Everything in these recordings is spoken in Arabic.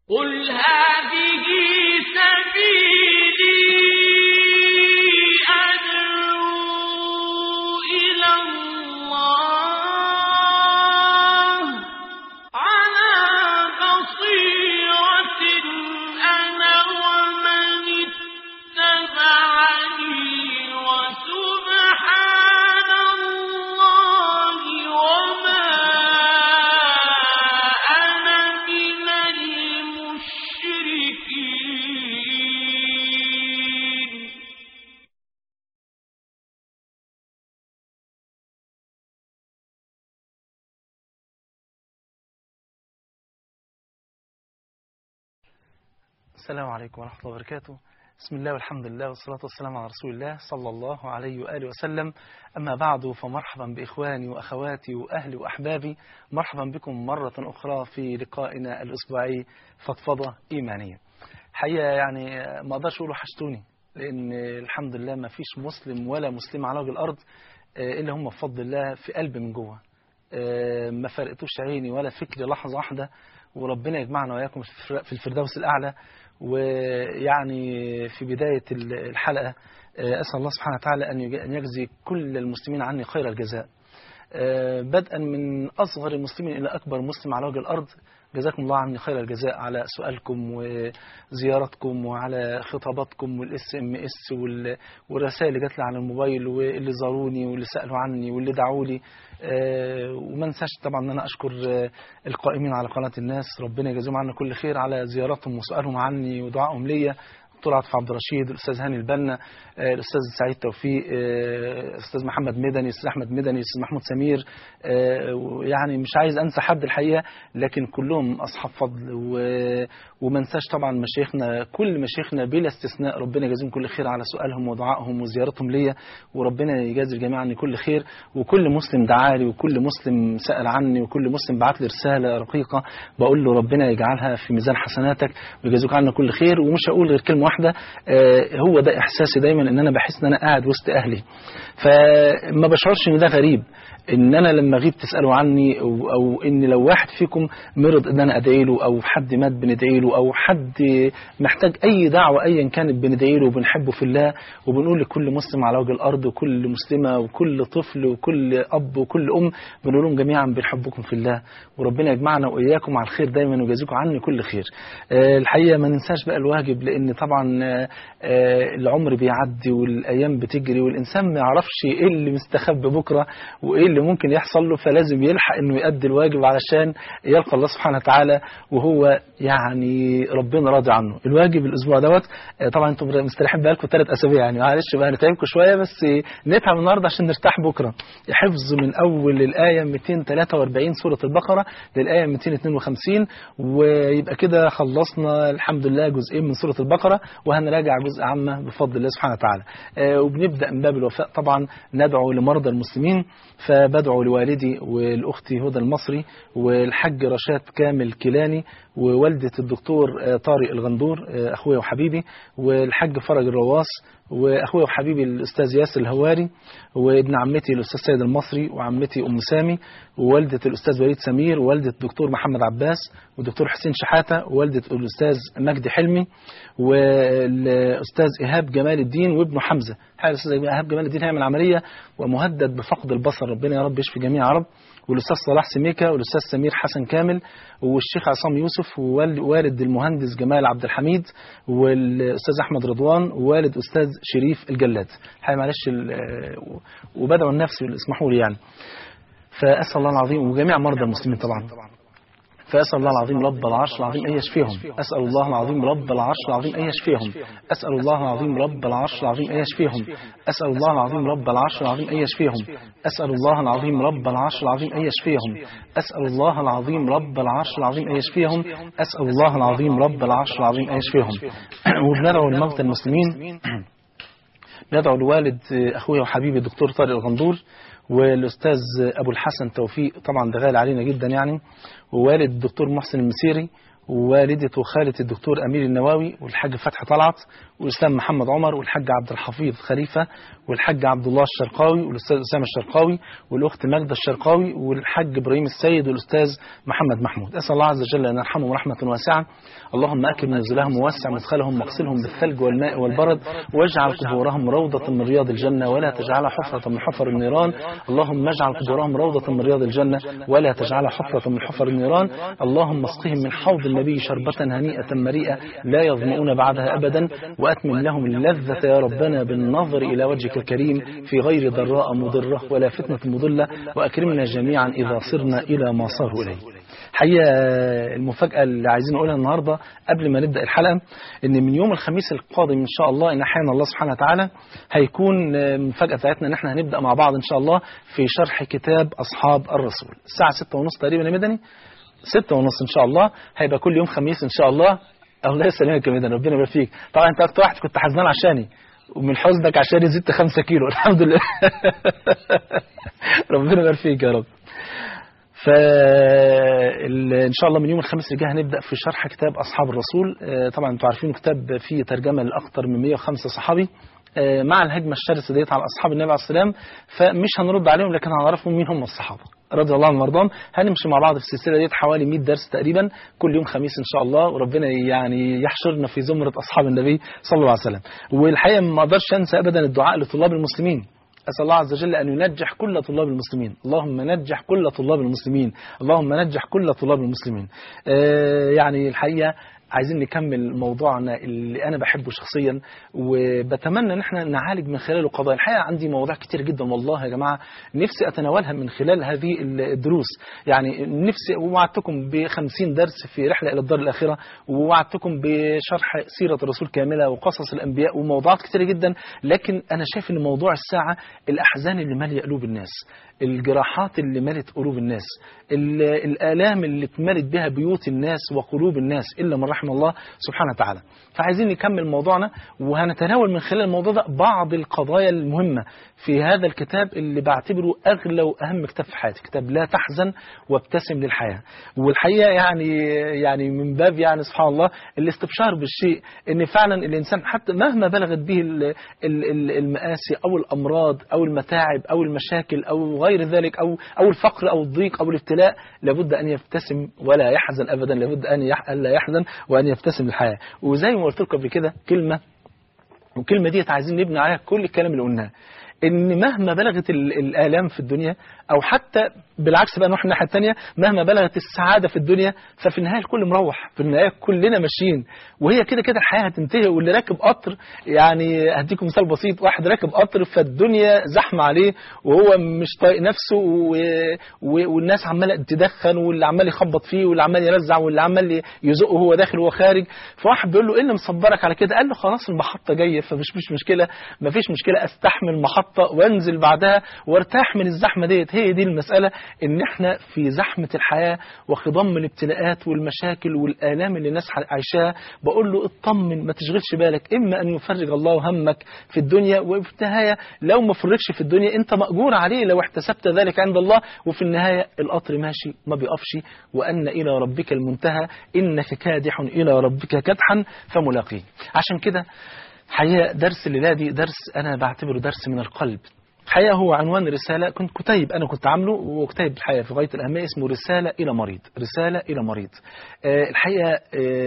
قل هذه سبيلي أدعو إلى الله على بصيرة أنا ومن اتبعني وسبحان الله وما أنا من المشركين. السلام عليكم ورحمة الله وبركاته. بسم الله والحمد لله والصلاة والسلام على رسول الله صلى الله عليه وآله وسلم. أما بعد، فمرحبا بإخواني وأخواتي وأهلي وأحبابي، مرحبا بكم مرة أخرى في لقائنا الأسبوعي فضفضة إيمانية. حقيقة يعني ما أقدرش أقول وحشتوني، لأن الحمد لله ما فيش مسلم ولا مسلم على وجه الأرض إلا هم بفضل الله في قلبي من جوه، ما فرقتوش عيني ولا فكري لحظة واحدة، وربنا يجمعنا وإياكم في الفردوس الأعلى. ويعني في بداية الحلقة أسأل الله سبحانه وتعالى أن يجزي كل المسلمين عني خير الجزاء، بدءا من أصغر المسلمين إلى أكبر مسلم على وجه الأرض. جزاكم الله عني خير الجزاء على سؤالكم وزيارتكم وعلى خطاباتكم والSMS والرسائل اللي جات لي على الموبايل، واللي زاروني واللي سألوا عني واللي دعوا لي. وما انساش طبعا ان انا اشكر القائمين على قناة الناس، ربنا يجازيهم عنا كل خير على زياراتهم وسؤالهم عني ودعائهم ليا. دكتور عاطف عبد الرشيد، الاستاذ هاني البنا، الاستاذ سعيد توفيق، الاستاذ محمد مدني، الاستاذ احمد مدني، الاستاذ محمود سمير، يعني مش عايز انسى حد الحقيقه، لكن كلهم اصحاب فضل. وما انساش طبعا مشايخنا، كل مشايخنا بلا استثناء، ربنا يجازيهم كل خير على سؤالهم ودعائهم وزيارتهم ليا، وربنا يجازي الجميع عني كل خير. وكل مسلم دعالي، وكل مسلم سأل عني، وكل مسلم بعت لي رساله رقيقه بقول له ربنا يجعلها في ميزان حسناتك ويجازيك عنا كل خير. ومش هقول غير كلمه واحده، هو ده احساسي دايما، ان انا بحس ان انا قاعد وسط اهلي، فما بشعرش ان ده غريب ان انا لما غيب تسالوا عني، او ان لو واحد فيكم مرض ان انا ادعي له، او حد مات بندعي له، او حد محتاج اي دعوه ايا كانت بندعي له وبنحبه في الله. وبنقول لكل مسلم على وجه الارض، وكل مسلمه، وكل طفل، وكل اب، وكل ام، بنقول لهم جميعا بنحبكم في الله، وربنا يجمعنا واياكم على الخير دايما ويجازيكم عني كل خير. الحقيقه ما ننساش بقى الواجب، لان طبعا العمر بيعدي والايام بتجري، والانسان ما يعرفش ايه اللي مستخبي بكره وايه اللي ممكن يحصل له، فلازم يلحق انه يؤدي الواجب علشان يلقى الله سبحانه وتعالى وهو يعني ربنا راضي عنه. الواجب الاسبوع دوت، طبعا انتم مستريحين بقالكم 3 اسابيع، يعني معلش بقى نتعبكم شويه، بس نتعب النهارده عشان نرتاح بكره. حفظ من اول الايه 243 سوره البقره للايه 252، ويبقى كده خلصنا الحمد لله جزئين من سوره البقره، وهنراجع جزء عامه بفضل الله سبحانه وتعالى. وبنبدا من باب الوفاء طبعا، ندعو لمرضى المسلمين، فبدعو لوالدي والاختي هدى المصري، والحاج رشاد كامل كيلاني، ووالدة الدكتور طارق الغندور أخويا وحبيبي، والحاج فرج الرواس، وأخويا وحبيبي الأستاذ ياسر الهواري، وابن عمتي الأستاذ سيد المصري، وعمتي أم سامي، ووالدة الأستاذ وليد سمير، ووالدة الدكتور محمد عباس، والدكتور حسين شحاتة، ووالدة الأستاذ مجدي حلمي، والأستاذ إيهاب جمال الدين وابنه حمزة. الأستاذ إيهاب جمال الدين هيعمل عملية ومهدد بفقد البصر، ربنا يا رب يشفي جميع عرب، والأستاذ صلاح سميكة، والأستاذ سمير حسن كامل، والشيخ عصام يوسف، ووالد المهندس جمال عبد الحميد، والأستاذ أحمد رضوان، ووالد أستاذ شريف الجلاد. حقيقة معلش وبدعوا النفس اسمحوا لي يعني. فأسأل الله العظيم، وجميع مرضى المسلمين طبعا، فأسأل الله العظيم رب العرش العظيم أن يشفيهم، أسأل الله العظيم رب العرش العظيم أن يشفيهم، أسأل الله العظيم رب العرش العظيم أن يشفيهم، أسأل الله العظيم رب العرش العظيم أن يشفيهم، أسأل الله العظيم رب العرش العظيم أن يشفيهم، أسأل الله العظيم رب العرش العظيم أن يشفيهم، أسأل الله العظيم رب العرش العظيم أن يشفيهم. وبندعو لموتى المسلمين، ندعو لوالد أخويا وحبيبي الدكتور طارق الغندور، والأستاذ أبو الحسن توفيق، طبعا ده غالي علينا جدا يعني، ووالد الدكتور محسن المسيري، ووالدة وخالة الدكتور أمير النواوي والحاج فتحي طلعت والأستاذ محمد عمر والحاج عبد الحفيظ خليفة والحاج عبد الله الشرقاوي والأستاذ أسامة الشرقاوي والأخت ماجدة الشرقاوي والحاج إبراهيم السيد والأستاذ محمد محمود. أسأل الله عز وجل أن يرحمهم رحمة واسعة. اللهم أكرم نزلهم ووسع مدخلهم واغسلهم بالثلج والماء والبرد واجعل قبورهم روضة من رياض الجنة ولا تجعلها حفرة من حفر النيران. اللهم اجعل قبورهم روضة من رياض الجنة ولا تجعلها حفرة من حفر النيران. اللهم اسقهم من حوض النبي شربة هنيئة مريئة لا يظمؤون بعدها أبدا وأتمم لهم اللذة يا ربنا بالنظر إلى وجهك الكريم في غير ضراء مضرة ولا فتنة مضلة وأكرمنا جميعا إذا صرنا إلى ما صاروا إليه. حقيقة المفاجأة اللي عايزين نقولها النهاردة قبل ما نبدأ الحلقة إن من يوم الخميس القادم إن شاء الله إن أحيانا الله سبحانه وتعالى هيكون المفاجأة بتاعتنا إن احنا هنبدأ مع بعض إن شاء الله في شرح كتاب أصحاب الرسول الساعة 6:30 تقريبا يا مدني 6:30 إن شاء الله. هيبقى كل يوم خميس إن شاء الله. الله يسلمك يا مدني ربنا يبارك فيك. طبعا أنت أكتر واحد كنت حزنان عشاني ومن حزنك عشان زدت 5 كيلو الحمد لله. ربنا يبارك فيك يا رب. فإن شاء الله من يوم الخميس الجاي هنبدأ في شرح كتاب أصحاب الرسول. طبعا انتوا عارفين كتاب فيه ترجمة لأكثر من 105 صحابي مع الهجمة الشرسة ديت على أصحاب النبي عليه السلام. فمش هنرد عليهم لكن هنعرفهم مين هم الصحابة رضي الله عنهم وارضاهم. هنمشي مع بعض في السلسلة ديت حوالي 100 درس تقريبا كل يوم خميس إن شاء الله وربنا يعني يحشرنا في زمرة أصحاب النبي صلى الله عليه وسلم. والحقيقة ما أقدرش أنسى أبدا الدعاء لطلاب المسلمين. أسأل الله عز وجل أن ينجح كل طلاب المسلمين. اللهم نجح كل طلاب المسلمين. اللهم نجح كل طلاب المسلمين. يعني الحقيقة عايزين نكمل موضوعنا اللي أنا بحبه شخصيا وبتمنى أن احنا نعالج من خلاله قضايا. الحقيقة عندي مواضيع كتير جدا والله يا جماعة نفسي أتناولها من خلال هذه الدروس. يعني نفسي ووعدتكم ب50 درس في رحلة إلى الدار الآخرة ووعدتكم بشرح سيرة الرسول كاملة وقصص الأنبياء وموضوعات كتير جدا. لكن أنا شايف أن موضوع الساعة الأحزان اللي مالية قلوب الناس الجراحات اللي مالت قلوب الناس الآلام اللي اتملت بها بيوت الناس وقلوب الناس إلا من رحم الله سبحانه وتعالى. فعايزين نكمل موضوعنا وهنتناول من خلال الموضوع ده بعض القضايا المهمة في هذا الكتاب اللي بعتبره أغلى وأهم كتاب في حياتي. كتاب لا تحزن وابتسم للحياة. والحقيقة يعني من باب يعني سبحان الله الاستبشار بالشيء ان فعلا الإنسان حتى مهما بلغت به المآسي أو الأمراض أو المتاعب أو المشاكل أو غير ذلك أو الفقر أو الضيق أو الابتلاء لابد أن يبتسم ولا يحزن أبدا. لابد أن لا يحزن وأن يبتسم للحياة. وزي ما قلت لكم قبل كده كلمة والكلمة دي عايزين نبني عليها كل الكلام اللي قلناه ان مهما بلغت الآلام في الدنيا او حتى بالعكس بقى نروح الناحية الثانية مهما بلغت السعادة في الدنيا ففي النهاية الكل مروح. في النهاية كلنا ماشيين وهي كده كده الحياة هتنتهي. واللي راكب قطر يعني هديكم مثال بسيط. واحد راكب قطر فالدنيا زحمة عليه وهو مش طايق نفسه والناس عمالة تدخن واللي عمال يخبط فيه واللي عمال يرزع واللي عمال يزقه وهو داخل وهو خارج. فواحد بيقول له ايه اللي مصبرك على كده؟ قال له خلاص المحطة جاية فمش مشكلة مفيش مشكلة استحمل محطة وانزل بعدها وارتاح من الزحمة ديت. هي دي المسألة ان احنا في زحمة الحياة وخضم الابتلاءات والمشاكل والآلام اللي الناس عايشاها. بقول له اطمن ما تشغلش بالك اما ان يفرج الله همك في الدنيا وفي النهاية لو ما فرجش في الدنيا انت مأجور عليه لو احتسبت ذلك عند الله. وفي النهاية القطر ماشي ما بيقفش وأن إلى ربك المنتهى إنك كادح إلى ربك كدحا فملاقيه. عشان كده حقيقة درس الليلة دي درس أنا بعتبره درس من القلب. الحقيقة هو عنوان رسالة كنت كتيب عامله وكتيب الحقيقة في غاية الأهمية اسمه رسالة إلى مريض. رسالة إلى مريض. الحقيقة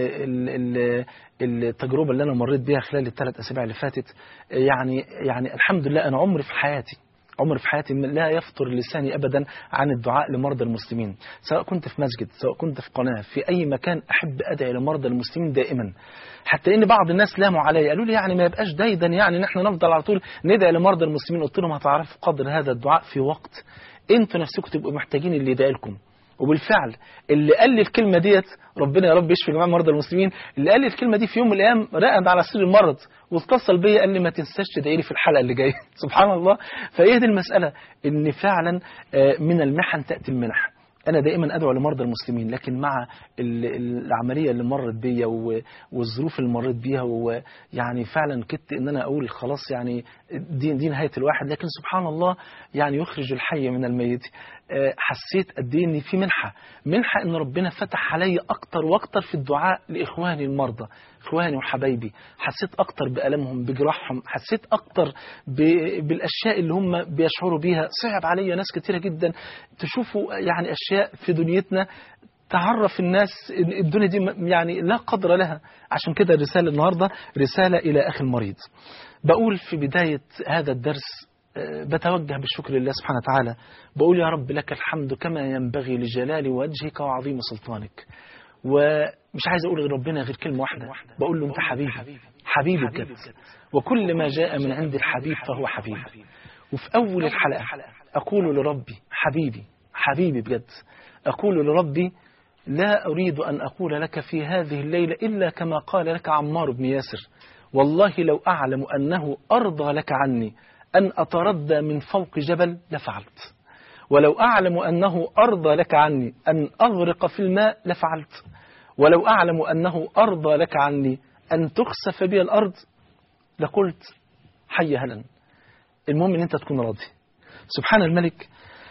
التجربة اللي أنا مريت بيها خلال ال3 أسابيع اللي فاتت يعني الحمد لله أنا عمري في حياتي لا يفطر لساني أبدا عن الدعاء لمرضى المسلمين. سواء كنت في مسجد سواء كنت في قناة في أي مكان أحب أدعي لمرضى المسلمين دائما. حتى إن بعض الناس لاموا علي قالوا لي يعني ما يبقاش دايدا يعني نحن نفضل على طول ندعي لمرضى المسلمين. قلت لهم هتعرفوا قدر هذا الدعاء في وقت انتوا نفسكم تبقوا محتاجين اللي يدعي لكم. وبالفعل اللي قال لي الكلمة ديت ربنا يا رب يشفي جميع مرضى المسلمين اللي قال لي الكلمة دي في يوم من الأيام رقد على سرير المرض واتصل بيا قال لي ما تنساش تدعي لي في الحلقة اللي جاية. سبحان الله. فهي دي المسألة ان فعلا من المحن تأتي المنح. أنا دائما أدعو لمرضى المسلمين لكن مع العملية اللي مرت بيا والظروف اللي مرت بيها ويعني فعلا كدت إن أنا أقول خلاص يعني دي نهاية الواحد. لكن سبحان الله يعني يخرج الحي من الميت. حسيت قد ايه ان في منحة ان ربنا فتح علي اكتر واكتر في الدعاء لاخواني المرضى، اخواني وحبايبي. حسيت اكتر بألمهم بجراحهم، حسيت اكتر بالاشياء اللي هم بيشعروا بيها. صعب علي ناس كتيرة جدا تشوفوا يعني اشياء في دنيتنا، تعرف الناس الدنيا دي يعني لا قدر لها. عشان كده الرسالة النهاردة رسالة إلى أخي المريض. بقول في بداية هذا الدرس بتوجه بالشكر لله سبحانه وتعالى، بقول يا رب لك الحمد كما ينبغي لجلال وجهك وعظيم سلطانك. ومش عايز أقول غير ربنا غير كلمة واحدة، بقول له أنت حبيبي، حبيبي بجد، وكل ما جاء من عند الحبيب فهو حبيب. وفي أول الحلقة أقول لربي حبيبي، حبيبي بجد، أقول لربي لا أريد أن أقول لك في هذه الليلة إلا كما قال لك عمار بن ياسر: والله لو أعلم أنه أرضى لك عني أن أتردى من فوق جبل لفعلت، ولو أعلم أنه أرضى لك عني أن أغرق في الماء لفعلت، ولو أعلم أنه أرضى لك عني أن تخسف بي الأرض لقلت حي هلا. المهم أن أنت تكون راضي. سبحان الملك.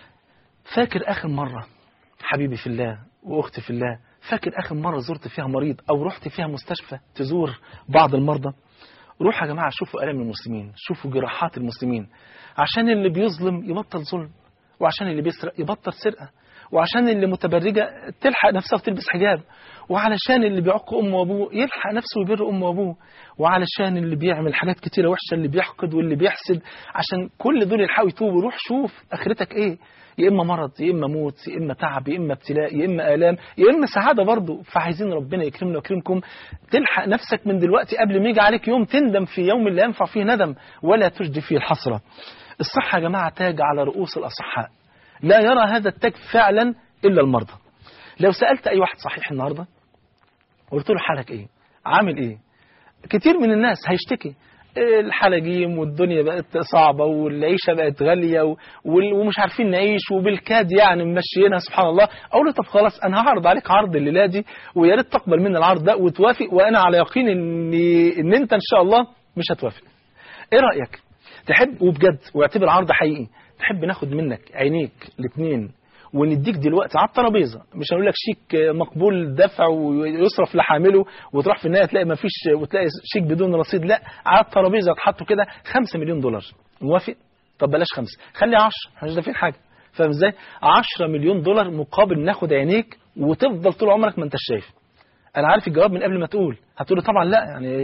فاكر آخر مرة حبيبي في الله وأختي في الله، فاكر آخر مرة زرت فيها مريض أو رحت فيها مستشفى تزور بعض المرضى؟ روح يا جماعة شوفوا آلام المسلمين، شوفوا جراحات المسلمين، عشان اللي بيظلم يبطل ظلم، وعشان اللي بيسرق يبطل سرقة، وعشان اللي متبرجة تلحق نفسها وتلبس حجاب، وعلشان اللي بيعق أمه وأبوه يلحق نفسه ويبر أمه وأبوه، وعلشان اللي بيعمل حاجات كتيرة وحشة، اللي بيحقد واللي بيحسد، عشان كل دول يلحقوا يتوبوا. روح شوف آخرتك إيه، يا إما مرض، يا إما موت، يا إما تعب، يا إما ابتلاء، يا إما آلام، يا إما سعادة برضه. فعايزين ربنا يكرمنا ويكرمكم، تلحق نفسك من دلوقتي قبل ما يجي عليك يوم تندم في يوم لا ينفع فيه ندم ولا تجدي فيه الحسرة. الصحة يا جماعة تاج على رؤوس الأصحاء، لا يرى هذا التاج فعلا إلا المرضى. لو سألت أي واحد صحيح النهاردة قلت له حالك إيه، عامل إيه، كتير من الناس هيشتكي الحلاجيم والدنيا بقت صعبة والعيشة بقت غالية ومش عارفين نعيش وبالكاد يعني ممشيينها سبحان الله. أقول له طب خلاص أنا هعرض عليك عرض الليلة دي، ويا ريت تقبل مني العرض ده وتوافق، وأنا على يقين إن أنت إن شاء الله مش هتوافق. إيه رأيك؟ تحب وبجد واعتبر عرض حقيقي، تحب ناخد منك عينيك الاثنين ونديك دلوقتي على الترابيزه، مش هنقول لك شيك مقبول دفع ويصرف لحامله وتروح في النهايه تلاقي ما فيش وتلاقي شيك بدون رصيد، لا على الترابيزه تحطوا كده 5 مليون دولار. موافق؟ طب بلاش 5، خلي 10، احنا مش دافعين حاجه. فاهم ازاي؟ 10 مليون دولار مقابل ناخد عينيك وتفضل طول عمرك ما انتش شايف. انا عارف الجواب من قبل ما تقول، هتقول طبعا لا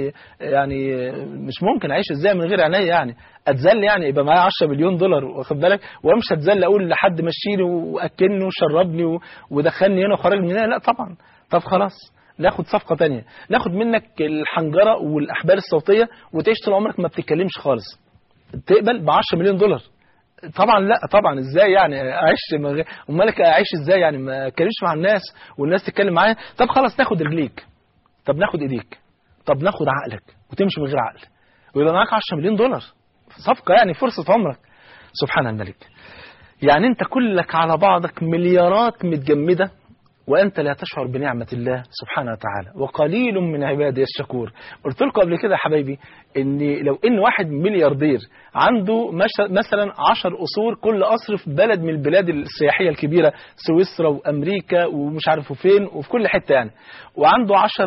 يعني مش ممكن اعيش ازاي من غير عينيا، يعني اتذل يعني يبقى معايا 10 مليون دولار واخد بالك، وامشي اتذل اقول لحد مشيني واكلني وشربني ودخلني هنا وخرجني من هنا؟ لا طبعا. طب خلاص ناخد صفقه ثانيه، ناخد منك الحنجره والاحبال الصوتيه وتعيش طول عمرك ما بتتكلمش خالص. تقبل ب 10 مليون دولار؟ طبعا لا طبعا. ازاي يعني اعيش امالك اعيش ازاي يعني ما اتكلمش مع الناس والناس تتكلم معايا؟ طب خلاص ناخد رجليك، طب ناخد ايديك، طب ناخد عقلك وتمشي من غير عقل ويبقى معاك 10 مليون دولار صفقه، يعني فرصه عمرك. سبحان الملك. يعني انت كلك على بعضك مليارات متجمده وأنت لا تشعر بنعمة الله سبحانه وتعالى، وقليل من عبادي الشكور. قلت لكم قبل كده يا حبايبي إن لو إن واحد ملياردير عنده مثلا 10 قصور، كل قصر في بلد من البلاد السياحية الكبيرة، سويسرا وأمريكا ومش عارف فين وفي كل حتة يعني، وعنده 10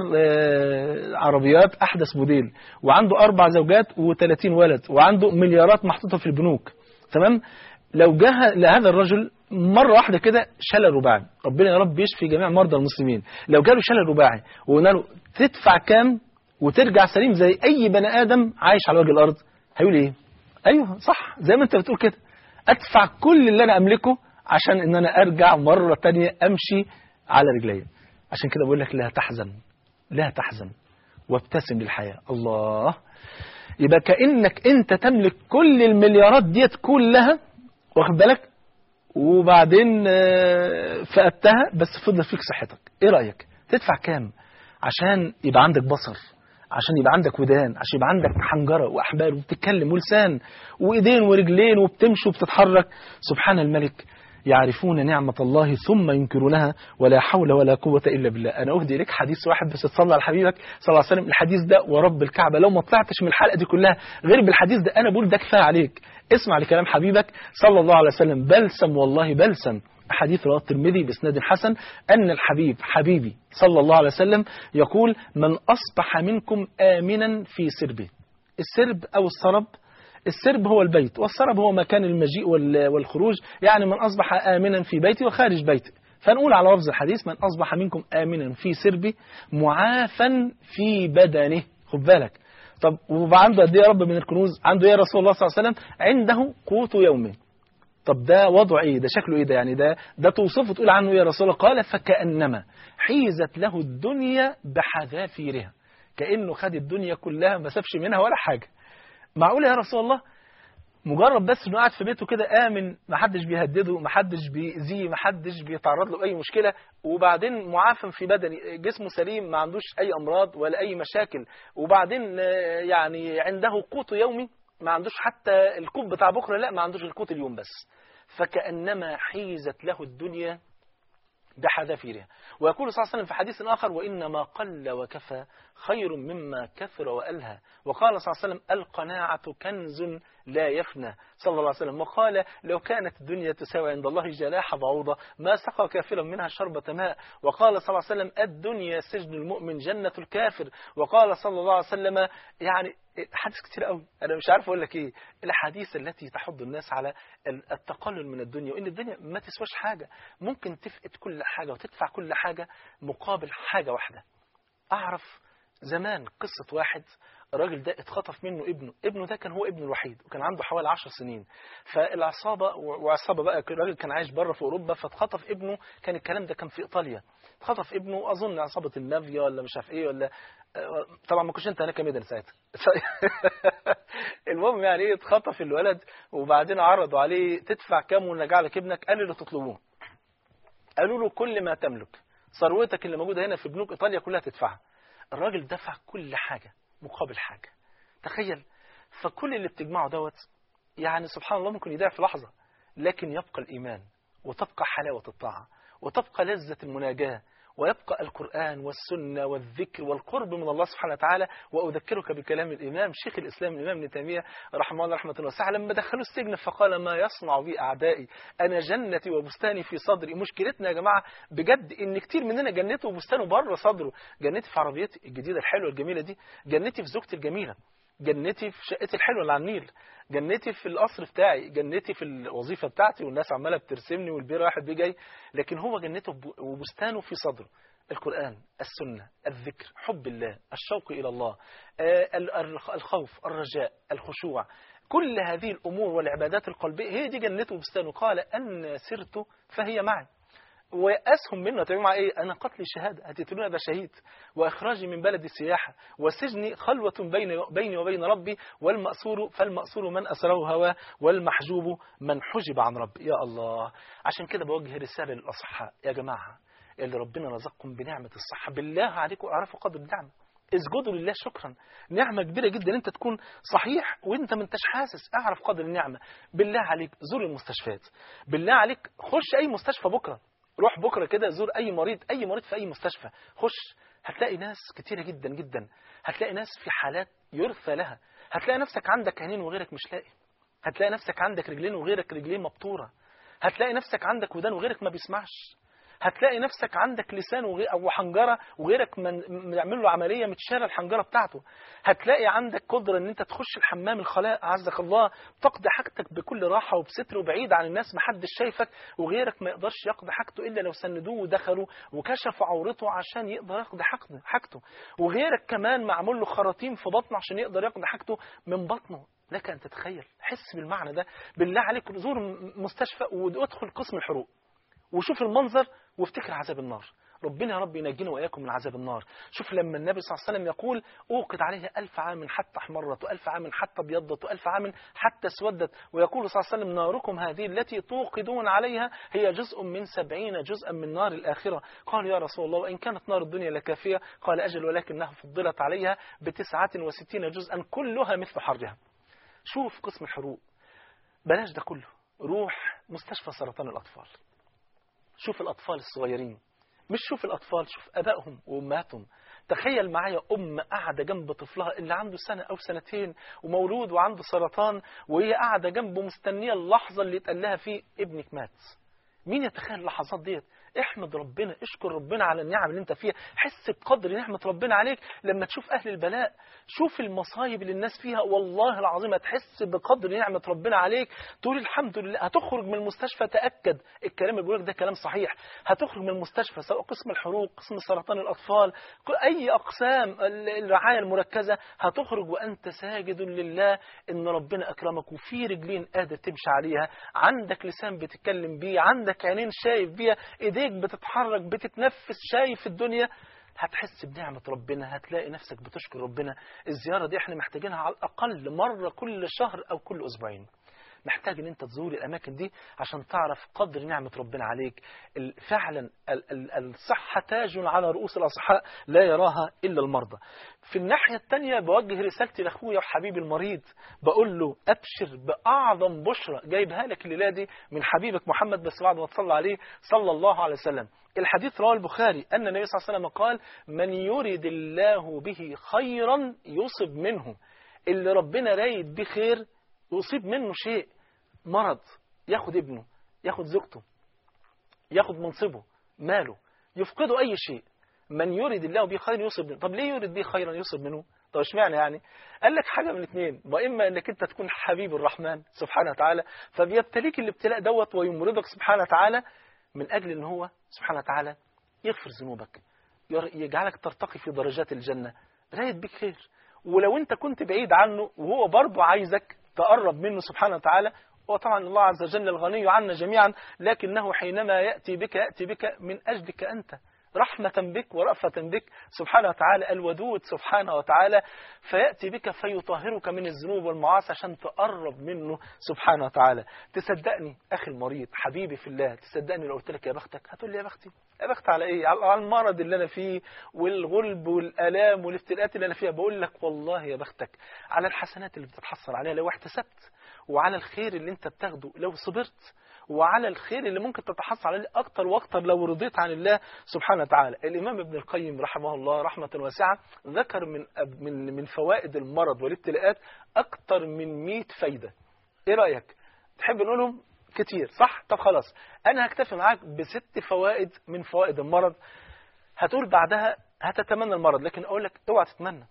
عربيات أحدث موديل، وعنده 4 زوجات و30 ولد، وعنده مليارات محطوطة في البنوك، تمام؟ لو جاء لهذا الرجل مرة واحدة كده شلل رباعي، ربنا يا رب يشفي جميع مرضى المسلمين، لو جاله شلل رباعي وقلنا له تدفع كام وترجع سليم زي أي بني آدم عايش على وجه الأرض، هيقول إيه؟ أيوه صح زي ما أنت بتقول كده، أدفع كل اللي أنا أملكه عشان إن أنا أرجع مرة تانية أمشي على رجلي. عشان كده بقول لك لا تحزن، لا تحزن وابتسم للحياة. الله، يبقى كأنك أنت تملك كل المليارات ديت كلها، واخد بالك، وبعدين فقدتها بس فضل فيك صحتك. ايه رأيك تدفع كام عشان يبقى عندك بصر، عشان يبقى عندك ودان، عشان يبقى عندك حنجرة وأحبال وبتتكلم ولسان وإيدين ورجلين وبتمشي وبتتحرك؟ سبحان الملك. يعرفون نعمة الله ثم ينكرونها ولا حول ولا قوة إلا بالله. أنا أهدي لك حديث واحد بس تصلى على حبيبك صلى الله عليه وسلم. الحديث ده ورب الكعبة لو ما طلعتش من الحلقة دي كلها غير بالحديث ده أنا بقول ده كفاية عليك. اسمع لكلام حبيبك صلى الله عليه وسلم. بلسم والله بلسم حديث رواه الترمذي بإسناد حسن أن الحبيب حبيبي صلى الله عليه وسلم يقول: من أصبح منكم آمنا في سربه. السرب أو السرب، السرب هو البيت، والسرب هو مكان المجيء والخروج، يعني من أصبح آمنا في بيته وخارج بيته. فنقول على لفظ الحديث: من أصبح منكم آمنا في سربه معافا في بدنه. خد بالك. طب وعنده قد ايه يا رب من الكنوز؟ عنده ايه يا رسول الله صلى الله عليه وسلم؟ عنده قوت يومه. طب ده وضعه ايه؟ ده شكله ايه؟ ده يعني ده توصفه تقول عنه ايه يا رسول الله؟ قال: فكأنما حيزت له الدنيا بحذافيرها. كأنه خد الدنيا كلها ما سابش منها ولا حاجة. معقول يا رسول الله؟ مجرد بس انه قاعد في بيته كده آمن، ما حدش بيهدده، ما حدش بيأذيه، ما حدش بيتعرض له أي مشكلة، وبعدين معافى في بدني، جسمه سليم، ما عندوش أي أمراض ولا أي مشاكل، وبعدين يعني عنده قوت يومي، ما عندوش حتى الكوب بتاع بكرة، لا ما عندوش القوت اليوم بس. فكأنما حيزت له الدنيا بحذافيرها. ويقول صلى الله عليه وسلم في حديث آخر: وإنما قل وكفى خير مما كثر وألهى. وقال صلى الله عليه وسلم: القناعة كنز لا يفنى صلى الله عليه وسلم. وقال: لو كانت الدنيا تساوي عند الله جناح بعوضة ما سقى كافرا منها شربة ماء. وقال صلى الله عليه وسلم: الدنيا سجن المؤمن جنة الكافر. وقال صلى الله عليه وسلم، يعني حديث كتير قوي، أنا مش عارف أقول لك إيه، الحديث التي تحض الناس على التقلل من الدنيا، وإن الدنيا ما تسواش حاجة، ممكن تفقد كل حاجة وتدفع كل حاجة مقابل حاجة واحدة. أعرف زمان قصة واحد، الراجل ده اتخطف منه ابنه ده كان هو ابنه الوحيد، وكان عنده حوالي 10 سنين. فالعصابة وعصابة بقى، الراجل كان عايش بره في أوروبا، فاتخطف ابنه، كان الكلام ده كان في إيطاليا. اتخطف ابنه، أظن عصابة المافيا ولا مش عارف إيه، ولا طبعا ما كنتش انت هناك ميدان ساعتها. المهم يعني ايه، اتخطف الولد، وبعدين عرضوا عليه: تدفع كام ونرجع لك ابنك؟ قال اللي تطلبوه. قالوا له: كل ما تملك، ثروتك اللي موجوده هنا في بنوك ايطاليا كلها تدفعها. الراجل دفع كل حاجه مقابل حاجه، تخيل. فكل اللي بتجمعه دوت يعني سبحان الله ممكن يضيع في لحظه، لكن يبقى الايمان، وتبقى حلاوه الطاعه، وتبقى لذه المناجاه، ويبقى القرآن والسنة والذكر والقرب من الله سبحانه وتعالى. وأذكرك بكلام الإمام شيخ الإسلام الإمام ابن تيمية رحمه الله رحمة واسعة، لما دخلوا السجن فقال: ما يصنع بي أعدائي، أنا جنتي وبستاني في صدري. مشكلتنا يا جماعة بجد إن كتير مننا جنته وبستانه بره صدره. جنتي في عربيتي الجديدة الحلوة الجميلة دي، جنتي في زوجتي الجميلة، جنتي في شقتي الحلوة اللي على النيل، جنتي في القصر بتاعي، جنتي في الوظيفة بتاعتي والناس عمالة بترسمني والبير رايح بيه جاي. لكن هو جنته وبستانه في صدره: القرآن، السنة، الذكر، حب الله، الشوق إلى الله، الخوف، الرجاء، الخشوع. كل هذه الأمور والعبادات القلبية هي دي جنته وبستانه. قال: أن سرت فهي معي. وأسهم منه تبقى مع إيه؟ أنا قتلي شهادة، هتقتلوني أبقى شهيد، وإخراجي من بلد السياحة، وسجني خلوة بيني وبين ربي، فالمأسور من أسره هواه، والمحجوب من حجب عن ربي. يا الله. عشان كده بوجه رسالة للأصحاء: يا جماعة اللي ربنا رزقكم بنعمة الصحة، بالله عليكم اعرفوا قدر النعمة، اسجدوا لله شكرا. نعمة كبيرة جدا انت تكون صحيح وانت ما انتش حاسس. اعرف قدر النعمة. بالله عليك زور المستشفيات، بالله عليك خش اي مستشفى بكرة، روح بكرة كده زور اي مريض في اي مستشفى، خش هتلاقي ناس كتيرة جدا جدا، هتلاقي ناس في حالات يرثى لها، هتلاقي نفسك عندك عينين وغيرك مش لاقي، هتلاقي نفسك عندك رجلين وغيرك رجلين مبتورة، هتلاقي نفسك عندك ودان وغيرك ما بيسمعش، هتلاقي نفسك عندك لسان أو حنجرة وغيرك يعمل له عملية متشالة الحنجرة بتاعته، هتلاقي عندك قدرة ان انت تخش الحمام الخلاء عزك الله تقضي حاجتك بكل راحة وبستر وبعيد عن الناس محدش شايفك، وغيرك ما يقدرش يقضي حاجته إلا لو سندوه ودخلوا وكشفوا عورته عشان يقدر يقضي حاجته، وغيرك كمان معمول له خراطيم في بطنه عشان يقدر يقضي حاجته من بطنه. لك أن تتخيل، حس بالمعنى ده. بالله عليك زور مستشفى وادخل قسم الحروق وشوف المنظر وافتكر عذاب النار. ربنا يا رب ينجينا وإياكم من عذاب النار. شوف لما النبي صلى الله عليه وسلم يقول: أوقد عليها 1000 عام حتى احمرت، و1000 عام حتى ابيضت، و1000 عام حتى اسودت. ويقول صلى الله عليه وسلم: ناركم هذه التي توقدون عليها هي جزء من 70 جزءا من نار الآخرة. قال: يا رسول الله وإن كانت نار الدنيا لكافية؟ قال: أجل ولكنها فضلت عليها ب69 جزءا كلها مثل حرها. شوف قسم الحروق، بلاش ده كله، روح مستشفى سرطان الأطفال، شوف الأطفال الصغيرين، مش شوف الأطفال، شوف أبائهم وأمهاتهم. تخيل معايا قاعدة جنب طفلها اللي عنده سنة أو سنتين ومولود وعنده سرطان، وهي قاعدة جنبه مستنية اللحظة اللي يتقال لها فيه ابنك مات، مين يتخيل اللحظات ديت؟ احمد ربنا، اشكر ربنا على النعم اللي انت فيها، حس بقدر نعمة ربنا عليك. لما تشوف اهل البلاء، شوف المصايب اللي الناس فيها، والله العظيم هتحس بقدر نعمة ربنا عليك، تقول الحمد لله. هتخرج من المستشفى، تأكد الكلام اللي بيقولك ده كلام صحيح، هتخرج من المستشفى سواء قسم الحروق، قسم سرطان الأطفال، أي أقسام الرعاية المركزة، هتخرج وأنت ساجد لله إن ربنا أكرمك، وفي رجلين قادر تمشي عليها، عندك لسان بتتكلم بيه، عندك عينين شايف بيها، إيديك بتتحرك، بتتنفس، شايف الدنيا. هتحس بنعمة ربنا، هتلاقي نفسك بتشكر ربنا. الزيارة دي احنا محتاجينها على الأقل مرة كل شهر أو كل أسبوعين. محتاج ان انت تزور الاماكن دي عشان تعرف قدر نعمة ربنا عليك. فعلا الصحة تاج على رؤوس الاصحاء لا يراها الا المرضى. في الناحية التانية بوجه رسالتي لاخويا وحبيبي المريض، بقول له ابشر باعظم بشرى جايبها لك الليلة دي من حبيبك محمد، بس بعد ما تصلى عليه صلى الله عليه وسلم. الحديث رواه البخاري ان النبي صلى الله عليه وسلم قال: من يرد الله به خيرا يصب منه. اللي ربنا رايد بخير يصيب منه شيء، مرض، ياخد ابنه، ياخد زوجته، ياخد منصبه، ماله، يفقده أي شيء. من يريد الله به خير يصب منه. طب ليه يريد به خيرا يصب منه؟ طب اشمعنى يعني؟ قال لك حاجة من الاثنين، وإما أنك أنت تكون حبيب الرحمن سبحانه وتعالى فبيبتليك الابتلاء دوت ويمرضك سبحانه وتعالى من أجل أن هو سبحانه وتعالى يغفر ذنوبك، يجعلك ترتقي في درجات الجنة، رايد بك خير. ولو أنت كنت بعيد عنه وهو برضه عايزك تقرب منه سبحانه وتعالى، وطبعا الله عز وجل الغني عنا جميعا، لكنه حينما يأتي بك من أجلك أنت، رحمة بك ورأفة بك سبحانه وتعالى، الودود سبحانه وتعالى، فيأتي بك فيطهرك من الذنوب والمعاصي عشان تقرب منه سبحانه وتعالى. تصدقني أخي المريض حبيبي في الله، تصدقني لو قلت لك يا بختك، هتقول لي يا بختي، يا بخت على إيه؟ على المرض اللي أنا فيه والغلب والآلام والابتلاءات اللي أنا فيها. بقول لك والله يا بختك على الحسنات اللي بتتحصل عليها لو احتسبت، وعلى الخير اللي انت بتاخده لو صبرت، وعلى الخير اللي ممكن تتحصل عليه أكتر وأكتر لو رضيت عن الله سبحانه وتعالى. الإمام ابن القيم رحمه الله رحمة واسعة ذكر من فوائد المرض والابتلاءات أكتر من 100 فايدة. إيه رأيك؟ تحب نقولهم؟ كتير صح؟ طب خلاص، أنا هكتفي معاك ب6 فوائد من فوائد المرض. هتقول بعدها هتتمنى المرض، لكن أقول لك اوعى تتمنى،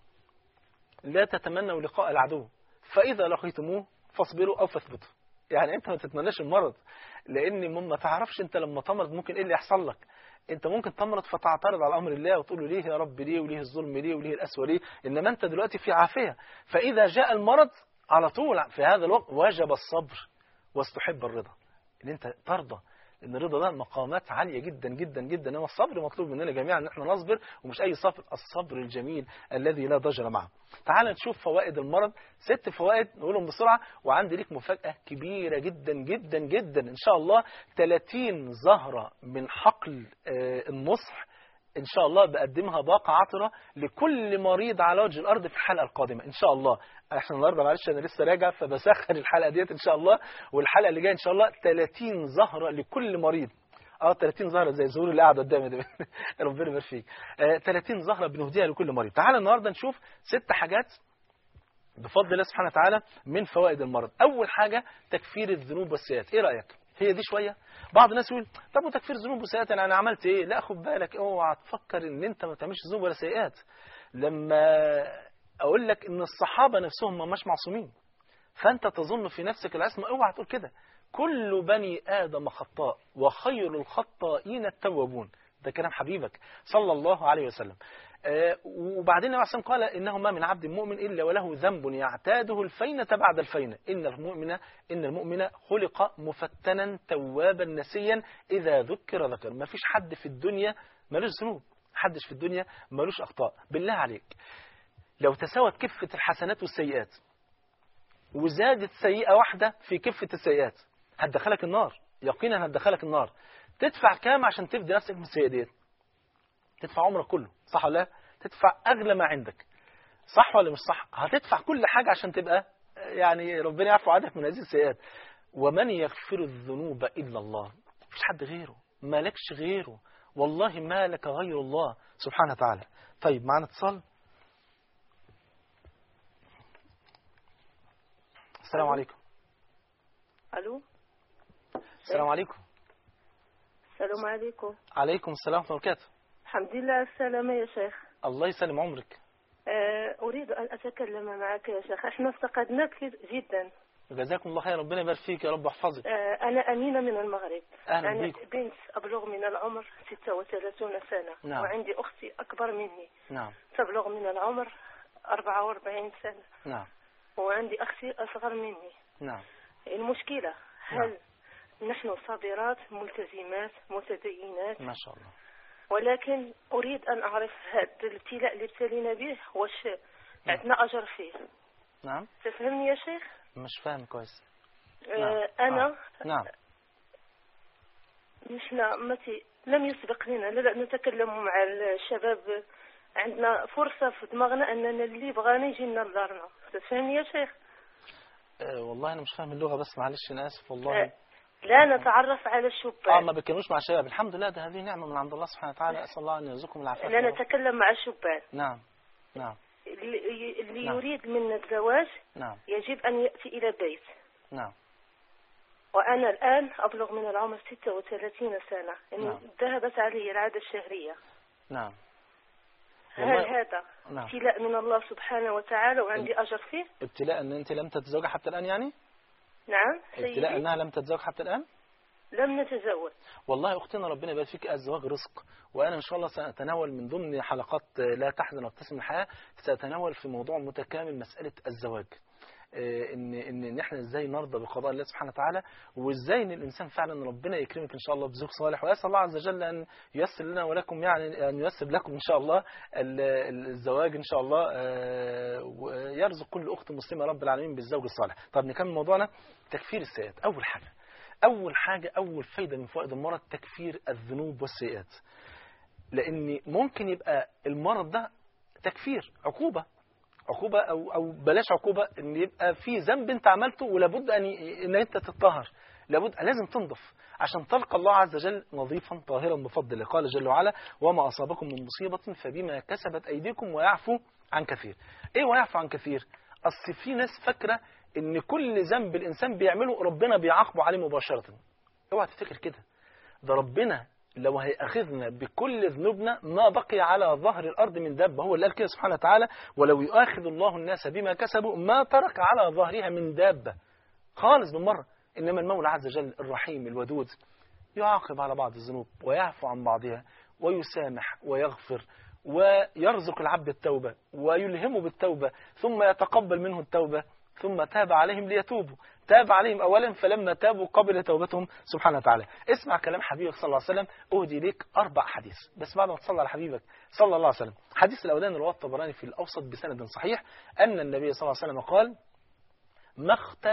لا تتمنوا لقاء العدو، فإذا لقيتموه فاصبروا أو فاثبتوا. يعني انت ما تتمناش المرض، لان ما تعرفش انت لما تمرض ممكن ايه اللي يحصل لك. انت ممكن تمرض فتعترض على امر الله وتقول له ليه يا رب، ليه، وليه الظلم ليه، وليه القسوه ليه، انما انت دلوقتي في عافيه. فاذا جاء المرض على طول في هذا الوقت وجب الصبر واستحب الرضا، ان انت ترضى، ان الرضا ده مقامات عاليه جدا جدا جدا. انما الصبر مطلوب مننا جميعا ان احنا نصبر، ومش اي صبر، الصبر الجميل الذي لا ضجر معه. تعال نشوف فوائد المرض، 6 فوائد نقولهم بسرعه، وعندي ليك مفاجاه كبيره جدا جدا جدا ان شاء الله. 30 زهره من حقل النصح ان شاء الله بقدمها باقة عطرة لكل مريض على وجه الارض في الحلقه القادمه ان شاء الله. احنا النهارده معلش انا لسه راجع فبسخن الحلقه ديت ان شاء الله، والحلقه اللي جايه ان شاء الله 30 زهره لكل مريض. 30 زهره زي الزهور اللي قاعده قدامي دي ربنا يبارك فيك. 30 زهره بنهديها لكل مريض. تعال النهارده نشوف 6 حاجات بفضل الله سبحانه وتعالى من فوائد المرض. اول حاجه تكفير الذنوب والسيئات. ايه رايك؟ هي دي شويه. بعض الناس يقول طب وتكفير ذنوب وسيئات انا عملت ايه؟ لا خد بالك، اوعى تفكر ان انت ما بتعملش ذنوب ولا سيئات. لما اقول لك ان الصحابه نفسهم ما مش معصومين، فانت تظن في نفسك العصمه، اوعى تقول كده. كل بني ادم خطاء وخير الخطائين التوابون. ده كلام حبيبك صلى الله عليه وسلم. وبعدين النبي عليه قال إنه ما من عبد مؤمن إلا وله ذنب يعتاده الفينة بعد الفينة، إن المؤمن خلق مفتنا توابا نسيا إذا ذكر ذكر. ما فيش حد في الدنيا ملوش ذنوب، محدش في الدنيا ملوش أخطاء. بالله عليك لو تساوت كفة الحسنات والسيئات وزادت سيئة واحدة في كفة السيئات هتدخلك النار، يقينا هتدخلك النار. تدفع كام عشان تفدي نفسك من السيئة ديت؟ تدفع عمرك كله، صح ولا لا؟ تدفع أغلى ما عندك، صح ولا مش صح؟ هتدفع كل حاجة عشان تبقى يعني ربنا يعفو عنك من هذه السيئات. ومن يغفر الذنوب إلا الله، مفيش حد غيره، مالكش غيره، والله ما لك غير الله سبحانه وتعالى. طيب معنا اتصال. السلام عليكم. الو. السلام عليكم. السلام عليكم. عليكم السلام ورحمة الله وبركاته. الحمد لله على السلامة يا شيخ. الله يسلم عمرك. أريد أن أتكلم معك يا شيخ. احنا افتقدناك جدا. جزاكم الله خير، ربنا يبارك فيك يا رب واحفظك. أنا أمينة من المغرب. أهلا أنا بيك. بنت أبلغ من العمر 36 سنة. نعم. وعندي أختي أكبر مني. نعم. تبلغ من العمر 44 سنة. نعم. وعندي أختي أصغر مني. نعم. المشكلة هل نحن صابرات ملتزمات متدينات؟ ما شاء الله. ولكن أريد أن أعرف هذا الابتلاء اللي ابتلينا به واش عندنا أجر فيه؟ نعم. تفهمني يا شيخ؟ مش فاهم كويس. أنا نعم. نحن لم يسبق لنا لا نتكلم مع الشباب. عندنا فرصة في دماغنا أننا اللي بغانا يجي لنا لدارنا. تفهمني يا شيخ؟ والله أنا مش فاهم اللغة، بس معلش أنا آسف والله. لا نتعرف على الشباب. ما بيتكلموش مع الشباب. الحمد لله، ده هذه نعمة من عند الله سبحانه وتعالى. أسأل الله أن يرزقكم العافية. لا نتكلم مع الشباب. نعم. نعم. اللي نعم. يريد منا الزواج نعم. يجب أن يأتي إلى البيت. نعم. وأنا الآن أبلغ من العمر 36 سنة. يعني نعم. ذهبت علي العادة الشهرية. نعم. هل هذا نعم. ابتلاء من الله سبحانه وتعالى وعندي أجر فيه؟ ابتلاء أن أنت لم تتزوج حتى الآن يعني؟ نعم ابتلاء سيدي. أنها لم تتزوج حتى الآن؟ لم نتزوج. والله أختنا ربنا يبارك فيك، الزواج رزق، وأنا إن شاء الله سأتناول من ضمن حلقات لا تحزن وابتسم الحياة، سأتناول في موضوع متكامل مسألة الزواج. ان احنا ازاي نرضى بقضاء الله سبحانه وتعالى، وازاي ان الانسان فعلا ربنا يكرمك ان شاء الله بزوج صالح، واسال الله عز وجل ان ييسر لنا ولكم، يعني ان ييسر لكم ان شاء الله الزواج ان شاء الله، ويرزق كل اخت مسلمه رب العالمين بالزوج الصالح. طب نكمل موضوعنا. تكفير السيئات. اول حاجه اول فايده من فوائد المرض تكفير الذنوب والسيئات، لان ممكن يبقى المرض ده تكفير عقوبه او بلاش عقوبه، ان يبقى في ذنب انت عملته ولابد ان انت تتطهر، لازم تنضف عشان تلقى الله عز وجل نظيفا طاهرا بفضل الله. قال جل وعلا: وما اصابكم من مصيبه فبما كسبت ايديكم ويعفو عن كثير. ايه ويعفو عن كثير؟ اصل في ناس فاكره ان كل ذنب الانسان بيعمله ربنا بيعاقبه عليه مباشره. اوعى تفتكر كده. ده ربنا لو هيأخذنا بكل ذنوبنا ما بقي على ظهر الأرض من دابة. هو اللي قال كده سبحانه وتعالى: ولو يؤاخذ الله الناس بما كسبوا ما ترك على ظهرها من دابة خالص بالمرة. إنما المولى عز وجل الرحيم الودود يعاقب على بعض الذنوب ويعفو عن بعضها ويسامح ويغفر ويرزق العبد التوبة ويلهمه بالتوبة ثم يتقبل منه التوبة ثم تاب عليهم ليتوبوا. تاب عليهم أولا فلما تابوا قبل توبتهم سبحانه وتعالى. اسمع كلام حبيبك صلى الله عليه وسلم. أهدي ليك 4 حديث بس بعد ما تصلى على حبيبك صلى الله عليه وسلم. حديث الأولاني رواه الطبراني في الأوسط بسند صحيح أن النبي صلى الله عليه وسلم قال: ما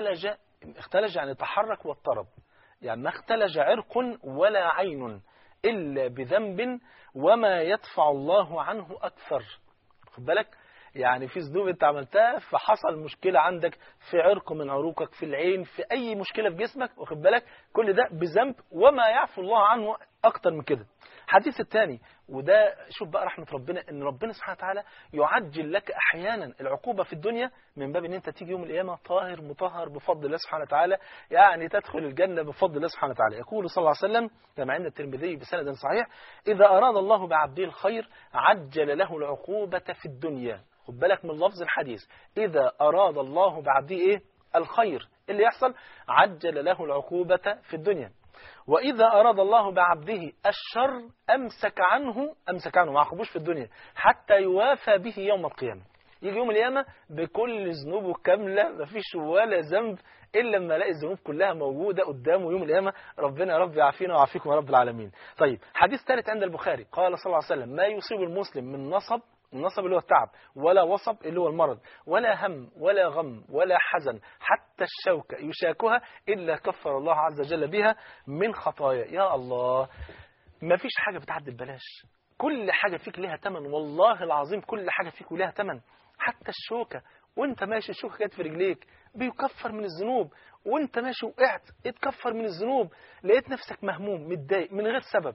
اختلج يعني تحرك واضطرب، يعني ما اختلج عرق ولا عين إلا بذنب وما يدفع الله عنه أكثر. خد بالك، يعني في ذنوب انت عملتها فحصل مشكلة عندك في عرق من عروقك، في العين، في اي مشكلة في جسمك، واخد بالك، كل ده بذنب وما يعفو الله عنه اكتر من كده. الحديث الثاني، وده شوف بقى رحمة ربنا، ان ربنا سبحانه وتعالى يعجل لك احيانا العقوبة في الدنيا من باب ان انت تيجي يوم القيامة طاهر مطهر بفضل الله سبحانه وتعالى، يعني تدخل الجنة بفضل الله سبحانه وتعالى. يقول صلى الله عليه وسلم كما عند الترمذي بسند صحيح: إذا أراد الله بعبده الخير عجل له العقوبة في الدنيا. خد بالك من لفظ الحديث، إذا أراد الله بعبده إيه؟ الخير، اللي يحصل عجل له العقوبة في الدنيا. وإذا أراد الله بعبده الشر أمسك عنه ما عقبوش في الدنيا حتى يوافى به يوم القيامة. يجي يوم القيامة بكل ذنوبه كاملة، مفيش ولا ذنب إلا لما الاقي الذنوب كلها موجودة قدامه يوم القيامة. ربنا يا رب يعافينا ويعافيكم يا رب العالمين. طيب، حديث ثالث عند البخاري، قال صلى الله عليه وسلم: ما يصيب المسلم من نصب، النصب اللي هو التعب، ولا وصب اللي هو المرض، ولا هم ولا غم ولا حزن، حتى الشوكة يشاكها إلا كفر الله عز وجل بها من خطايا. يا الله، ما فيش حاجة بتعدي ببلاش، كل حاجة فيك لها تمن، والله العظيم كل حاجة فيك لها تمن. حتى الشوكة وانت ماشي الشوكة كانت في رجليك بيكفر من الذنوب، وانت ماشي وقعت اتكفر من الذنوب. لقيت نفسك مهموم متضايق من غير سبب،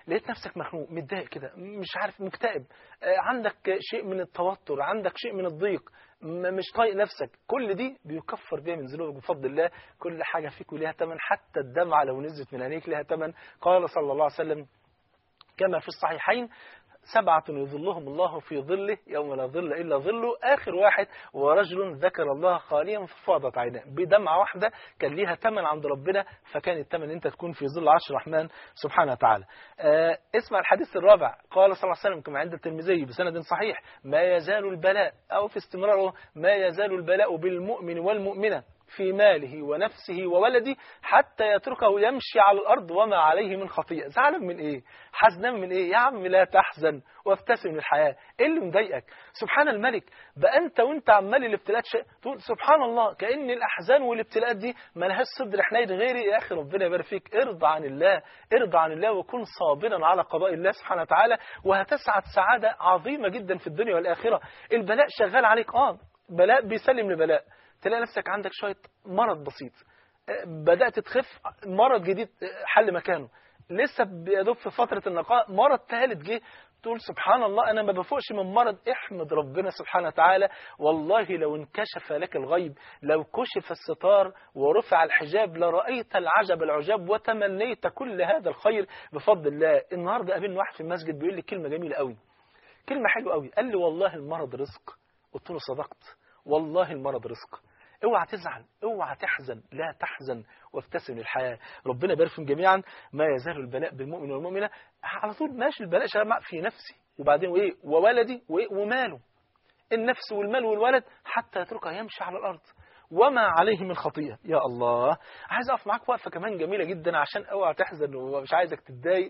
لقيت نفسك مخنوق متضايق كده مش عارف مكتئب، عندك شيء من التوتر، عندك شيء من الضيق، مش طايق نفسك، كل دي بيكفر بيها من ذنوبك بفضل الله. كل حاجة فيك ليها ثمن، حتى الدمعة لو نزلت من عينيك ليها ثمن. قال صلى الله عليه وسلم كما في الصحيحين 7 يظلهم الله في ظله يوم لا ظل إلا ظله، آخر واحد ورجل ذكر الله خاليا ففاضت عيناه. بدمعة واحدة كان ليها ثمن عند ربنا، فكان الثمن ان انت تكون في ظل عرش الرحمن سبحانه وتعالى. اسمع الحديث الرابع، قال صلى الله عليه وسلم كما عند الترمذي بسند صحيح: ما يزال البلاء أو في استمراره ما يزال البلاء بالمؤمن والمؤمنة في ماله ونفسه وولده حتى يتركه يمشي على الأرض وما عليه من خطيئة. زعلان من إيه؟ حزنان من إيه؟ يا عم لا تحزن وابتسم للحياة. إيه اللي مضايقك؟ سبحان الملك. بقى أنت وأنت عمال الابتلاءات تقول سبحان الله، كأن الأحزان والابتلاءات دي ما لهاش صدر حنين غيري. يا أخي ربنا يبارك فيك، ارضى عن الله، ارضى عن الله وكن صابرا على قضاء الله سبحانه وتعالى، وهتسعد سعادة عظيمة جدا في الدنيا والآخرة. البلاء شغال عليك، بلاء بيسلم لبلاء. تلاقي نفسك عندك شوية مرض بسيط، بدأت تخف، مرض جديد حل مكانه، لسه بيدوب في فترة النقاء مرض ثالث جه، تقول سبحان الله أنا ما بفوقش من مرض. احمد ربنا سبحانه وتعالى. والله لو انكشف لك الغيب، لو كشف الستار ورفع الحجاب لرأيت العجب العجاب وتمنيت كل هذا الخير بفضل الله. النهاردة قابلني واحد في المسجد بيقول لي كلمة جميلة قوي، كلمة حلوة قوي، قال لي والله المرض رزق. قلت له صدقت، والله المرض رزق. اوعى تزعل، اوعى تحزن، لا تحزن وابتسم للحياة. ربنا يبارك فيهم جميعا. ما يزال البلاء بالمؤمن والمؤمنة. على طول ماشي البلاء شغال في نفسي وبعدين وايه وولدي وماله، النفس والمال والولد حتى يتركها يمشي على الأرض وما عليه من خطيئة. يا الله، عايز أقف معاك وقفة كمان جميلة جدا عشان اوعى تحزن ومش عايزك تتضايق.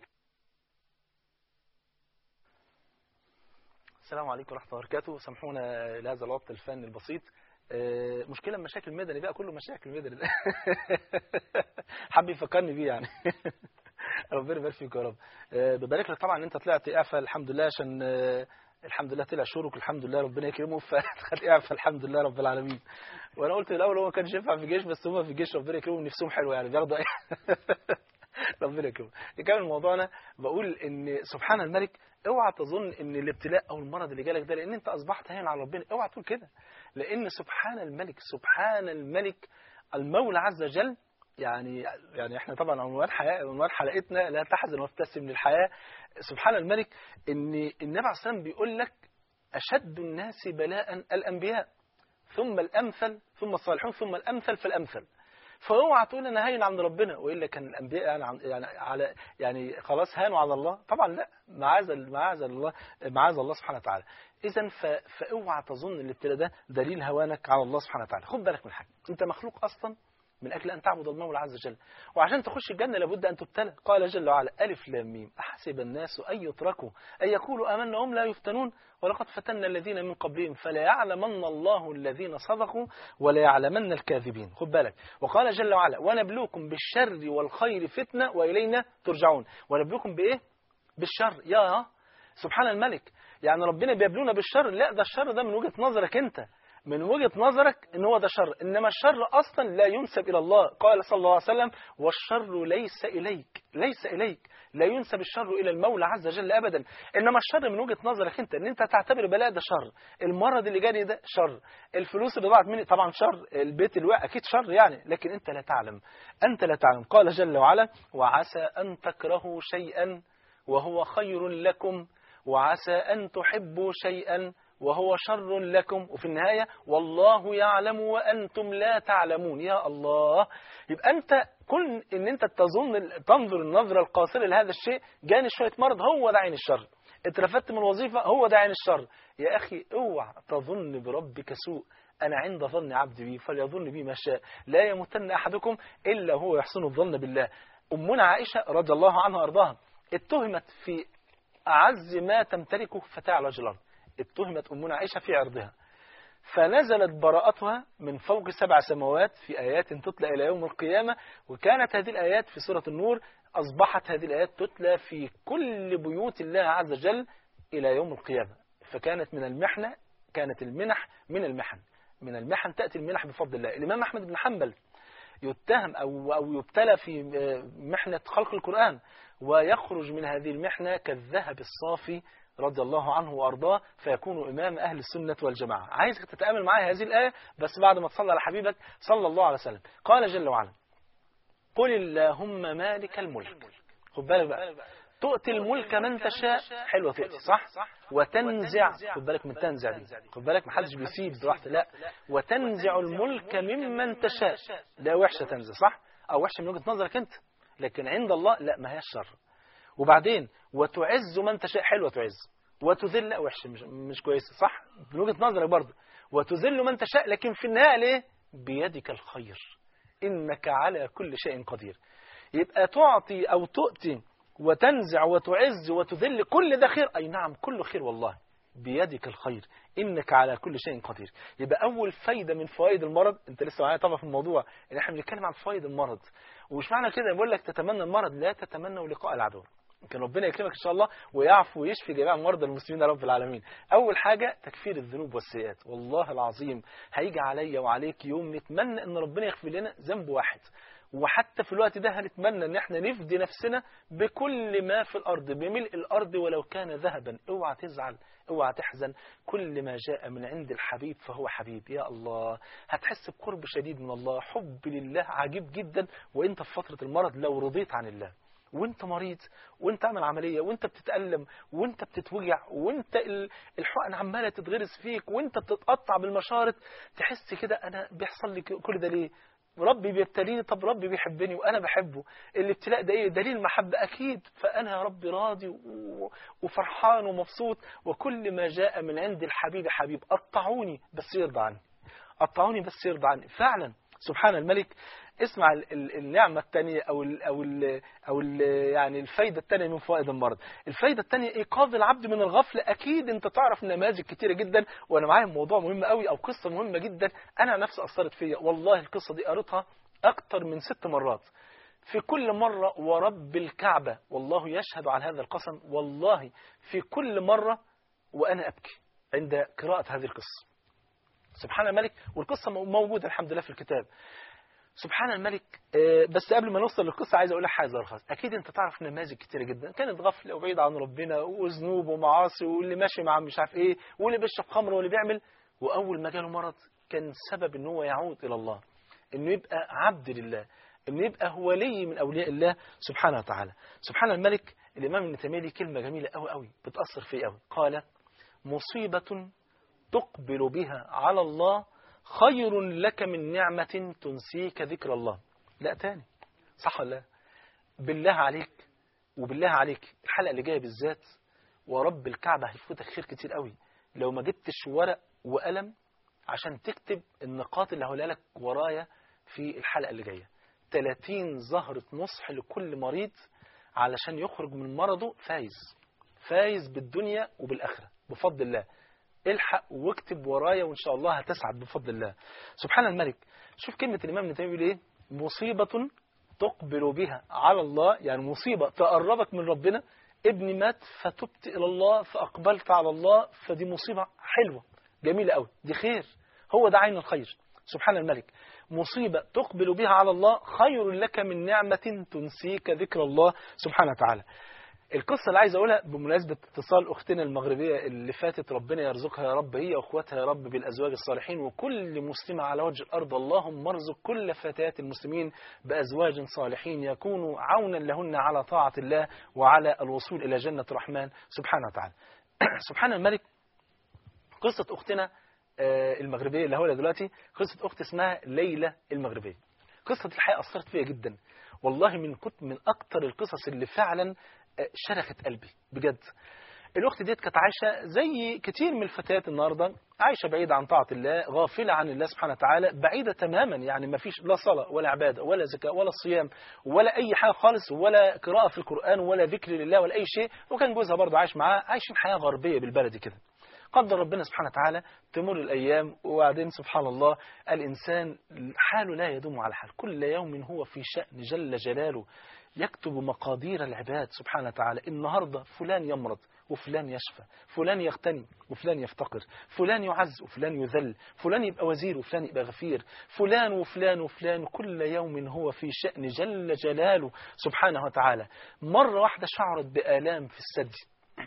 السلام عليكم ورحمة الله وبركاته. سامحونا لهذا الوقت الفني البسيط. مشكلة مشاكل مدني بقى، كله مشاكل مدني حب يفكرني بيه يعني ربنا يبارك فيك يا رب. ببارك لك طبعا ان انت طلعت اعفى الحمد لله، عشان الحمد لله طلع شورك الحمد لله ربنا يكرمه، فخد اعفى الحمد لله رب العالمين. وانا قلت الاول هو ما كانش ينفع في الجيش، بس هم في الجيش ربنا يكرمهم نفسهم حلوه يعني بياخدوا ايه ربنا يكرمه. نكمل موضوعنا. بقول ان سبحان الملك، اوعى تظن ان الابتلاء او المرض اللي جالك ده لان انت اصبحت هين على ربنا، اوعى تقول كده، لان سبحان الملك، سبحان الملك المولى عز وجل. يعني احنا طبعا عنوان حلقتنا لا تحزن وابتسم للحياة. سبحان الملك ان النبي عليه الصلاة والسلام بيقول لك اشد الناس بلاء الانبياء ثم الامثل ثم الصالحون ثم الامثل فالامثل. فاوعى تقول انا هين عند ربنا والا كان الانبياء يعني خلاص هانوا على الله. طبعا لا، معاذ الله سبحانه وتعالى. اذا فاوعى تظن الابتلاء ده دليل هوانك على الله سبحانه وتعالى. خد بالك من حاجه، انت مخلوق اصلا من أجل أن تعبد المولى عز وجل، وعشان تخش الجنة لابد أن تبتلى. قال جل وعلا ألف لام ميم أحسب الناس أن يتركوا أن يقولوا آمنا وهم لا يفتنون ولقد فتنا الذين من قبلهم فلا يعلمن الله الذين صدقوا ولا يعلمن الكاذبين. خد بالك. وقال جل وعلا ونبلوكم بالشر والخير فتنة وإلينا ترجعون. ونبلوكم بإيه؟ بالشر. يا سبحان الملك، يعني ربنا بيبلونا بالشر؟ لا، ده الشر ده من وجهة نظرك أنت، من وجهة نظرك ان هو ده شر، انما الشر اصلا لا ينسب الى الله. قال صلى الله عليه وسلم والشر ليس اليك، لا ينسب الشر الى المولى عز وجل ابدا، انما الشر من وجهة نظرك انت، ان انت تعتبر بلاء ده شر، المرض اللي جاني ده شر، الفلوس اللي ضاعت مني طبعا شر، البيت اللي وقع اكيد شر يعني، لكن انت لا تعلم. قال جل وعلا وعسى ان تكرهوا شيئا وهو خير لكم وعسى ان تحبوا شيئا وهو شر لكم، وفي النهاية والله يعلم وأنتم لا تعلمون. يا الله، يبقى أنت كل إن أنت تنظر النظرة القاصرة لهذا الشيء، جاني شوية مرض هو ده عين الشر، اترفدت من الوظيفة هو ده عين الشر. يا أخي اوعى تظن بربك سوء، أنا عند ظن عبدي بي فليظن بي ما شاء، لا يموتن أحدكم إلا هو يحسن الظن بالله. أمنا عائشة رضي الله عنها وأرضاها اتهمت في أعز ما تمتلكه فتاة على وجه الأرض، اتهمت أمنا عائشة في عرضها، فنزلت براءتها من فوق 7 سماوات في آيات تتلى إلى يوم القيامة. وكانت هذه الآيات في سورة النور، أصبحت هذه الآيات تتلى في كل بيوت الله عز وجل إلى يوم القيامة. فكانت من المحنة، كانت المنح من المحن تأتي المنح بفضل الله. الإمام أحمد بن حنبل يتهم أو يبتلى في محنة خلق القرآن، ويخرج من هذه المحنة كالذهب الصافي رضي الله عنه وأرضاه، فيكون إمام أهل السنة والجماعة. عايزك تتأمل معي هذه الآية بس بعد ما تصلى على حبيبك صلى الله عليه وسلم. قال جل وعلا: قل اللهم مالك الملك. خد بالك بقى، تؤتي الملك من تشاء، حلوة تؤتي صح، وتنزع، خد بالك من تنزع دي، خد بالك محدش بيسيب براحته، لا، وتنزع الملك ممن تشاء. لا وحشة تنزع صح، أو وحشة من وجهة نظرك أنت، لكن عند الله لا، ما هي الشر. وبعدين وتعز من تشاء، حلوة تعز، وتذل وحشة مش كويسة صح من وجهة نظرك برضه، وتذل من تشاء، لكن في النهاية ليه؟ بيدك الخير إنك على كل شيء قدير. يبقى تعطي أو تؤتي وتنزع وتعز وتذل، كل ده خير، أي نعم كله خير والله، بيدك الخير إنك على كل شيء قدير. يبقى أول فايدة من فوائد المرض، أنت لسه معايا طبعا في الموضوع إن إحنا بنتكلم عن فوائد المرض، ومش معنى كده بقول لك تتمنى المرض، لا تتمنوا لقاء العدو. كان ربنا يكرمك إن شاء الله ويعفو ويشفي جميع مرضى المسلمين يا رب العالمين. أول حاجة تكفير الذنوب والسيئات. والله العظيم هيجي عليا وعليك يوم نتمنى إن ربنا يغفر لنا ذنب واحد، وحتى في الوقت ده هنتمنى ان احنا نفدي نفسنا بكل ما في الارض، بملء الارض ولو كان ذهبا. اوعى تزعل، اوعى تحزن، كل ما جاء من عند الحبيب فهو حبيب. يا الله، هتحس بقرب شديد من الله، حب لله عجيب جدا وانت في فترة المرض. لو رضيت عن الله وانت مريض وانت عامل عملية وانت بتتألم وانت بتتوجع وانت الحقن عمالة تتغرس فيك وانت بتتقطع بالمشارط، تحس كده انا بيحصل لي كل ده ليه؟ ربي بيبتليني، طب ربي بيحبني وأنا بحبه. الابتلاء ده إيه؟ دليل محبة أكيد، فأنا يا ربي راضي وفرحان ومبسوط. وكل ما جاء من عند الحبيب حبيب. قطعوني بس يرضى عني، قطعوني بس يرضى عني فعلا. سبحان الملك. اسمع النعمة الثانية أو يعني الفايدة الثانية من فوائد المرض. الفايدة الثانية إيقاظ العبد من الغفلة. أكيد أنت تعرف نماذج كتيرة جدا، وأنا معايا موضوع مهم قوي أو قصة مهمة جدا أنا نفسي أثرت فيا. والله القصة دي قريتها أكتر من 6 مرات، في كل مرة ورب الكعبة والله يشهد على هذا القسم، والله في كل مرة وأنا أبكي عند قراءة هذه القصة. سبحان الملك. والقصة موجودة الحمد لله في الكتاب. سبحان الملك. بس قبل ما نوصل للقصة عايز أقول لك حاجة رخص. أكيد أنت تعرف نماذج كتيرة جدا كانت غفلة وبعيدة عن ربنا وذنوب ومعاصي، واللي ماشي مع مش عارف إيه، واللي بيشرب خمر واللي بيعمل، وأول ما جاله مرض كان سبب إن هو يعود إلى الله، إنه يبقى عبد لله، إنه يبقى هو ولي من أولياء الله سبحانه وتعالى. سبحان الملك. الإمام ابن تيمية ليه كلمة جميلة أوي أوي بتأثر فيه أوي. قال: مصيبة تقبل بها على الله خير لك من نعمة تنسيك ذكر الله. لا تاني، صح ولا لا؟ بالله عليك وبالله عليك الحلقة اللي جاية بالذات ورب الكعبة هيفوتك خير كتير قوي لو ما جبتش ورق وقلم عشان تكتب النقاط اللي هقولها لك ورايا في الحلقة اللي جاية. 30 زهرة نصح لكل مريض علشان يخرج من مرضه فايز بالدنيا وبالآخرة بفضل الله. الحق واكتب ورايا وإن شاء الله هتسعد بفضل الله. سبحان الملك. شوف كلمة الإمام ابن تيمية بيقول إيه؟ مصيبة تقبل بها على الله، يعني مصيبة تقربك من ربنا. ابني مات فتبت إلى الله فأقبلت على الله، فدي مصيبة حلوة جميلة قوي، دي خير، هو ده عين الخير. سبحان الملك. مصيبة تقبل بها على الله خير لك من نعمة تنسيك ذكر الله سبحانه وتعالى. القصة اللي عايز أقولها بمناسبة اتصال أختنا المغربية اللي فاتت، ربنا يرزقها يا رب هي وأخواتها يا رب بالأزواج الصالحين، وكل مسلمة على وجه الأرض اللهم ارزق كل فتيات المسلمين بأزواج صالحين يكونوا عونا لهن على طاعة الله وعلى الوصول إلى جنة الرحمن سبحانه وتعالى. سبحان الملك. قصة أختنا المغربية اللي هقولها دلوقتي قصة أخت اسمها ليلى المغربية. قصة الحقيقة أثرت فيها جدا والله، من أكتر القصص اللي فعلا شرخت قلبي بجد. الأخت ديت كانت عايشة زي كتير من الفتيات النهاردة، عايشة بعيدة عن طاعة الله، غافلة عن الله سبحانه وتعالى، بعيدة تماما، يعني ما فيش لا صلاة ولا عبادة ولا زكاة ولا صيام ولا أي حاجة خالص، ولا قراءة في القرآن ولا ذكر لله ولا أي شيء. وكان جوزها برضه عايش معاه، عايشين حياة غربية بالبلدي كده. قدر ربنا سبحانه وتعالى تمر الأيام، وبعدين سبحان الله الإنسان حاله لا يدوم على حال، كل يوم هو في شأن جل جلاله، يكتب مقادير العباد سبحانه وتعالى. النهاردة فلان يمرض وفلان يشفى، فلان يغتني وفلان يفتقر، فلان يعز وفلان يذل، فلان يبقى وزير وفلان يبقى غفير، فلان وفلان وفلان، كل يوم هو في شأن جل جلاله سبحانه وتعالى. مرة واحدة شعرت بآلام في الثدي،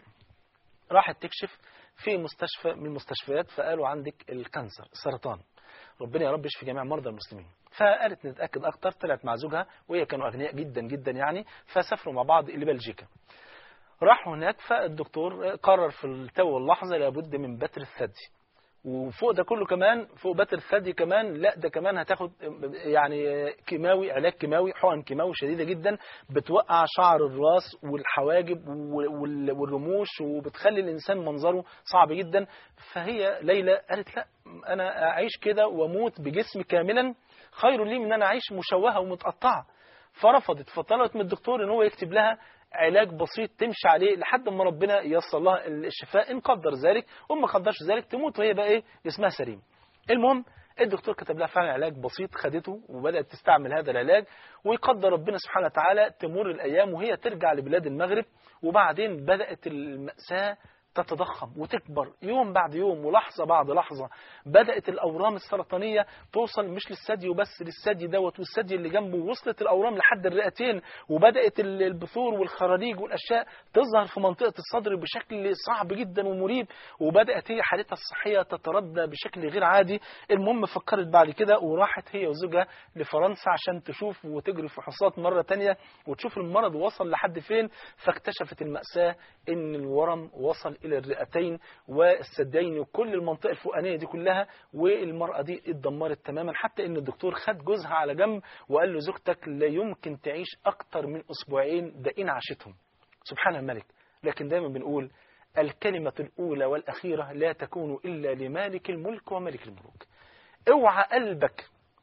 راحت تكشف في مستشفى من المستشفيات، فقالوا عندك الكانسر، السرطان، ربنا يا رب يشفي جميع مرضى المسلمين. فقالت نتأكد أكتر، طلعت مع زوجها وهي كانوا أغنياء جدا جدا يعني، فسافروا مع بعض إلى بلجيكا. راحوا هناك، فالدكتور قرر في التو واللحظة لابد من بتر الثدي، وفوق ده كله كمان، فوق بتر الثدي كمان، لا ده كمان هتاخد يعني كيماوي، علاج كيماوي، حقن كيماوي شديدة جدا بتوقع شعر الراس والحواجب والرموش، وبتخلي الإنسان منظره صعب جدا. فهي ليلى قالت لا، أنا أعيش كده وأموت بجسمي كاملا خير لي من أن أنا أعيش مشوهة ومتقطعة. فرفضت، فطلبت من الدكتور ان هو يكتب لها علاج بسيط تمشي عليه لحد ما ربنا ييسر لها الشفاء، ان قدر ذلك، وما قدرش ذلك تموت وهي بقى ايه جسمها سليم. المهم الدكتور كتب لها فعلا علاج بسيط، خدته وبدأت تستعمل هذا العلاج، ويقدر ربنا سبحانه وتعالى تمر الأيام وهي ترجع لبلاد المغرب. وبعدين بدأت المأساة تتضخم وتكبر يوم بعد يوم ولحظة بعد لحظة. بدأت الأورام السرطانية توصل مش للثدي وبس، للثدي دوت والثدي اللي جنبه، وصلت الأورام لحد الرئتين، وبدأت البثور والخراريج والأشياء تظهر في منطقة الصدر بشكل صعب جدا ومريب، وبدأت هي حالتها الصحية تتردى بشكل غير عادي. المهم فكرت بعد كده وراحت هي وزوجها لفرنسا عشان تشوف وتجري فحوصات مرة تانية وتشوف المرض وصل لحد فين. فاكتشفت المأساة ان الورم وصل الى الرئتين والثديين وكل المنطقة الفوقانية دي كلها، والمرأة دي اتدمرت تماما، حتى ان الدكتور خد جوزها على جنب وقال له زوجتك لا يمكن تعيش اكتر من اسبوعين ده ان عاشتهم. سبحان الملك. لكن دايما بنقول الكلمة الاولى والاخيرة لا تكون الا لمالك الملك وملك الملوك. اوعى قلبك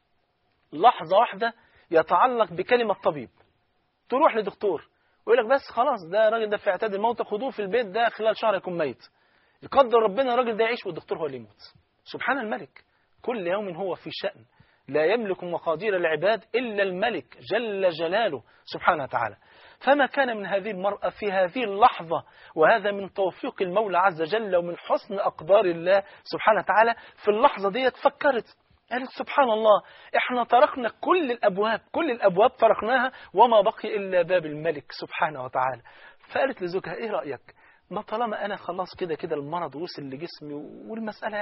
لحظة واحدة يتعلق بكلمة طبيب، تروح لدكتور ويقول لك بس خلاص ده راجل ده في اعتاد الموت، خدوه في البيت ده خلال شهر يكون ميت. يقدر ربنا الراجل ده يعيش والدكتور هو اللي يموت. سبحان الملك. كل يوم هو في شأن، لا يملك مقادير العباد إلا الملك جل جلاله سبحانه وتعالى. فما كان من هذه المرأة في هذه اللحظة، وهذا من توفيق المولى عز وجل ومن حسن أقدار الله سبحانه وتعالى، في اللحظة دي فكرت قالت سبحان الله، احنا طرقنا كل الأبواب طرقناها وما بقي إلا باب الملك سبحانه وتعالى. فقالت لزوجها ايه رأيك، ما طالما انا خلاص كده المرض وصل لجسمي والمسألة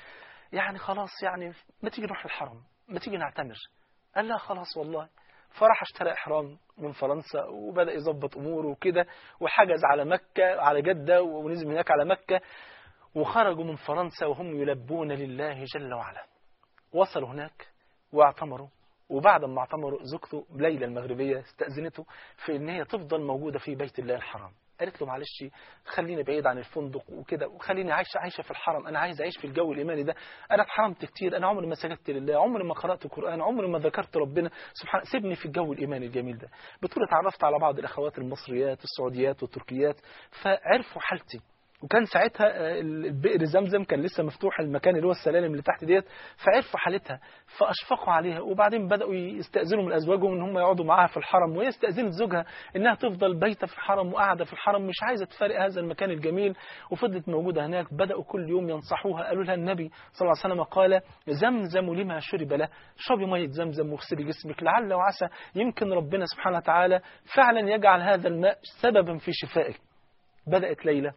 يعني خلاص، يعني ما تيجي نروح الحرم، ما تيجي نعتمر. قال لا خلاص والله. فراح اشترى إحرام من فرنسا وبدأ يظبط أموره وكده، وحجز على مكة على جدة ونزل هناك على مكة، وخرجوا من فرنسا وهم يلبون لله جل وعلا. وصلوا هناك واعتمروا، وبعد ما اعتمروا زوجته ليلى المغربية استأذنته في ان هي تفضل موجودة في بيت الله الحرام. قالت له معلش خليني بعيد عن الفندق وكده، وخليني عايشة في الحرم، انا عايز اعيش في الجو الايماني ده، انا اتحرمت كتير، انا عمري ما سجدت لله، عمري ما قرأت القرآن، عمري ما ذكرت ربنا سبحانه، سيبني في الجو الايماني الجميل ده. بتقول اتعرفت على بعض الاخوات المصريات السعوديات والتركيات، فعرفوا حالتي، وكان ساعتها البئر زمزم كان لسه مفتوح، المكان اللي هو السلالم اللي تحت ديت، فعرفوا حالتها فأشفقوا عليها. وبعدين بدأوا يستأذنوا من أزواجهم ان هم يقعدوا معاها في الحرم، وهي استأذنت زوجها انها تفضل بايته في الحرم وقاعده في الحرم، مش عايزه تفارق هذا المكان الجميل، وفضلت موجوده هناك. بدأوا كل يوم ينصحوها، قالوا لها النبي صلى الله عليه وسلم قال زمزم لما شرب له، شربي ميه زمزم واغسلي جسمك، لعل وعسى يمكن ربنا سبحانه وتعالى فعلا يجعل هذا الماء سببا في شفائك. بدأت ليلى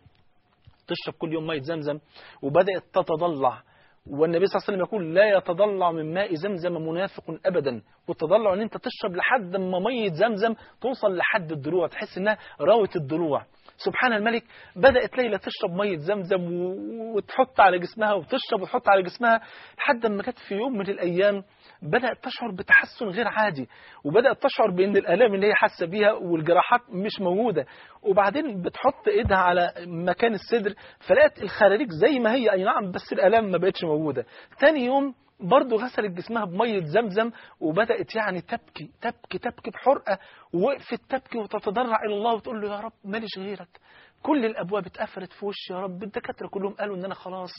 تشرب كل يوم مية زمزم وبدأت تتضلع، والنبي صلى الله عليه وسلم يقول لا يتضلع من ماء زمزم منافق أبدا. والتضلع ان انت تشرب لحد ما مية زمزم توصل لحد الضلوع، تحس انها راوت الضلوع. سبحان الملك. بدأت ليلى تشرب مية زمزم وتحط على جسمها وتشرب وتحط على جسمها، لحد ما جت في يوم من الأيام بدأت تشعر بتحسن غير عادي، وبدأت تشعر بأن الآلام اللي هي حاسة بيها والجراحات مش موجودة. وبعدين بتحط إيدها على مكان الصدر فلقت الخراريج زي ما هي، أي نعم، بس الآلام ما بقتش موجودة. تاني يوم برضو غسلت جسمها بمية زمزم، وبدأت يعني تبكي تبكي تبكي بحرقة، ووقفت تبكي وتتضرع إلى الله وتقول له يا رب ماليش غيرك، كل الابواب اتقفلت في وشي يا رب. الدكاتره كلهم قالوا ان انا خلاص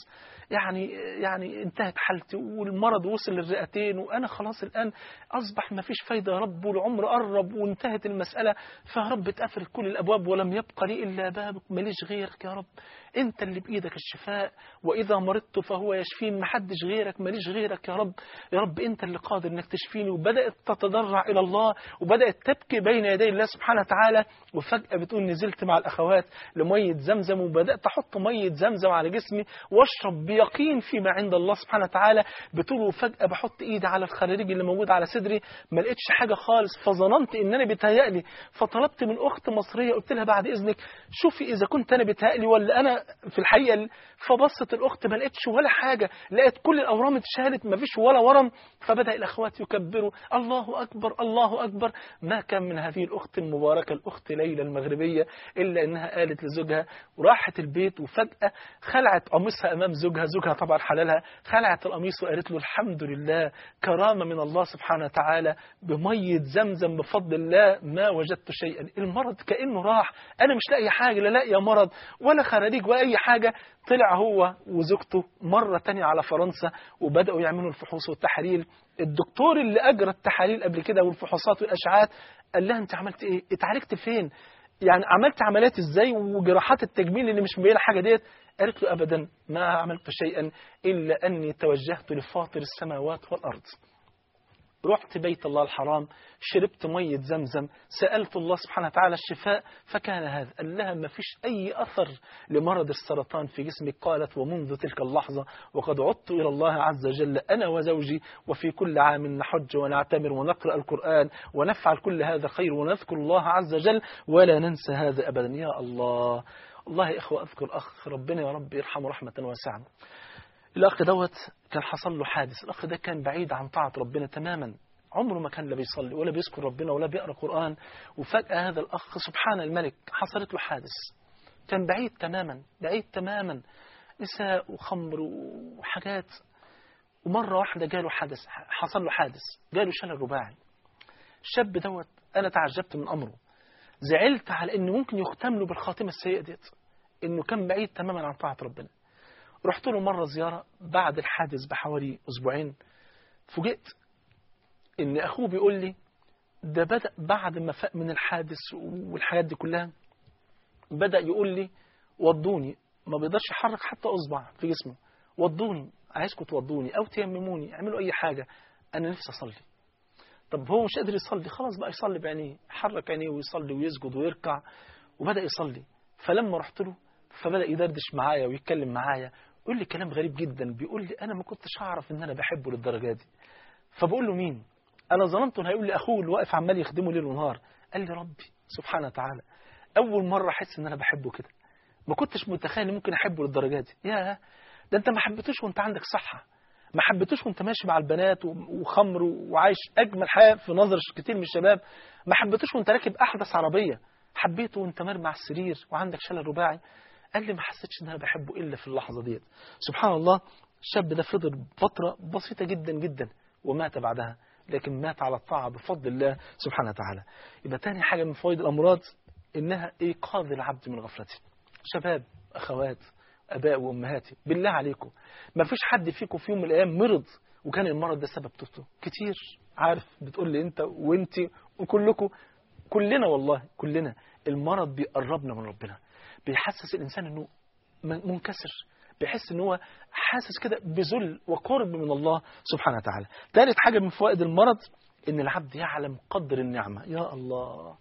يعني انتهت حالتي، والمرض وصل للرئتين، وانا خلاص الان اصبح ما فيش فايده يا رب، والعمر قرب وانتهت المساله. فيا رب اتقفلت كل الابواب ولم يبق لي الا بابك، ماليش غيرك يا رب، انت اللي بايدك الشفاء، واذا مرضت فهو يشفين، ما حدش غيرك، ماليش غيرك يا رب. يا رب انت اللي قادر انك تشفيني. وبدات تتضرع الى الله، وبدات تبكي بين يدي الله سبحانه وتعالى. وفجاه بتقول نزلت مع الاخوات لميه زمزم، وبدات احط ميه زمزم على جسمي واشرب بيقين فيما عند الله سبحانه وتعالى. بتقول وفجاه بحط ايدي على الخلاريج اللي موجود على صدري، ما لقيتش حاجه خالص، فظننت ان انا بيتهيألي. فطلبت من اخت مصريه، قلت لها بعد اذنك شوفي اذا كنت انا بيتهيألي ولا انا في الحقيقه. فبصت الاخت ما لقيتش ولا حاجه، لقيت كل الاورام اتشالت، ما فيش ولا ورم. فبدا الاخوات يكبروا الله اكبر الله اكبر. ما كان من هذه الاخت المباركه الاخت ليلى المغربيه الا انها قالت لزوجها وراحت البيت، وفجاه خلعت قميصها امام زوجها، زوجها طبعا حلالها، خلعت القميص وقالت له الحمد لله، كرامه من الله سبحانه وتعالى، بميه زمزم بفضل الله ما وجدت شيئا. المرض كانه راح، انا مش لاقي حاجه، لا لاقيه مرض ولا خراريج ولا اي حاجه. طلع هو وزوجته مرة تانية على فرنسا، وبدأوا يعملوا الفحوص والتحاليل. الدكتور اللي أجرى التحاليل قبل كده والفحوصات والأشعات قال لها أنت عملت إيه؟ اتعالجت فين؟ يعني عملت عمليات إزاي وجراحات التجميل اللي مش مبينة حاجة ديت؟ قالت له أبدا ما عملت شيئا إلا أني توجهت لفاطر السماوات والأرض. رحت بيت الله الحرام، شربت مية زمزم، سألت الله سبحانه وتعالى الشفاء، فكان هذا. قال لها ما فيش أي أثر لمرض السرطان في جسمك. قالت ومنذ تلك اللحظة وقد عدت إلى الله عز وجل أنا وزوجي، وفي كل عام نحج ونعتمر ونقرأ القرآن ونفعل كل هذا خير ونذكر الله عز وجل ولا ننسى هذا أبدا. يا الله والله يا إخوة أذكر أخ ربنا يا رب يرحمه رحمة واسعة. الأخ دوت كان حصل له حادث. الأخ ده كان بعيد عن طاعة ربنا تماما، عمره ما كان لا بيصلي ولا بيذكر ربنا ولا بيقرأ قرآن. وفجأة هذا الأخ سبحان الملك حصلت له حادث. كان بعيد تماما بعيد تماما، نساء وخمر وحاجات، ومرة واحدة جاله حدث، حصل له حادث، جاله شلل رباعي. الشاب دوت أنا تعجبت من أمره، زعلت على إنه ممكن يختم له بالخاتمة السيئة ديت، إنه كان بعيد تماما عن طاعة ربنا. رحت له مرة زيارة بعد الحادث بحوالي أسبوعين، فوجئت إن أخوه بيقول لي ده بدأ بعد ما فاق من الحادث والحاجات دي كلها، بدأ يقول لي وضوني، ما بيقدرش يحرك حتى أصبع في جسمه، وضوني، عايزكم توضوني أو تيمموني، اعملوا أي حاجة، أنا نفسي أصلي. طب هو مش قادر يصلي، خلاص بقى يصلي بعينيه، حرك عينيه ويصلي ويسجد ويركع، وبدأ يصلي. فلما رحت له فبدأ يدردش معايا ويتكلم معايا، يقول لي كلام غريب جدا، بيقول لي أنا ما كنتش أعرف إن أنا بحبه للدرجة دي. فبقول له مين؟ أنا ظننت إنه هيقول لي أخوه اللي واقف عمال يخدمه ليل ونهار. قال لي ربي سبحانه وتعالى، أول مرة أحس إن أنا بحبه كده، ما كنتش متخيل إن ممكن أحبه للدرجة دي. يا ده أنت ما حبيتوش وأنت عندك صحة، ما حبيتوش وأنت ماشي مع البنات وخمر وعايش أجمل حياة في نظر كتير من الشباب، ما حبيتوش وأنت راكب أحدث عربية، حبيته وأنت مرمي على السرير وعندك شلل رباعي. قال لي ما حسيتش إن أنا بحبه إلا في اللحظة ديت. سبحان الله، الشاب ده فضل فترة بسيطة جدا جدا ومات بعدها، لكن مات على الطاعة بفضل الله سبحانه وتعالى. يبقى تاني حاجة من فوائد الأمراض إنها إيقاظ العبد من غفلته. شباب، أخوات، أباء وأمهاتي، بالله عليكم ما فيش حد فيكم في يوم من الأيام مرض وكان المرض ده سبب توبته؟ كتير، عارف بتقول لي أنت وأنت وكلكم، كلنا والله كلنا. المرض بيقربنا من ربنا، بيحسس الإنسان إنه منكسر، بيحس ان هو حاسس كده بذل وقرب من الله سبحانه وتعالى. ثالث حاجة من فوائد المرض ان العبد يعلم قدر النعمة. يا الله،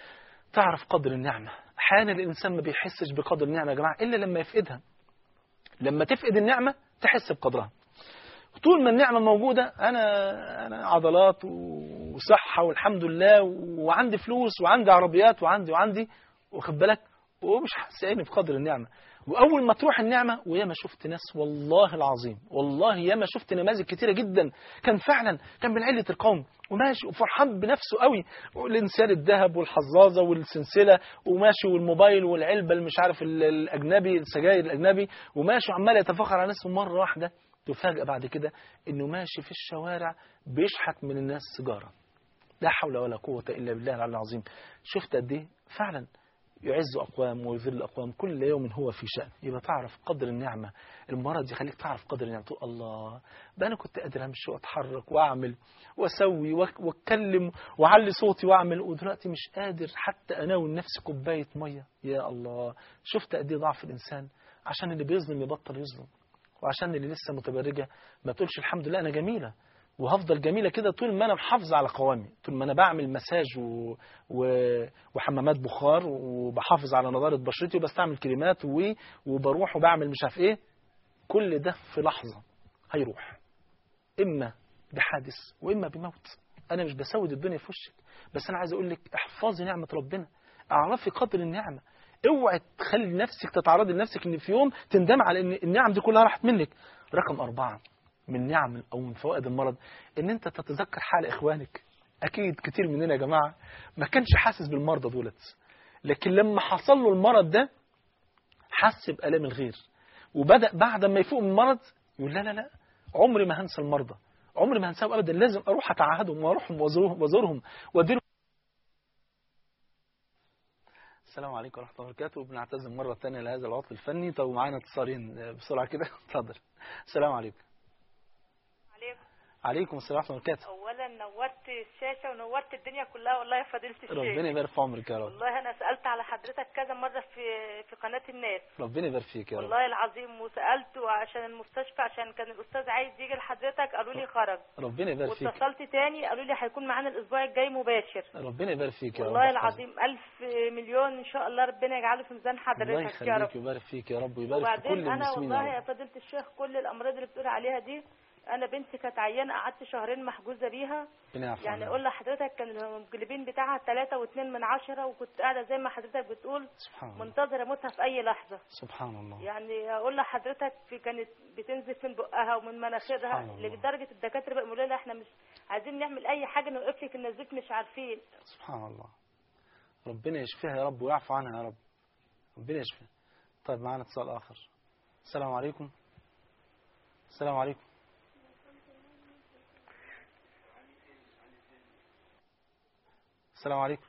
تعرف قدر النعمة. احيانا الانسان ما بيحسش بقدر النعمة يا جماعة الا لما يفقدها. لما تفقد النعمة تحس بقدرها. طول ما النعمة موجودة، أنا عضلات وصحة والحمد لله وعندي فلوس وعندي عربيات وعندي واخد بالك، ومش حاسس يعني بقدر النعمة. وأول ما تروح النعمة، وياما شفت ناس والله العظيم، والله ياما شفت نماذج كتيرة جدا، كان فعلا كان من علة القوم وماشي وفرحان بنفسه قوي، والإنسان الذهب والحظاظة والسلسلة وماشي والموبايل والعلبة اللي مش عارف الأجنبي، السجاير الأجنبي، وماشي وعمال يتفخر على نفسه. مرة واحدة تفاجأ بعد كده إنه ماشي في الشوارع بيشحت من الناس سيجارة. لا حول ولا قوة إلا بالله العلي العظيم. شفت قد إيه فعلا يعز أقوام ويذل أقوام، كل يوم هو في شأن. يبقى تعرف قدر النعمة. المرض يخليك تعرف قدر النعمة، تقول الله بقى أنا كنت قادر أمشي وأتحرك وأعمل وأسوي وأتكلم وأعلي صوتي وأعمل، ودلوقتي مش قادر حتى أناول نفسي كوباية مية. يا الله، شفت قد إيه ضعف الإنسان. عشان اللي بيظلم يبطل يظلم، وعشان اللي لسه متبرجة ما تقولش الحمد لله أنا جميلة وهفضل جميلة كده طول ما أنا محافظة على قوامي، طول ما أنا بعمل مساج وحمامات بخار وبحافظ على نضارة بشرتي وبستعمل كريمات وبروح وبعمل مش عارف إيه. كل ده في لحظة هيروح، إما بحادث وإما بموت. أنا مش بسود الدنيا في وشك، بس أنا عايز أقول لك احفظي نعمة ربنا، اعرفي قدر النعمة. اوعي تخلي نفسك تتعرضي لنفسك ان في يوم تندم على ان النعم دي كلها راحت منك. رقم 4 من نعم او من فوائد المرض ان انت تتذكر حال اخوانك. اكيد كتير مننا يا جماعة ما كانش حاسس بالمرضى دولت، لكن لما حصل له المرض ده حس بآلام الغير، وبدأ بعد ما يفوق من المرض يقول لا لا لا، عمري ما هنسى المرضى، عمري ما هنساهم ابدا، لازم اروح اتعهدهم واروحهم وازورهم واديرهم. السلام عليكم ورحمة الله وبركاته. بنعتذر مرة ثانية لهذا العطل الفني. طب معانا اتصالين بسرعة كده. اتفضل. السلام عليكم. عليكم. عليكم السلام ورحمة الله وبركاته. اولا نورت الشاشه ونورت الدنيا كلها والله يا فضيله الشيخ. ربنا يبارك في عمرك يا رب. والله انا سالت على حضرتك كذا مره في قناه الناس. ربنا يبارك فيك يا رب. والله العظيم، وسالت عشان المستشفى، عشان كان الاستاذ عايز يجي لحضرتك، قالوا لي خرج. ربنا يبارك فيك. واتصلت تاني قالوا لي هيكون معانا الاسبوع الجاي مباشر. ربنا يبارك فيك يا رب. والله العظيم 1000 مليون ان شاء الله ربنا يجعله في ميزان حضرتك يا رب. الله يخليك ويبارك فيك يا رب ويبارك في كل المسلمين. وبعدين انا والله يا فضيله الشيخ كل الامراض اللي بتقول عليها دي، انا بنتي كانت عيانه قعدت شهرين محجوزه بيها. يعني اقول لحضرتك كان الهيموجلوبين بتاعها 3.2 وكنت قاعده زي ما حضرتك بتقول منتظره موتها في اي لحظه. سبحان الله. يعني اقول لحضرتك كانت بتنزف من بقها ومن مناخيرها لدرجه الدكاتره بقى يقولوا لها احنا مش عايزين نعمل اي حاجه نوقف لك النزيف، مش عارفين. سبحان الله. ربنا يشفيها يا رب ويعفو عنها يا رب. ربنا يشفيها. طيب معانا اتصال اخر. السلام عليكم. السلام عليكم. السلام عليكم.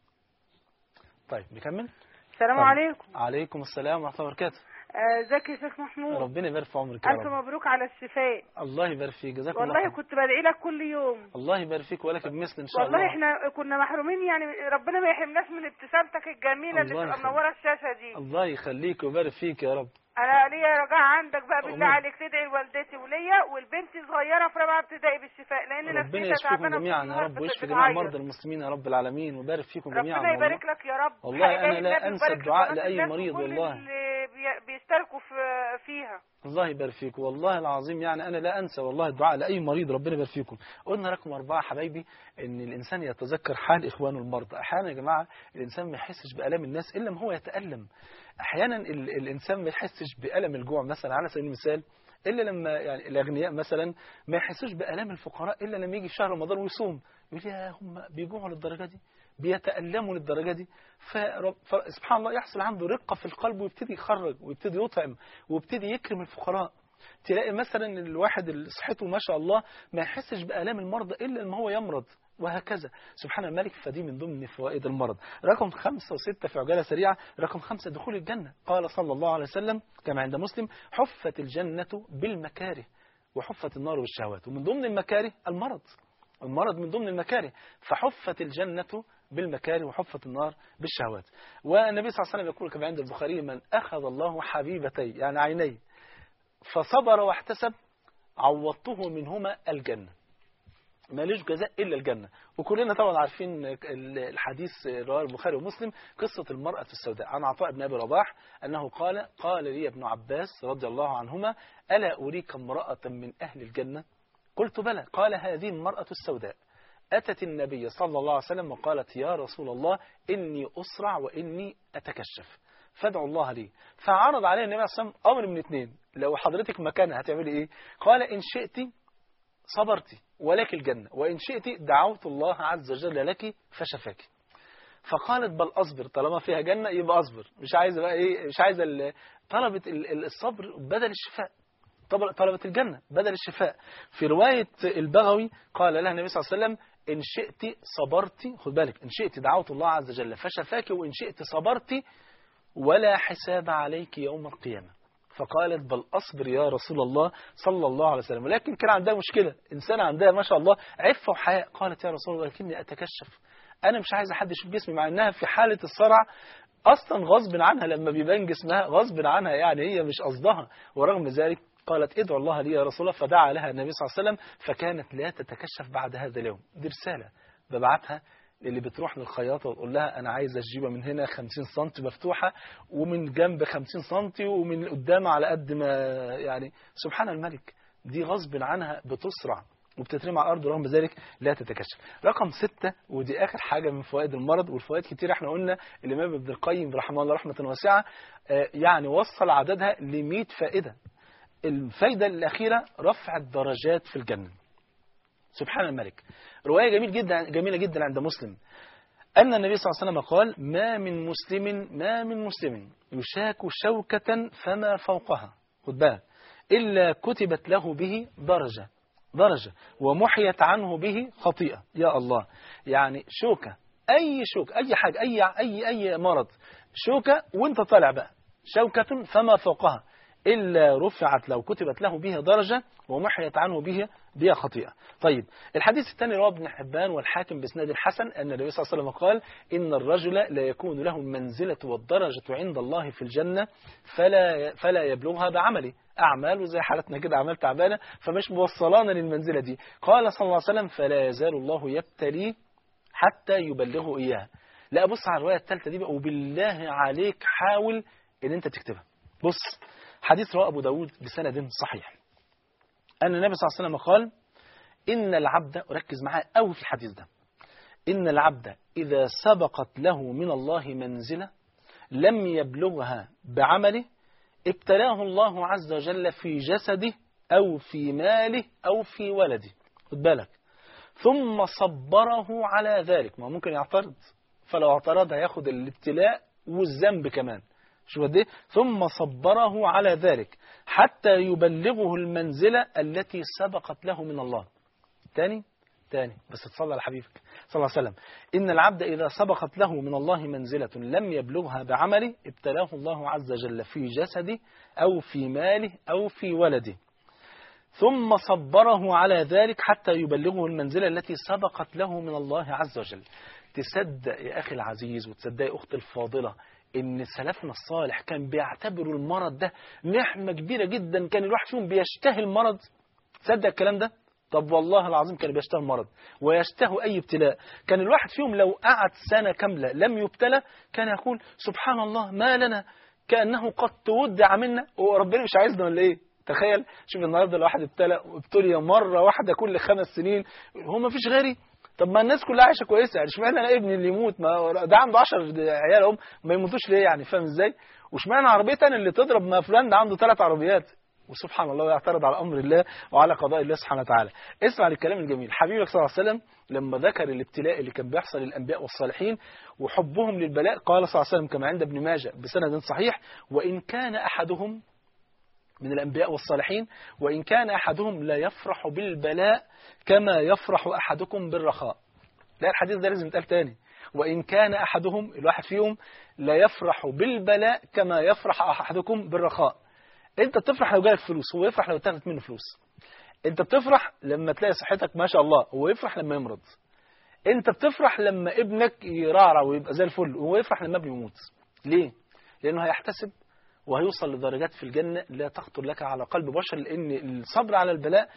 طيب نكمل. السلام عليكم. عليكم السلام ورحمة الله وبركاته. ازيك يا شيخ محمود؟ ربنا يبارك في عمرك يا رب. ألف مبروك على الشفاء. الله يبارك فيك، جزاك الله والله خير. كنت بدعي لك كل يوم. الله يبارك فيك ولك بمثل ان شاء الله. والله احنا كنا محرومين، يعني ربنا ما يحرمناش من ابتسامتك الجميله اللي بتبقى منوره الشاشه دي. الله يخليك ويبارك فيك يا رب. انا ليا رجاء عندك بقى بالله عليك تدعي لوالدتي وليا والبنت صغيره في رابعه ابتدائي بالشفاء، لان ربنا يشفيكم جميعا يا رب ويشفي جميع مرضى المسلمين يا رب العالمين ويبارك فيكم جميعا. ربنا يبارك لك يا رب. والله انا لا انسى الدعاء لاي مريض والله اللي بيشتركوا فيها. الله يبارك فيكم والله العظيم، يعني انا لا انسى والله الدعاء لاي مريض. ربنا يبارك فيكم. قلنا رقم 4 حبايبي ان الانسان يتذكر حال اخوانه المرضى. احيانا يا جماعه الانسان ما يحسش بالام الناس الا ما هو يتالم. احيانا الانسان ما يحسش بالم الجوع مثلا على سبيل المثال الا لما يعني الاغنياء مثلا ما يحسوش بالام الفقراء الا لما يجي في شهر رمضان ويصوم، يقول يا هم بيجوعوا للدرجه دي، بيتألموا للدرجة دي. فسبحان الله يحصل عنده رقة في القلب ويبتدي يخرج ويبتدي يطعم ويبتدي يكرم الفقراء. تلاقي مثلا الواحد اللي صحته ما شاء الله ما يحسش بآلام المرضى إلا لما هو يمرض، وهكذا سبحان الملك. فدي من ضمن فوائد المرض. رقم 5 و6 في عجالة سريعة. رقم 5 دخول الجنة. قال صلى الله عليه وسلم كما عند مسلم حفت الجنة بالمكاره وحفت النار بالشهوات. ومن ضمن المكاره المرض من ضمن المكاره، فحفت الجنة بالمكاره وحفت النار بالشهوات. والنبي صلى الله عليه وسلم يقول كما عند البخاري من أخذ الله حبيبتي يعني عيني فصبر واحتسب عوضته منهما الجنة، ما ليش جزاء إلا الجنة. وكلنا طبعا عارفين الحديث رواه البخاري ومسلم قصة المرأة السوداء عن عطاء بن أبي رباح أنه قال لي ابن عباس رضي الله عنهما ألا أريك امرأة من أهل الجنة؟ قلت بلى. قال هذه المرأة السوداء أتت النبي صلى الله عليه وسلم وقالت يا رسول الله إني أسرع وإني أتكشف فادعوا الله لي. فعرض عليه النبي صلى الله عليه وسلم أمر من 2، لو حضرتك مكانها هتعملي إيه؟ قال إن شئت صبرتي ولك الجنة، وإن شئت دعوت الله عز وجل لك فشفاك. فقالت بل أصبر، طالما فيها جنة يبقى أصبر، مش عايزة بقى إيه، مش عايزة طلبت الصبر بدل الشفاء، طلبت الجنة بدل الشفاء. في رواية البغوي قال لها النبي صلى الله عليه وسلم إن شئت صبرت، خد بالك، إن شئت دعوت الله عز وجل فشفاك، وإن شئت صبرت ولا حساب عليك يوم القيامة. فقالت بل أصبر يا رسول الله صلى الله عليه وسلم. ولكن كان عندها مشكلة، إنسانة عندها ما شاء الله عفة وحياء. قالت يا رسول الله لكني أتكشف، أنا مش عايزة حد يشوف جسمي، مع أنها في حالة الصرع أصلا غصب عنها، لما بيبان جسمها غصب عنها، يعني هي مش قصدها. ورغم ذلك قالت ادعو الله لي يا رسول الله، فدعا لها النبي صلى الله عليه وسلم، فكانت لا تتكشف بعد هذا اليوم. دي رسالة ببعتها اللي بتروح للخياطة وتقول لها أنا عايزة الجيبة من هنا 50 سم مفتوحة، ومن جنب 50 سم، ومن قدام على قد ما، يعني سبحان الملك، دي غصب عنها بتسرع وبتترمى على الأرض، ورغم ذلك لا تتكشف. رقم 6، ودي آخر حاجة من فوائد المرض، والفوائد كتير احنا قلنا الإمام ابن القيم رحمه الله رحمة واسعة يعني وصل عددها ل100 فائدة. الفايدة الأخيرة رفع الدرجات في الجنة. سبحان الملك، رواية جميلة جدا عند مسلم أن النبي صلى الله عليه وسلم قال ما من مسلم يشاك شوكة فما فوقها، خد بالك، إلا كتبت له به درجة ومحيت عنه به خطيئة. يا الله، يعني شوكة، أي شوكة، أي حاجة، أي مرض، شوكة وانت طالع بقى، شوكة فما فوقها إلا رفعت لو كتبت له بها درجة ومحيت عنه بها خطيئة. طيب، الحديث الثاني رواه ابن حبان والحاكم باسناد حسن أن النبي صلى الله عليه وسلم قال إن الرجل لا يكون له المنزلة والدرجة عند الله في الجنة فلا يبلغها بعمله، أعمال زي حالتنا كده، أعمال تعبانة فمش موصلانا للمنزلة دي. قال صلى الله عليه وسلم فلا يزال الله يبتلي حتى يبلغه إياها. لا، بص على الرواية الثالثة دي بقى، وبالله عليك حاول إن أنت تكتبها. بص، حديث رواه أبو داود بسند صحيح أن النبي صلى الله عليه وسلم قال إن العبد، وركز معايا قوي في الحديث ده، إن العبد إذا سبقت له من الله منزلة لم يبلغها بعمله ابتلاه الله عز وجل في جسده أو في ماله أو في ولده، خد بالك، ثم صبره على ذلك. ما ممكن يعترض، فلو اعترض هياخد الابتلاء والذنب كمان، شو قد ايه؟ ثم صبره على ذلك حتى يبلغه المنزلة التي سبقت له من الله. تاني بس تصلى على حبيبك صلى الله عليه وسلم. إن العبد إذا سبقت له من الله منزلة لم يبلغها بعمله ابتلاه الله عز وجل في جسده أو في ماله أو في ولده، ثم صبره على ذلك حتى يبلغه المنزلة التي سبقت له من الله عز وجل. تصدق يا أخي العزيز وتصدق يا أختي الفاضلة إن سلفنا الصالح كان بيعتبروا المرض ده نعمة كبيرة جدا، كان الواحد فيهم بيشتهي المرض. تصدق الكلام ده؟ طب والله العظيم كان بيشتهي المرض ويشتهي أي ابتلاء. كان الواحد فيهم لو قعد سنة كاملة لم يبتلى كان يقول سبحان الله ما لنا كأنه قد تودع منا، وربنا مش عايزنا ولا إيه؟ تخيل، شوف النهارده الواحد ابتلي مرة واحدة كل 5 سنين، هو ما فيش غيري؟ طب ما الناس كلها عايشه كويسه، يعني اشمعنى انا ابني اللي يموت؟ ما ده عنده 10 عيال ما يموتوش ليه يعني؟ فاهم ازاي؟ واشمعنى عربيتي انا اللي تضرب؟ ما فلان ده عنده 3 عربيات. وسبحان الله يعترض على امر الله وعلى قضاء الله سبحانه وتعالى. اسمع الكلام الجميل. حبيبك صلى الله عليه وسلم لما ذكر الابتلاء اللي كان بيحصل للانبياء والصالحين وحبهم للبلاء قال صلى الله عليه وسلم كما عند ابن ماجه بسند صحيح وان كان احدهم من الأنبياء والصالحين وإن كان أحدهم لا يفرح بالبلاء كما يفرح أحدكم بالرخاء. لا، الحديث ده لازم يتقال تاني. وإن كان أحدهم، الواحد فيهم، لا يفرح بالبلاء كما يفرح أحدكم بالرخاء. أنت بتفرح لو جالك فلوس، هو يفرح لو تاخد منه فلوس. أنت بتفرح لما تلاقي صحتك ما شاء الله، هو يفرح لما يمرض. أنت بتفرح لما ابنك يرعرع ويبقى زي الفل، وهو يفرح لما ابنه يموت. ليه؟ لأنه هيحتسب وهيوصل لدرجات في الجنة لا تخطر لك على قلب بشر، لأن الصبر على البلاء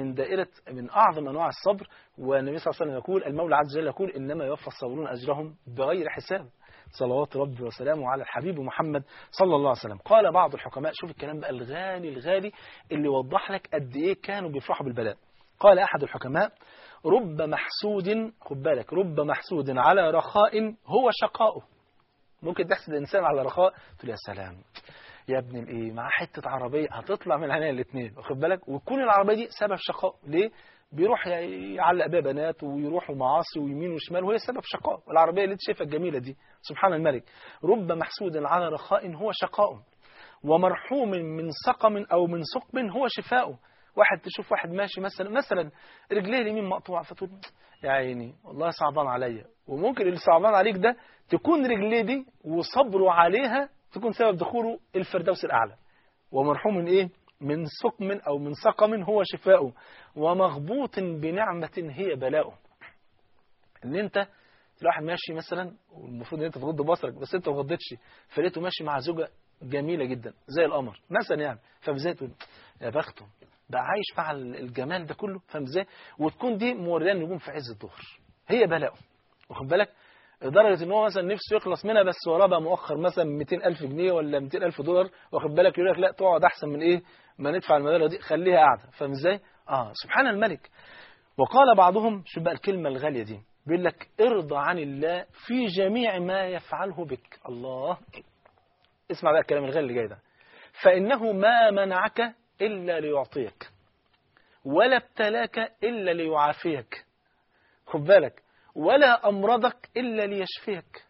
من أعظم أنواع الصبر. والنبي صلى الله عليه وسلم يقول، المولى عز وجل يقول إنما يوفى الصابرون أجرهم بغير حساب. صلوات ربي وسلامه على الحبيب محمد صلى الله عليه وسلم. قال بعض الحكماء، شوف الكلام بقى الغالي اللي وضح لك قد إيه كانوا بيفرحوا بالبلاء. قال أحد الحكماء رب محسود، خد بالك، رب محسود على رخاء هو شقاؤه. ممكن تحسد الإنسان على رخاء تقول يا سلام يا ابني الايه مع حته عربيه هتطلع من عينيا الاثنين، واخد بالك، وتكون العربيه دي سبب شقاء. ليه؟ بيروح يعلق بيها بنات ويروحوا معاصي ويمين وشمال وهي سبب شقاء. والعربيه اللي انت شايفها الجميله دي سبحان الملك، رب محسود على رخاء هو شقاء ومرحوم من سقم او من سقم هو شفاء. واحد تشوف واحد ماشي مثلا رجليه اليمين مقطوعة فتقول يا عيني والله صعبان عليا. وممكن اللي صعبان عليك ده تكون رجليه دي وصبره عليها تكون سبب دخوله الفردوس الأعلى. ومرحوم من إيه؟ من سقم أو من سقم هو شفاؤه، ومغبوط بنعمة هي بلاؤه. إن أنت الواحد ماشي مثلا والمفروض ان انت تغض بصرك بس انت ما غضتش، فلقيته ماشي مع زوجة جميلة جدا زي القمر مثلا يعني، فبزاي تقول يا بخته بقى عايش مع الجمال ده كله، فاهم ازاي؟ وتكون دي موريان النجوم في عز الظهر، هي بلاؤه، واخد بالك؟ لدرجة ان هو مثلا نفسه يخلص منها بس وراه بقى مؤخر مثلا 200,000 جنيه ولا 200,000 دولار، واخد بالك؟ يقول لك لا تقعد احسن من ايه ما ندفع المبالغ دي، خليها قاعده، فاهم ازاي؟ سبحان الملك. وقال بعضهم، شوف بقى الكلمة الغالية دي، بيقول لك ارضى عن الله في جميع ما يفعله بك. الله، اسمع بقى الكلام الغالي اللي جاي ده. فإنه ما منعك إلا ليعطيك، ولا ابتلاك إلا ليعافيك، خد بالك، ولا أمرضك إلا ليشفيك،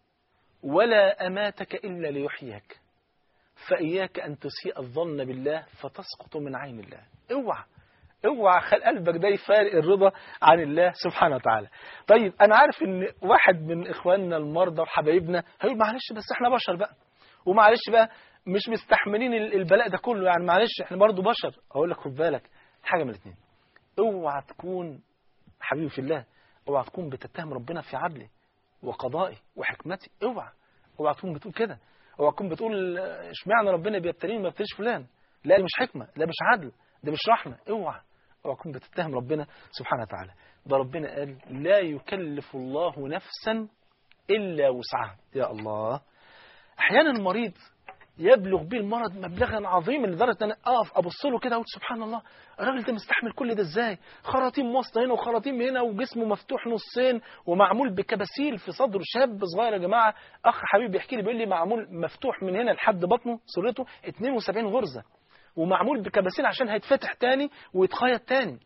ولا أماتك إلا ليحييك، فإياك أن تسيء الظن بالله فتسقط من عين الله. اوعى خلق قلبك ده يفارق الرضا عن الله سبحانه وتعالى. طيب انا عارف ان واحد من اخواننا المرضى وحبايبنا هيقول معلش بس احنا بشر بقى، ومعلش بقى مش مستحملين البلاء ده كله، يعني معلش احنا برضو بشر. اقول لك خد بالك حاجه من الاثنين، اوعى تكون حبيبي في الله، اوعى تكون بتتهم ربنا في عدله وقضائه وحكمته، اوعى تكون بتقول كده، اوعى تكون بتقول اشمعنى ربنا بيبتليني ما بيبتليش فلان، لا دي مش حكمه، لا مش عدل، ده مش رحمه، اوعى تكون بتتهم ربنا سبحانه وتعالى. ده ربنا قال لا يكلف الله نفسا إلا وسعها. يا الله، أحيانا المريض يبلغ به المرض مبلغا عظيما لدرجة أن أنا أقف أبص له كده أقول سبحان الله، الراجل ده مستحمل كل ده إزاي؟ خراطيم واصلة هنا وخراطيم هنا وجسمه مفتوح نصين ومعمول بكباسيل في صدره. شاب صغير يا جماعة، أخ حبيبي بيحكي لي بيقول لي معمول مفتوح من هنا لحد بطنه سرته 72 غرزة، ومعمول بكباسيل عشان هيتفتح تاني ويتخيط تاني.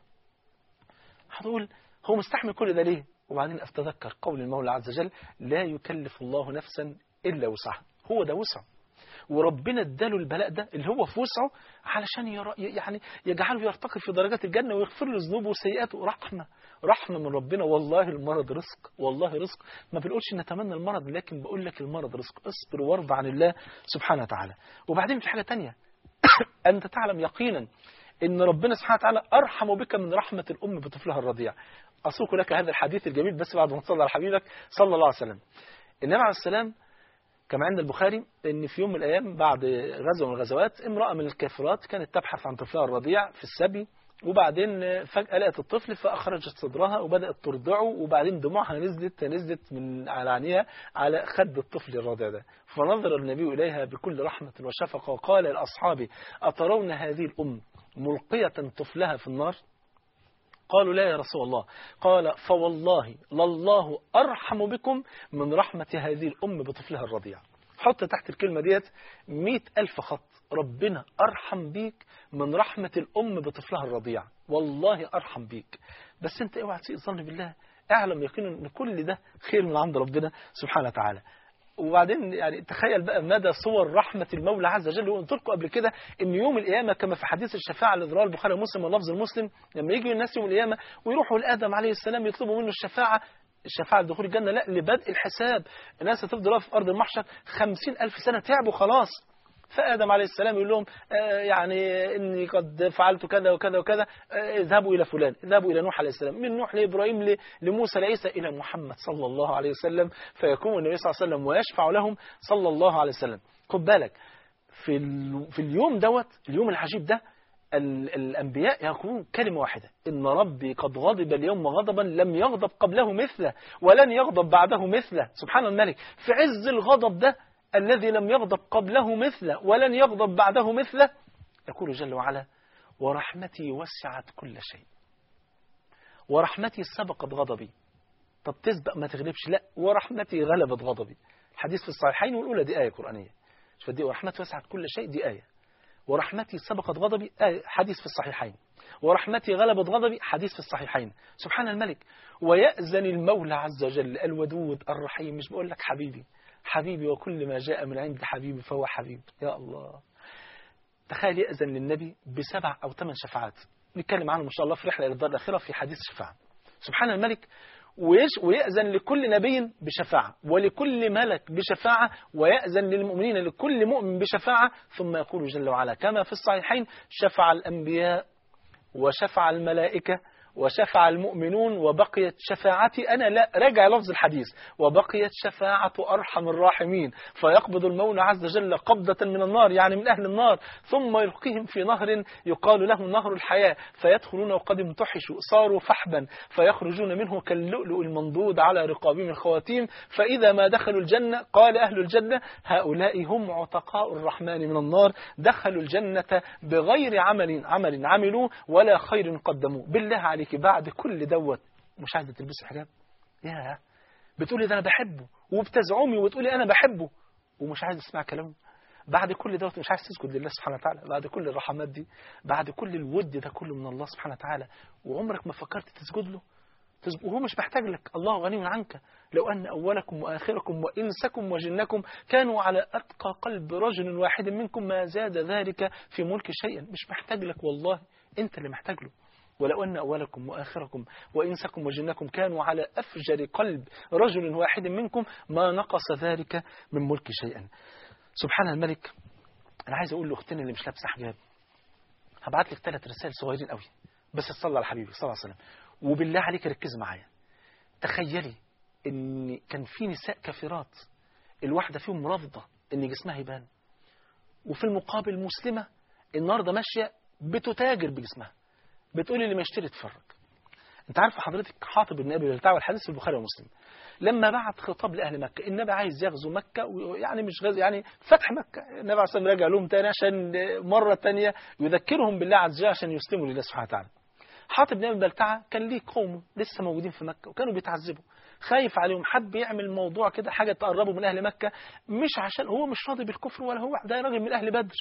هتقول هو مستحمل كل ده ليه؟ وبعدين أتذكر قول المولى عز وجل لا يكلف الله نفسا إلا وسعها. هو ده وسعه، وربنا اداله البلاء ده اللي هو في وسعه علشان يعني يجعله يرتقي في درجات الجنة ويغفر له ذنوبه وسيئاته. رحمة من ربنا. والله المرض رزق، والله رزق. ما بنقولش نتمنى المرض، لكن بقول لك المرض رزق. اصبر وارضى عن الله سبحانه وتعالى. وبعدين في حاجة تانية، أنت تعلم يقينا إن ربنا سبحانه وتعالى أرحم بك من رحمة الأم بطفلها الرضيع. أسوق لك هذا الحديث الجميل بس بعد ما تصلي على حبيبك صلى الله عليه وسلم. النبي عليه السلام كما عند البخاري إن في يوم من الأيام بعد غزوة من الغزوات امرأة من الكافرات كانت تبحث عن طفلها الرضيع في السبي، وبعدين فجأة لقت الطفل فأخرجت صدرها وبدأت ترضعه، وبعدين دموعها نزلت من على عينيها على خد الطفل الرضيع ده. فنظر النبي إليها بكل رحمة وشفقة وقال لأصحابه أترون هذه الأم ملقية طفلها في النار؟ قالوا لا يا رسول الله. قال فوالله لله أرحم بكم من رحمة هذه الأم بطفلها الرضيع. حط تحت الكلمة ديت 100,000 خط. ربنا أرحم بيك من رحمة الأم بطفلها الرضيع، والله أرحم بيك. بس أنت اوعى تسيء الظن بالله، اعلم يقينا أن كل ده خير من عند ربنا سبحانه وتعالى. وبعدين يعني تخيل بقى مدى صور رحمة المولى عز وجل. وقلت لكم قبل كده ان يوم القيامة كما في حديث الشفاعة اللي رواه البخاري ومسلم واللفظ المسلم، لما يجي الناس يوم القيامة ويروحوا لآدم عليه السلام يطلبوا منه الشفاعة لدخول الجنة، لا لبدء الحساب. الناس هتفضل في أرض المحشر 50,000 سنة تعبوا خلاص. فآدم عليه السلام يقول لهم يعني إني قد فعلت كذا وكذا وكذا، اذهبوا إلى فلان، اذهبوا إلى نوح عليه السلام، من نوح لإبراهيم لموسى لعيسى إلى محمد صلى الله عليه وسلم، فيكون النبي صلى الله عليه وسلم ويشفع لهم صلى الله عليه وسلم. خد بالك في اليوم دوت، اليوم العجيب ده، الأنبياء يقولون كلمة واحدة: إن ربي قد غضب اليوم غضبا لم يغضب قبله مثله ولن يغضب بعده مثله. سبحان الملك. في عز الغضب ده الذي لم يغضب قبله مثله ولن يغضب بعده مثله، يقول جل وعلا: ورحمتي وسعت كل شيء، ورحمتي سبقت غضبي. طب تسبق ما تغلبش، لا، ورحمتي غلبت غضبي. الحديث في الصحيحين، والأولى دي آية قرآنية. فدي ورحمتي وسعت كل شيء دي آية، ورحمتي سبقت غضبي آية حديث في الصحيحين، ورحمتي غلبت غضبي حديث في الصحيحين. سبحان الملك. ويأذن المولى عز وجل الودود الرحيم، مش بقول لك حبيبي حبيبي، وكل ما جاء من عند حبيبي فهو حبيب. يا الله، تخيل يأذن للنبي ب7 أو 8 شفاعات، نتكلم عنهم إن شاء الله في رحلة إلى الدار الآخرة في حديث الشفاعة. سبحان الملك. ويأذن لكل نبي بشفاعة، ولكل ملك بشفاعة، ويأذن للمؤمنين لكل مؤمن بشفاعة. ثم يقول جل وعلا كما في الصحيحين: شفع الأنبياء وشفع الملائكة وشفع المؤمنون وبقيت شفاعتي أنا. لا، راجع لفظ الحديث: وبقيت شفاعة أرحم الراحمين، فيقبض المولى عز وجل قبضة من النار، يعني من أهل النار، ثم يلقيهم في نهر يقال له نهر الحياة، فيدخلون وقد امتحشوا صاروا فحبا، فيخرجون منه كاللؤلؤ المنضود على رقابهم الخواتيم، فإذا ما دخلوا الجنة قال أهل الجنة: هؤلاء هم عتقاء الرحمن من النار، دخلوا الجنة بغير عمل عملوه ولا خير قدموه. بالله عليك بعد كل دوت مش عايزة تلبسي حجاب؟ يا بتقولي ده أنا بحبه، وبتزعمي وتقولي أنا بحبه، ومش عايز تسمع كلامه. بعد كل دوت مش عايز تسجد لله سبحانه وتعالى، بعد كل الرحمات دي، بعد كل الود ده كله من الله سبحانه وتعالى، وعمرك ما فكرت تسجد له؟ وهو مش محتاج لك، الله غني عنك. لو أن أولكم وآخركم وإنسكم وجنكم كانوا على أتقى قلب رجل واحد منكم ما زاد ذلك في ملك شيئا. مش محتاج لك والله، أنت اللي محتاج له. ولو أن أولكم وآخركم وإنسكم وجنكم كانوا على أفجر قلب رجل واحد منكم ما نقص ذلك من ملك شيئا. سبحان الملك. أنا عايز أقول لأختنا اللي مش لابسة حجاب، هبعت لك 3 رسائل صغيرين قوي، بس تصلى على حبيبي صلى الله عليه وسلم، وبالله عليك ركز معايا. تخيلي إن كان في نساء كافرات الواحدة فيهم رافضة إن جسمها يبان، وفي المقابل مسلمة النهارده ماشية بتتاجر بجسمها، بتقولي اللي ما يشتري يتفرج. انت عارفه حضرتك حاطب بن ابي بلتع، والحديث في البخاري ومسلم، لما بعت خطاب لاهل مكه، النبي عايز يغزو مكه، ويعني مش غزو، يعني فتح مكه، النبي عليه الصلاه والسلام رجع لهم تاني عشان مره ثانيه يذكرهم بالله عز وجل عشان يسلموا لله سبحانه وتعالى. حاطب بن ابي بلتع كان ليه قومه لسه موجودين في مكه وكانوا بيتعذبوا، خايف عليهم، حب يعمل موضوع كده حاجه تقربه من اهل مكه، مش عشان هو مش راضي بالكفر ولا هو ده راجل من اهل بدر.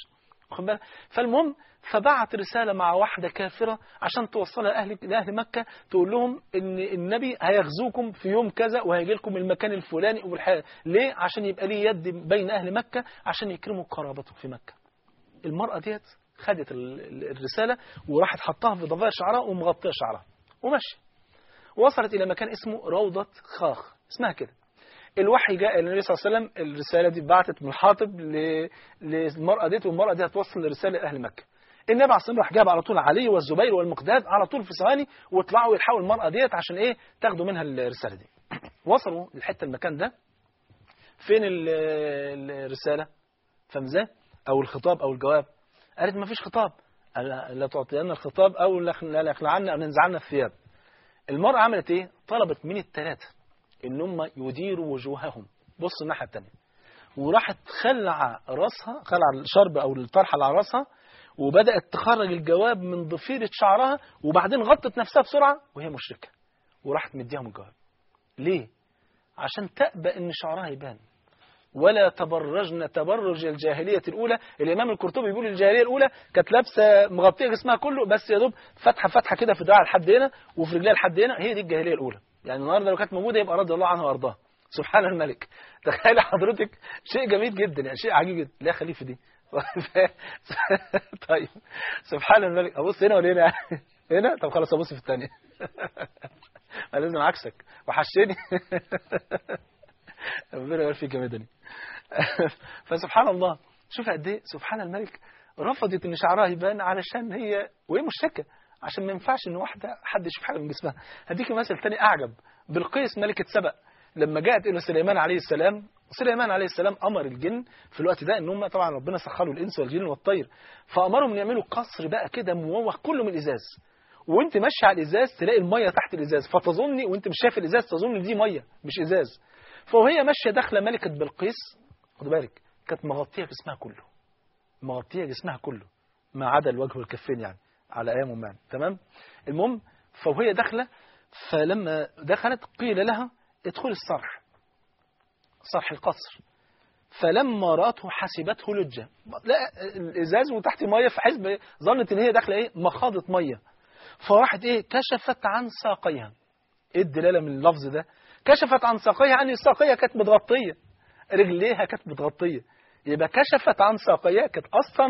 فالمهم فبعت رسالة مع واحدة كافرة عشان توصلها لأهل مكة، تقول لهم إن النبي هيغزوكم في يوم كذا وهيجي لكم المكان الفلاني والحال. ليه؟ عشان يبقى ليه يد بين أهل مكة، عشان يكرموا قرابته في مكة. المرأة ديت خدت الرسالة وراحت حطها في ضفائر شعرها ومغطية شعرها وماشية، وصلت إلى مكان اسمه روضة خاخ، اسمها كده. الوحي جاء النبي صلى الله عليه وسلم، الرسالة دي بعتت من الحاطب للمرأة دي، والمرأة دي هتوصل الرسالة لأهل مكة. النبي عليه الصلاة والسلام راح جاب على طول علي والزبير والمقداد على طول في ثواني، وطلعوا يلحقوا المرأة ديت عشان ايه؟ تاخدوا منها الرسالة دي. وصلوا لحتة المكان ده، فين الرسالة؟ فمزاه أو الخطاب أو الجواب؟ قالت ما فيش خطاب. لا تعطينا الخطاب أو لا نخلعنا أو ننزعنا الثياب. المرأة عملت ايه؟ طلبت من الثلاثة ان هم يديروا وجوههم، بص الناحية التانية، وراحت خلع راسها، خلع الشرب او الطرحة اللي على راسها، وبدأت تخرج الجواب من ضفيرة شعرها، وبعدين غطت نفسها بسرعة وهي مشركة، وراحت مديهم الجواب. ليه؟ عشان تأبى ان شعرها يبان. ولا تبرجن تبرج الجاهلية الأولى. الإمام القرطبي بيقول الجاهلية الأولى كانت لابسة مغطية جسمها كله، بس يا دوب فتحة كده في دراعها لحد هنا وفي رجلها لحد هنا، هي دي الجاهلية الأولى. يعني النهارده لو كانت موجودة يبقى رضي الله عنها وارضاها. سبحان الملك. تخيل حضرتك شيء جميل جدا، يعني شيء عجيب جدا. لا خليفة دي. طيب سبحان الملك. ابص هنا ولا هنا؟ هنا. طب خلاص ابص في الثانية. انا لازم عكسك وحشني. ربنا يبارك فيك يا مدني. فسبحان الله، شوف قد ايه سبحان الملك رفضت ان شعرها يبان علشان هي وهي مشركة، عشان ما ينفعش ان واحده حد يشوف حاجه من جسمها. هديك مثل تاني اعجب. بلقيس ملكه سبأ لما جاءت الى سليمان عليه السلام، سليمان عليه السلام امر الجن في الوقت ده ان هم طبعا ربنا سخروا الانس والجن والطير، فامرهم ان يعملوا قصر بقى كده مووه كله من ازاز، وانت ماشي على الازاز تلاقي الميه تحت الازاز، فتظني وانت مش شايف الازاز تظن دي ميه مش ازاز. فوهي ماشيه داخله ملكه بلقيس، خد بالك كانت مغطيه جسمها كله، مغطيه جسمها كله ما عدا الوجه والكفين، يعني على ايام مان. تمام. المهم فوهي داخله، فلما دخلت قيل لها ادخل الصرح، صرح القصر، فلما راته حسبته لجه، لا الازاز وتحت ميه، فحسب ظنت ان هي داخله ايه؟ مخاضه ميه، فراحت ايه؟ كشفت عن ساقيها. ايه الدلاله من اللفظ ده؟ كشفت عن ساقيها، يعني الساقيه كانت متغطيه، رجليها كانت متغطيه، يبقى كشفت عن ساقيها، كانت اصلا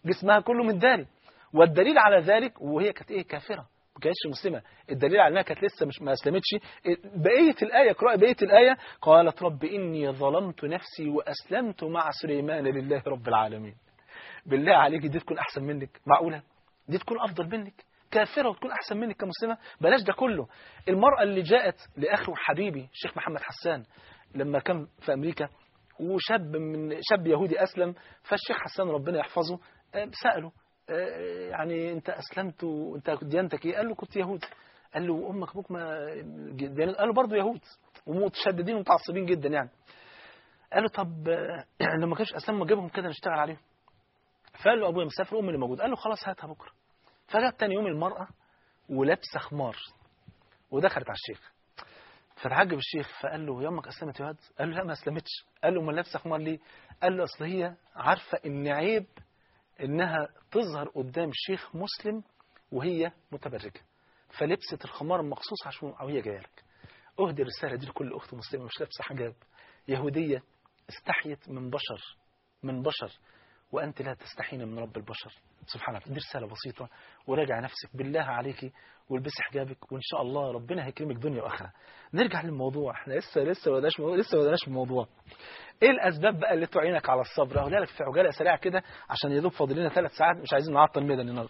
جسمها كله متداري. والدليل على ذلك وهي كانت ايه؟ كافرة، ما كانتش مسلمة. الدليل على انها كانت لسه مش ما اسلمتش بقية الآية، اقرأ بقية الآية. قالت رب إني ظلمت نفسي وأسلمت مع سليمان لله رب العالمين. بالله عليك دي تكون أحسن منك؟ معقولة دي تكون أفضل منك؟ كافرة وتكون أحسن منك كمسلمة؟ بلاش ده كله. المرأة اللي جاءت لأخي وحبيبي الشيخ محمد حسان لما كان في أمريكا، شاب يهودي أسلم، فالشيخ حسان ربنا يحفظه سأله يعني أنت أسلمت وأنت ديانتك إيه؟ قال له كنت يهودي. قال له أمك أبوك ما قال له برضه يهود ومتشددين ومتعصبين جدا يعني. قال له طب لما كانش أسلم ما جيبهم كده نشتغل عليهم. فقال له أبويا مسافر أمي اللي موجود. قال له خلاص هاتها بكرة. فجاءت تاني يوم المرأة ولابسة خمار ودخلت على الشيخ. فتعجب الشيخ فقال له يا امك اسلمت يا واد؟ قال له لا ما اسلمتش. قال له امال لابسه خمار ليه؟ قال له اصل هي عارفه ان عيب انها تظهر قدام شيخ مسلم وهي متبرجه، فلبست الخمار مخصوص عشان وهي جايه لك. اهدي الرساله دي لكل اخت مسلمه مش لابسه حجاب يهوديه استحيت من بشر وأنت لا تستحين من رب البشر سبحانه وتعالى. دي رسالة بسيطة، وراجع نفسك بالله عليك والبسي حجابك وإن شاء الله ربنا هيكرمك دنيا وآخرة. نرجع للموضوع، احنا لسه ما بدناش الموضوع. ايه الأسباب بقى اللي تعينك على الصبر؟ أقولها لك في عجالة سريعة كده عشان يدوب فاضل لنا 3 ساعات، مش عايزين نعطل ميدان النهارده.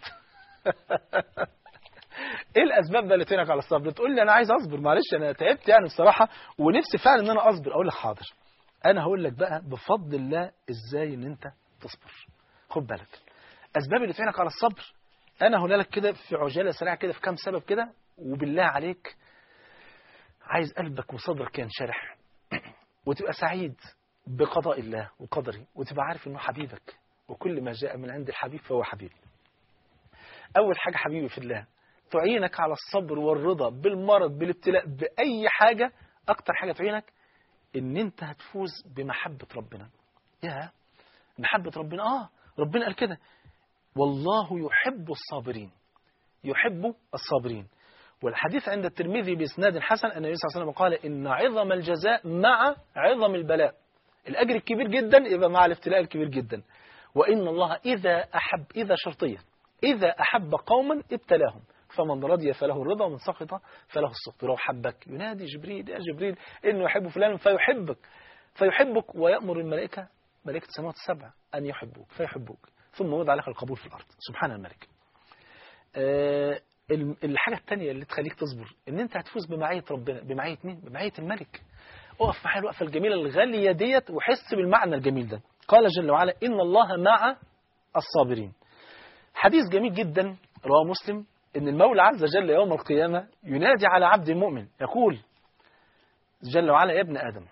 ايه الأسباب بقى اللي تعينك على الصبر؟ تقول لي أنا عايز أصبر، معلش أنا تعبت يعني بصراحة ونفسي فعلا إن أنا أصبر. أقول لك حاضر، أنا هقول لك بقى بفضل الله إزاي إن أنت تصبر. خد بالك أسباب اللي تعينك على الصبر، أنا هقول لك كده في عجالة سريعة كده في كام سبب كده، وبالله عليك عايز قلبك وصدرك ينشرح وتبقى سعيد بقضاء الله وقدره، وتبقى عارف إنه حبيبك وكل ما جاء من عند الحبيب فهو حبيب. أول حاجة حبيبي في الله تعينك على الصبر والرضا بالمرض بالابتلاء بأي حاجة، أكتر حاجة تعينك إن أنت هتفوز بمحبة ربنا. يا محبة ربنا، ربنا قال كده والله يحب الصابرين، يحب الصابرين. والحديث عند الترمذي بإسناد حسن أن النبي صلى الله عليه وسلم قال إن عظم الجزاء مع عظم البلاء. الأجر الكبير جدا يبقى مع الابتلاء الكبير جدا. وإن الله إذا شرطية إذا أحب قوما ابتلاهم فمن رضي فله الرضا ومن سخط فله السخط. لو حبك ينادي جبريل يا جبريل إنه يحب فلان فيحبك ويأمر الملائكة ملائكة السماوات السبع أن يحبوك فيحبوك ثم وضع لك القبول في الأرض. سبحان الملك. الحاجة الثانية اللي تخليك تصبر إن أنت هتفوز بمعية ربنا. بمعية مين؟ بمعية الملك. اقف معايا الوقفة الجميلة الغالية ديت وحس بالمعنى الجميل ده. قال جل وعلا إن الله مع الصابرين. حديث جميل جدا رواه مسلم إن المولى عز وجل يوم القيامة ينادي على عبد المؤمن يقول جل وعلا يا ابن آدم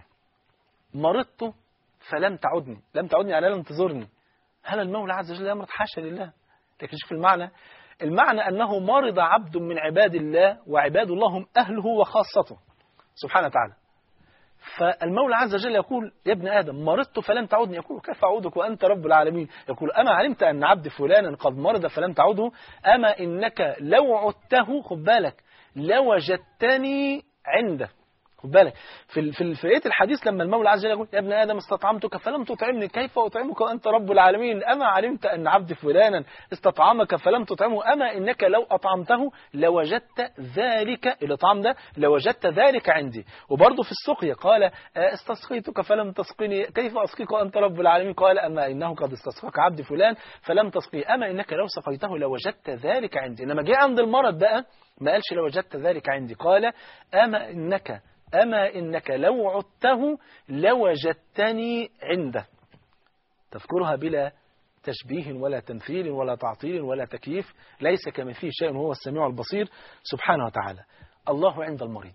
مرضت فلم تعدني، لم تعدني على لم تزورني. هل المولى عز وجل يمرض؟ حاشا لله. لكن شوف المعنى أنه مرض عبد من عباد الله وعباد الله هم أهله وخاصته سبحانه وتعالى. فالمولى عز وجل يقول يا ابن آدم مرضت فلم تعدني. يقول كيف أعودك وأنت رب العالمين؟ يقول أما علمت أن عبد فلانا قد مرض فلم تعده؟ أما إنك لو عدته خد بالك لوجدتني عنده. خد بالك في آية الحديث لما المولى عز وجل يقول يا ابن آدم استطعمتك فلم تطعمني كيف أطعمك وأنت رب العالمين؟ أما علمت أن عبد فلانا استطعمك فلم تطعمه؟ أما إنك لو أطعمته لوجدت ذلك الإطعام ده لوجدت ذلك عندي. وبرضه في السقيا قال استسقيتك فلم تسقني كيف أسقيك وأنت رب العالمين؟ قال أما إنه قد استسقاك عبد فلان فلم تسقيه أما إنك لو سقيته لوجدت ذلك عندي. لما جاء عند المرض بقى ما قالش لوجدت ذلك عندي، قال أما إنك لو عدته لوجدتني عنده. تذكرها بلا تشبيه ولا تمثيل ولا تعطيل ولا تكييف، ليس كمثله شيء وهو السميع البصير سبحانه وتعالى. الله عند المريض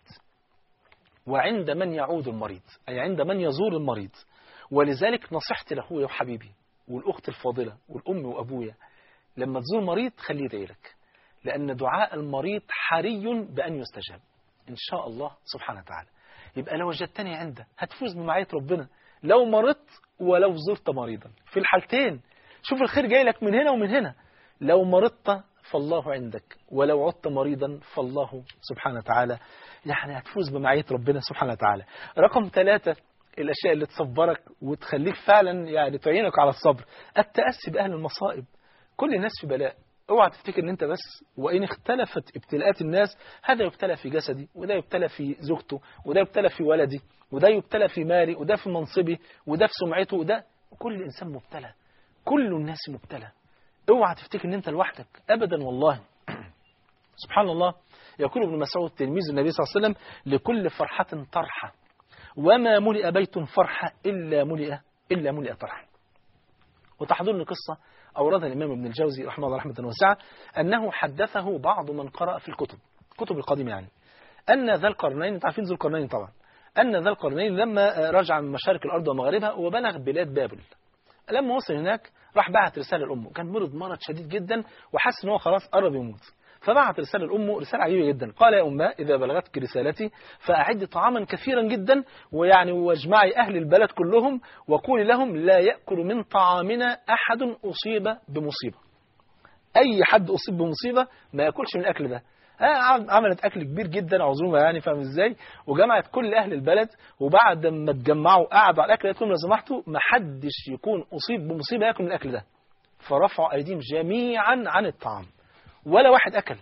وعند من يعود المريض، أي عند من يزور المريض. ولذلك نصيحتي له يا حبيبي والأخت الفاضلة والأم وأبويا لما تزور مريض خليه يدعي لك، لأن دعاء المريض حري بأن يستجاب إن شاء الله سبحانه وتعالى. يبقى لو وجدتني عنده هتفوز بمعية ربنا لو مرضت ولو زرت مريضا. في الحالتين شوف الخير جاي لك من هنا ومن هنا. لو مرضت فالله عندك ولو عدت مريضا فالله سبحانه وتعالى يعني هتفوز بمعية ربنا سبحانه وتعالى. رقم 3 الأشياء اللي تصبرك وتخليك فعلا يعني تعينك على الصبر التأسي بأهل المصائب. كل الناس في بلاء، اوعى تفتكر ان انت بس. وإن اختلفت ابتلاءات الناس، هذا يبتلى في جسدي، وده يبتلى في زوجته، وده يبتلى في ولدي، وده يبتلى في مالي، وده في منصبي، وده في سمعته، وده كل إنسان مبتلى، كل الناس مبتلى. اوعى تفتكر ان انت لوحدك ابدا والله. سبحان الله، يقول ابن مسعود تلميذ النبي صلى الله عليه وسلم: لكل فرحة طرحة، وما ملئ بيت فرحة إلا ملئ طرحة. وتحضرني قصة أوردها الإمام ابن الجوزي رحمه الله رحمة واسعة، أنه حدثه بعض من قرأ في الكتب القديمة يعني، أن ذا القرنين، تعرفين ذو القرنين طبعا، أن ذا القرنين لما رجع من مشارق الأرض ومغاربها وبلغ بلاد بابل، لما وصل هناك راح بعت رسالة لأمه، كان مرض شديد جدا وحس ان هو خلاص قرب يموت، فبعت رسالة لأمه، رسالة عجيبة جدا، قال: يا أمه إذا بلغتك رسالتي فأعد طعاما كثيرا جدا، واجمعي أهل البلد كلهم وقولي لهم لا يأكل من طعامنا أحد أصيب بمصيبة. أي حد أصيب بمصيبة ما يأكلش من الأكل ده. عملت أكل كبير جدا، عزومة يعني، فاهم إزاي؟ وجمعت كل أهل البلد، وبعد ما اتجمعوا قعدوا على الأكل، قالت لهم لو سمحتوا ما حدش يكون أصيب بمصيبة يأكل من الأكل ده. فرفعوا أيديهم جميعا عن الطعام، ولا واحد أكل.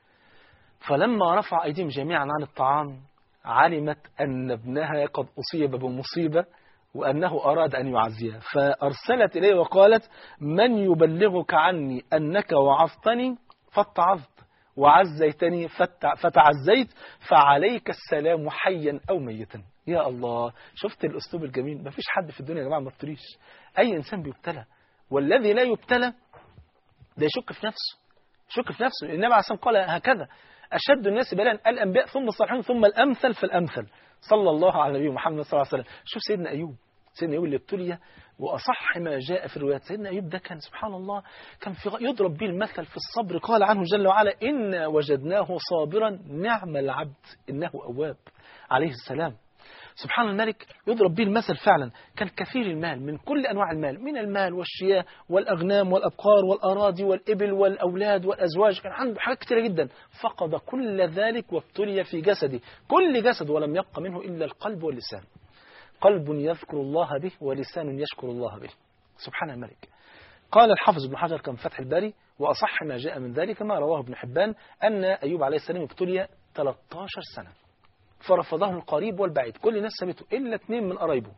فلما رفع أيديهم جميعا عن الطعام علمت أن ابنها قد أصيب بمصيبة وأنه أراد أن يعزيها، فأرسلت إليه وقالت: من يبلغك عني أنك وعظتني فاتعظت، وعزيتني فتعزيت، فعليك السلام حيا أو ميتا. يا الله، شفت الأسلوب الجميل؟ ما فيش حد في الدنيا يا جماعة ما بيبتليش، أي إنسان بيبتلى، والذي لا يبتلى ده يشك في نفسه، شك في نفسه. النبي عليه الصلاة والسلام قال هكذا: أشد الناس بلاء الأنبياء ثم الصالحون ثم الأمثل فالأمثل، صلى الله على نبينا محمد صلى الله عليه وسلم. شوف سيدنا أيوب اللي ابتلي، وأصح ما جاء في الروايات سيدنا أيوب ده كان سبحان الله كان يضرب به المثل في الصبر. قال عنه جل وعلا: إنا وجدناه صابرا نعم العبد إنه أواب، عليه السلام. سبحان الملك، يضرب به المثل فعلا. كان كثير المال، من كل أنواع المال، من المال والشياه والأغنام والأبقار والأراضي والإبل والأولاد والأزواج، كان عنده حاجات كثيرة جدا. فقد كل ذلك وابتلي في جسده، كل جسد، ولم يبق منه إلا القلب واللسان. قلب يذكر الله به ولسان يشكر الله به. سبحان الملك. قال الحافظ ابن حجر كان فتح الباري: وأصح ما جاء من ذلك ما رواه ابن حبان أن أيوب عليه السلام ابتلي 13 سنة فرفضه القريب والبعيد، كل الناس سابته إلا 2 من قرايبه،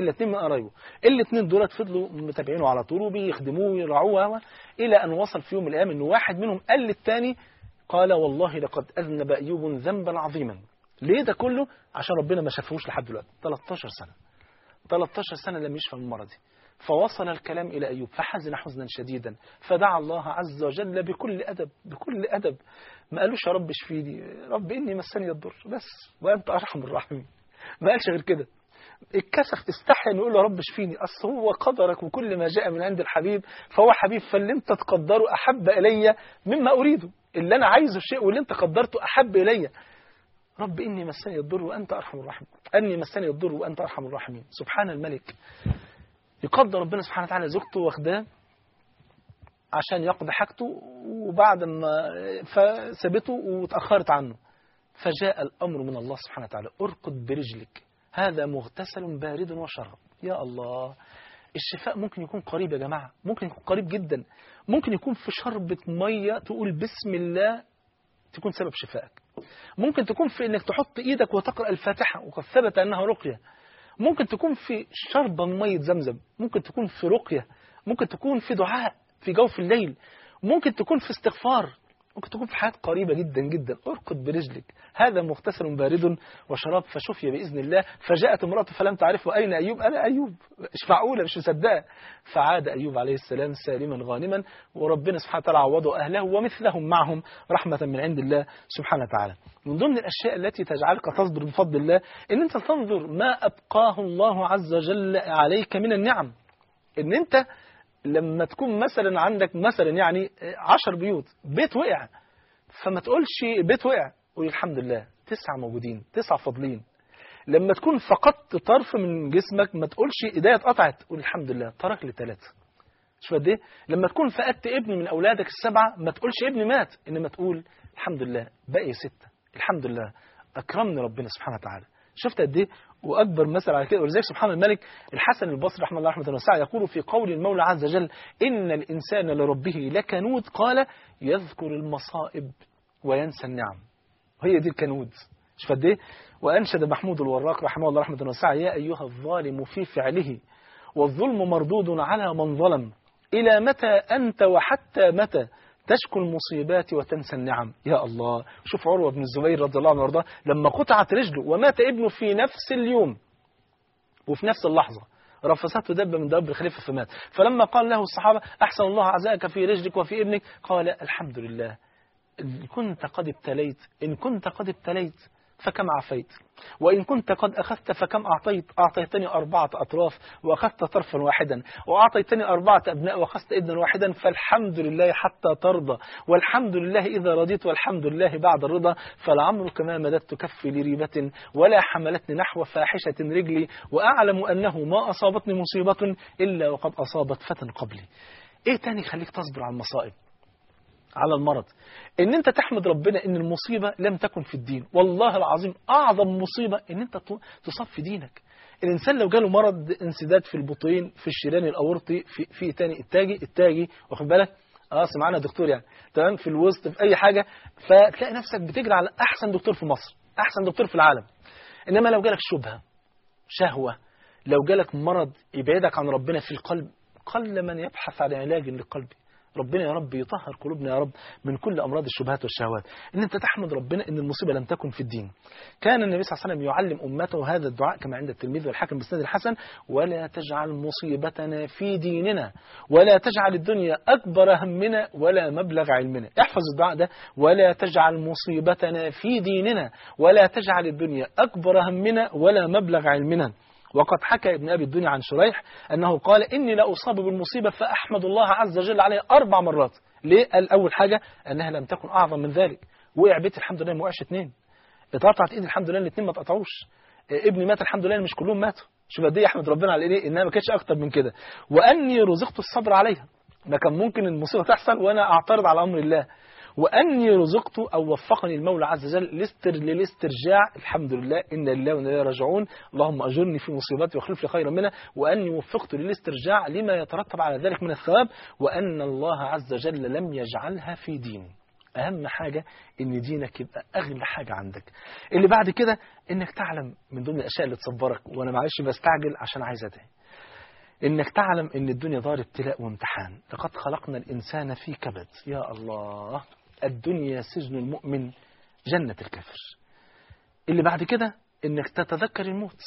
الاثنين دولت فضلوا متابعينه على طول وبيخدموه ويرعوه، إلى أن وصل في يوم من الأيام أن واحد منهم قال للثاني، قال: والله لقد أذنب أيوب ذنبا عظيما. ليه ده كله؟ عشان ربنا ما شافهوش لحد دلوقتي 13 سنة لم يشفى من مرضه. فوصل الكلام إلى أيوب فحزن حزنا شديدا، فدعا الله عز وجل بكل أدب. ما قالوش يا رب اشفيني، رب إني مسني الضر بس وأنت أرحم الراحمين، ما قالش غير كده. اتكسف، استحي انه يقول له رب اشفيني، اصل هو قدرك وكل ما جاء من عند الحبيب فهو حبيب، فاللي انت تقدره احب الي مما اريده، اللي انا عايزه شيء واللي انت قدرته احب الي. رب إني مسني الضر وأنت أرحم الراحمين، أني مسني الضر وأنت أرحم الراحمين. سبحان الملك. يقدر ربنا سبحانه وتعالى زوجته واخداه عشان يقضي حاجته، وبعد ما فسابته وتأخرت عنه، فجاء الأمر من الله سبحانه وتعالى: ارقد برجلك، هذا مغتسل بارد وشراب. يا الله، الشفاء ممكن يكون قريب يا جماعة، ممكن يكون قريب جدا، ممكن يكون في شربة مية تقول بسم الله تكون سبب شفائك، ممكن تكون في انك تحط ايدك وتقرأ الفاتحة وقد ثبت انها رقية، ممكن تكون في شربة من مية زمزم، ممكن تكون في رقية، ممكن تكون في دعاء في جوف الليل، ممكن تكون في استغفار، ممكن تكون في حاجات قريبة جدا جدا. ارقد برجلك، هذا مغتسل بارد وشراب. فشفي بإذن الله. فجاءت امرأته فلم تعرفه: أين أيوب؟ أنا أيوب، مش معقولة، مش مصدقة. فعاد أيوب عليه السلام سالما غانما، وربنا سبحانه وتعالى عوضه أهله ومثلهم معهم رحمة من عند الله سبحانه وتعالى. من ضمن الأشياء التي تجعلك تصبر بفضل الله إن أنت تنظر ما أبقاه الله عز وجل عليك من النعم. إن أنت لما تكون مثلا عندك مثلا يعني 10 بيوت، بيت وقع، فما تقولش بيت وقع، قول الحمد لله 9 موجودين، 9 فاضلين. لما تكون فقدت طرف من جسمك ما تقولش ايديا اتقطعت، قول الحمد لله ترك لي 3. شوف قد ايه. لما تكون فقدت ابن من اولادك ال7 ما تقولش ابني مات، انما تقول الحمد لله باقي 6، الحمد لله اكرمني ربنا سبحانه وتعالى. شفت قد ايه؟ واكبر مثل على كده. ولذلك سبحان الملك الحسن البصري رحمه الله رحمه واسعه يقول في قول المولى عز وجل: ان الانسان لربه لكنود، قال: يذكر المصائب وينسى النعم. هي دي الكنود. شوف قد ايه؟ وانشد محمود الوراق رحمه الله رحمه واسعه: يا ايها الظالم في فعله والظلم مردود على من ظلم، الى متى انت وحتى متى تشكو المصيبات وتنسى النعم. يا الله. شوف عروة بن الزبير رضي الله عنه وارضاه لما قطعت رجله ومات ابنه في نفس اليوم وفي نفس اللحظة، رفسته دبة من دواب الخليفة فمات. فلما قال له الصحابة: أحسن الله عزاءك في رجلك وفي ابنك، قال: الحمد لله، إن كنت قد ابتليت فكم عفيت، وإن كنت قد أخذت فكم أعطيتني 4 أطراف وأخذت طرفا واحدا، وأعطيتني 4 أبناء وأخذت ابنا واحدا، فالحمد لله حتى ترضى، والحمد لله إذا رضيت، والحمد لله بعد الرضا، فلعمرك ما مددت كفي لريبة ولا حملتني نحو فاحشة رجلي، وأعلم أنه ما أصابتني مصيبة إلا وقد أصابت فتى قبلي. إيه تاني يخليك تصبر على المصائب، على المرض؟ ان انت تحمد ربنا ان المصيبة لم تكن في الدين. والله العظيم اعظم مصيبة ان انت تصاب في دينك. الانسان لو جاله مرض انسداد في البطين، في الشريان الاورطي، في تاني التاجي واخد بالك، سمعنا دكتور يعني تمام، في الوسط، في اي حاجة، فتلاقي نفسك بتجري على احسن دكتور في مصر، احسن دكتور في العالم. انما لو جالك شبهة، شهوة، لو جالك مرض يبعدك عن ربنا في القلب، قل من يبحث عن علاج للقلب. ربنا يا رب يطهر قلوبنا يا رب من كل أمراض الشبهات والشهوات. إن أنت تحمد ربنا إن المصيبة لم تكن في الدين. كان النبي صلى الله عليه وسلم يعلم أمته هذا الدعاء كما عند الترمذي والحاكم بإسناد الحسن: ولا تجعل مصيبتنا في ديننا ولا تجعل الدنيا أكبر همنا ولا مبلغ علمنا. احفظ الدعاء ده: ولا تجعل مصيبتنا في ديننا ولا تجعل الدنيا أكبر همنا ولا مبلغ علمنا. وقد حكى ابن أبي الدنيا عن شريح أنه قال: إني لا أصاب بالمصيبة فأحمد الله عز وجل عليه 4 مرات. ليه؟ قال: أول حاجة أنها لم تكن أعظم من ذلك. وقع بيت الحمد لله ما وقعش 2، اتقطعت إيد الحمد لله ال2 ما اتقطعوش، ابني مات الحمد لله مش كلهم ماتوا. شوف قد ايه احمد ربنا على ايه، انها ما كانتش اكتر من كده. واني رزقت الصبر عليها، ما كان ممكن المصيبه تحصل وانا اعترض على امر الله. وأني رزقت أو وفقني المولى عز وجل للاسترجاع، الحمد لله، إن لله وإنا إليه راجعون، اللهم أجرني في مصيبتي واخلف لي خيرا منها. وأني وفقت للاسترجاع لما يترتب على ذلك من الثواب، وأن الله عز وجل لم يجعلها في ديني. أهم حاجة إن دينك يبقى أغلى حاجة عندك. اللي بعد كده إنك تعلم من ضمن الأشياء اللي تصبرك، وأنا معلش بستعجل عشان عايز أتاني، إنك تعلم إن الدنيا دار ابتلاء وامتحان. لقد خلقنا الإنسان في كبد. يا الله، الدنيا سجن المؤمن جنة الكافر. اللي بعد كده إنك تتذكر الموت.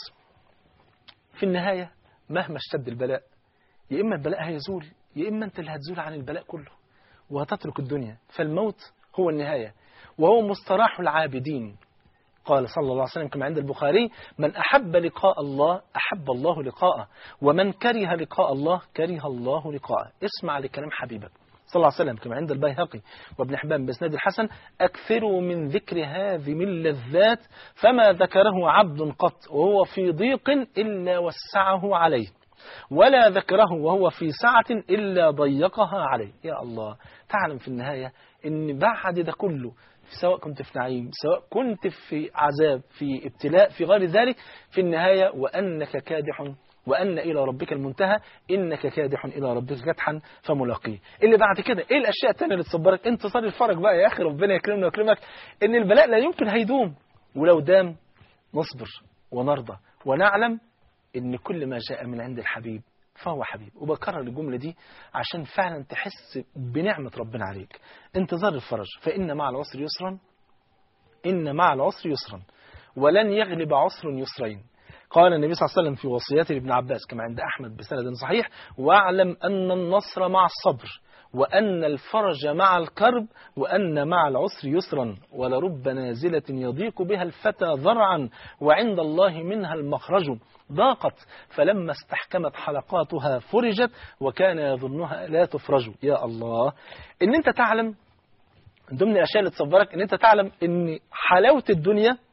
في النهاية مهما اشتد البلاء، يا إما البلاء هيزول يا إما أنت اللي هتزول عن البلاء كله وهتترك الدنيا. فالموت هو النهاية وهو مستراح العابدين. قال صلى الله عليه وسلم كما عند البخاري: من أحب لقاء الله أحب الله لقاءه، ومن كره لقاء الله كره الله لقاءه. اسمع لكلام حبيبك صلى الله عليه وسلم كما عند البيهقي وابن حبان بإسناد الحسن: أكثروا من ذكر هذه اللذات فما ذكره عبد قط وهو في ضيق إلا وسعه عليه، ولا ذكره وهو في سعة إلا ضيقها عليه. يا الله، تعلم في النهاية إن بعد ده كله، سواء كنت في نعيم، سواء كنت في عذاب، في ابتلاء، في غير ذلك، في النهاية وأنك كادح وأن إلى ربك المنتهى، إنك كادح إلى ربك كدحا فملاقيه. اللي بعد كده إيه الأشياء التانية اللي تصبرك؟ انتصار الفرج بقى يا أخي، ربنا يكرمنا ويكرمك. إن البلاء لا يمكن هيدوم، ولو دام نصبر ونرضى ونعلم إن كل ما جاء من عند الحبيب فهو حبيب. وبكرر الجملة دي عشان فعلا تحس بنعمة ربنا عليك. انتظار الفرج، فإن مع العسر يسرا، إن مع العسر يسرا، ولن يغلب عسر يسرين. قال النبي صلى الله عليه وسلم في وصيته لابن عباس كما عند أحمد بسند صحيح: واعلم أن النصر مع الصبر، وأن الفرج مع الكرب، وأن مع العسر يسرا، ولرب نازلة يضيق بها الفتى ذرعا وعند الله منها المخرج، ضاقت فلما استحكمت حلقاتها فرجت وكان يظنها لا تفرج. يا الله، إن أنت تعلم من ضمن الأشياء اللي تصبرك إن أنت تعلم إن حلاوة الدنيا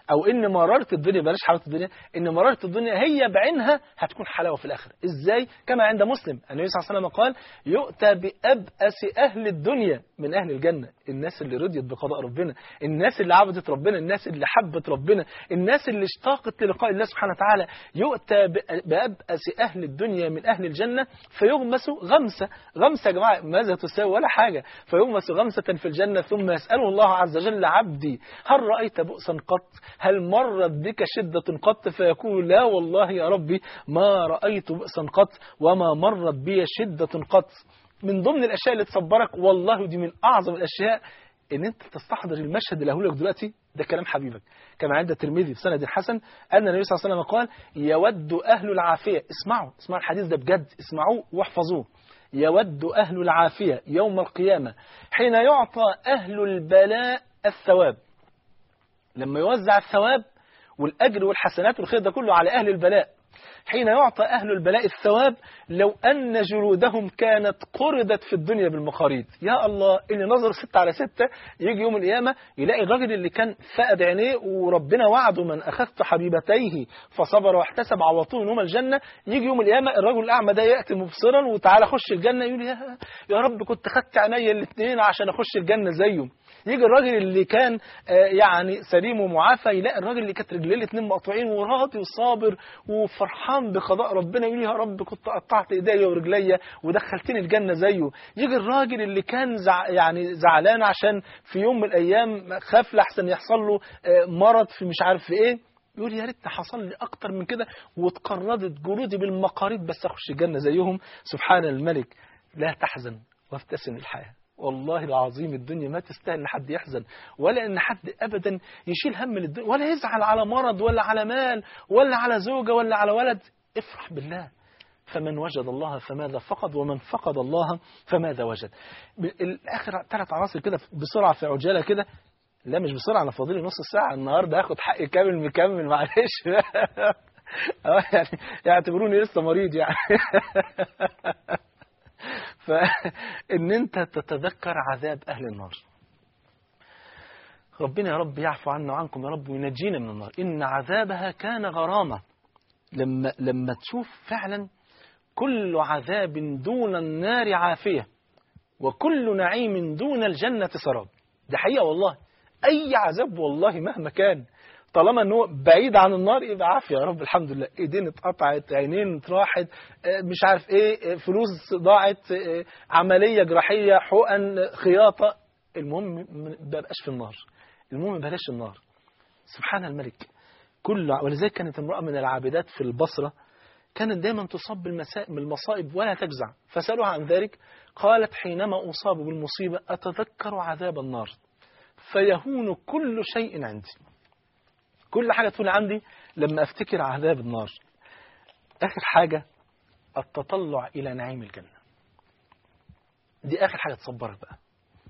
أو إن مرارة الدنيا، بلاش حلاوة الدنيا، إن مرارة الدنيا هي بعينها هتكون حلاوة في الآخرة. إزاي؟ كما عند مسلم النبي صلى الله عليه وسلم قال يؤتى بأبأس أهل الدنيا من أهل الجنة، الناس اللي رضيت بقضاء ربنا، الناس اللي عبدت ربنا، الناس اللي حبت ربنا، الناس اللي اشتاقت للقاء الله سبحانه وتعالى. يؤتى بأبأس أهل الدنيا من أهل الجنة فيغمس غمسة. غمسة يا جماعة ماذا تساوي؟ ولا حاجة. فيغمس غمسة في الجنة ثم يسأله الله عز وجل عبدي هل رأيت بؤسا قط؟ هل مرت بك شدة قط؟ فيقول لا والله يا ربي ما رأيت بؤسا قط وما مرت بي شدة قط. من ضمن الأشياء اللي تصبرك والله دي من أعظم الأشياء إن أنت تستحضر المشهد اللي هقوله لك دلوقتي. ده كلام حبيبك كما عند الترمذي بسند حسن أن النبي صلى الله عليه وسلم قال يود أهل العافية، اسمعوا الحديث ده بجد، اسمعوه واحفظوه. يود أهل العافية يوم القيامة حين يعطى أهل البلاء الثواب، لما يوزع الثواب والأجر والحسنات والخير ده كله على أهل البلاء، حين يعطى أهل البلاء الثواب لو أن جلودهم كانت قردت في الدنيا بالمقاريض. يا الله، اللي نظر 6/6 يجي يوم القيامة يلاقي الراجل اللي كان فقد عينيه وربنا وعده من أخذت حبيبتيه فصبر واحتسب عوضته نوم الجنة، يجي يوم القيامة الرجل الأعمى ده يأتي مبصرا وتعالى خش الجنة، يقول يا رب كنت خدت عيني الاثنين عشان أخش الجنة زيه. يجي الراجل اللي كان يعني سليم ومعافى يلاقي الراجل اللي كانت رجليه الاثنين مقطوعين وراضي وصابر وفرحان بقضاء ربنا يقول يا رب كنت قطعت ايديا ورجليا ودخلتني الجنة زيه. يجي الراجل اللي كان يعني زعلان عشان في يوم من الايام خاف لحسن يحصل له مرض في مش عارف ايه، يقول يا ريت حصل لي اكتر من كده واتقرضت جلودي بالمقاريض بس اخش الجنة زيهم. سبحان الملك. لا تحزن وابتسم الحياة. والله العظيم الدنيا ما تستاهل ان حد يحزن ولا ان حد ابدا يشيل هم للدنيا ولا يزعل على مرض ولا على مال ولا على زوجة ولا على ولد. افرح بالله. فمن وجد الله فماذا فقد ومن فقد الله فماذا وجد. الاخر 3 عناصر كده بسرعة في عجالة كده. لا مش بسرعة، انا فاضل لي نص ساعة النهارده هاخد حقي كامل مكمل معلش يعني يعتبروني لسه مريض يعني فإن أنت تتذكر عذاب أهل النار. ربنا يا رب يعفو عنا وعنكم يا رب وينجينا من النار. إن عذابها كان غرامة. لما تشوف فعلا كل عذاب دون النار عافية وكل نعيم دون الجنة سراب. ده حقيقة والله. أي عذاب والله مهما كان طالما أنه بعيد عن النار يبقى عافية يا رب. الحمد لله. إيدين اتقطعت، عينين اتراحت، مش عارف إيه، فلوس ضاعت، عملية جراحية، حقن، خياطة، المهم ما بقاش في النار. المهم بلاش النار. سبحان الملك. ولذلك كانت امرأة من العابدات في البصرة كانت دائما تصاب بالمصائب ولا تجزع، فسألوها عن ذلك قالت حينما أصاب بالمصيبة أتذكر عذاب النار فيهون كل شيء عندي. كل حاجة تكون عندي لما أفتكر عذاب النار. آخر حاجة التطلع إلى نعيم الجنة. دي آخر حاجة تصبرك بقى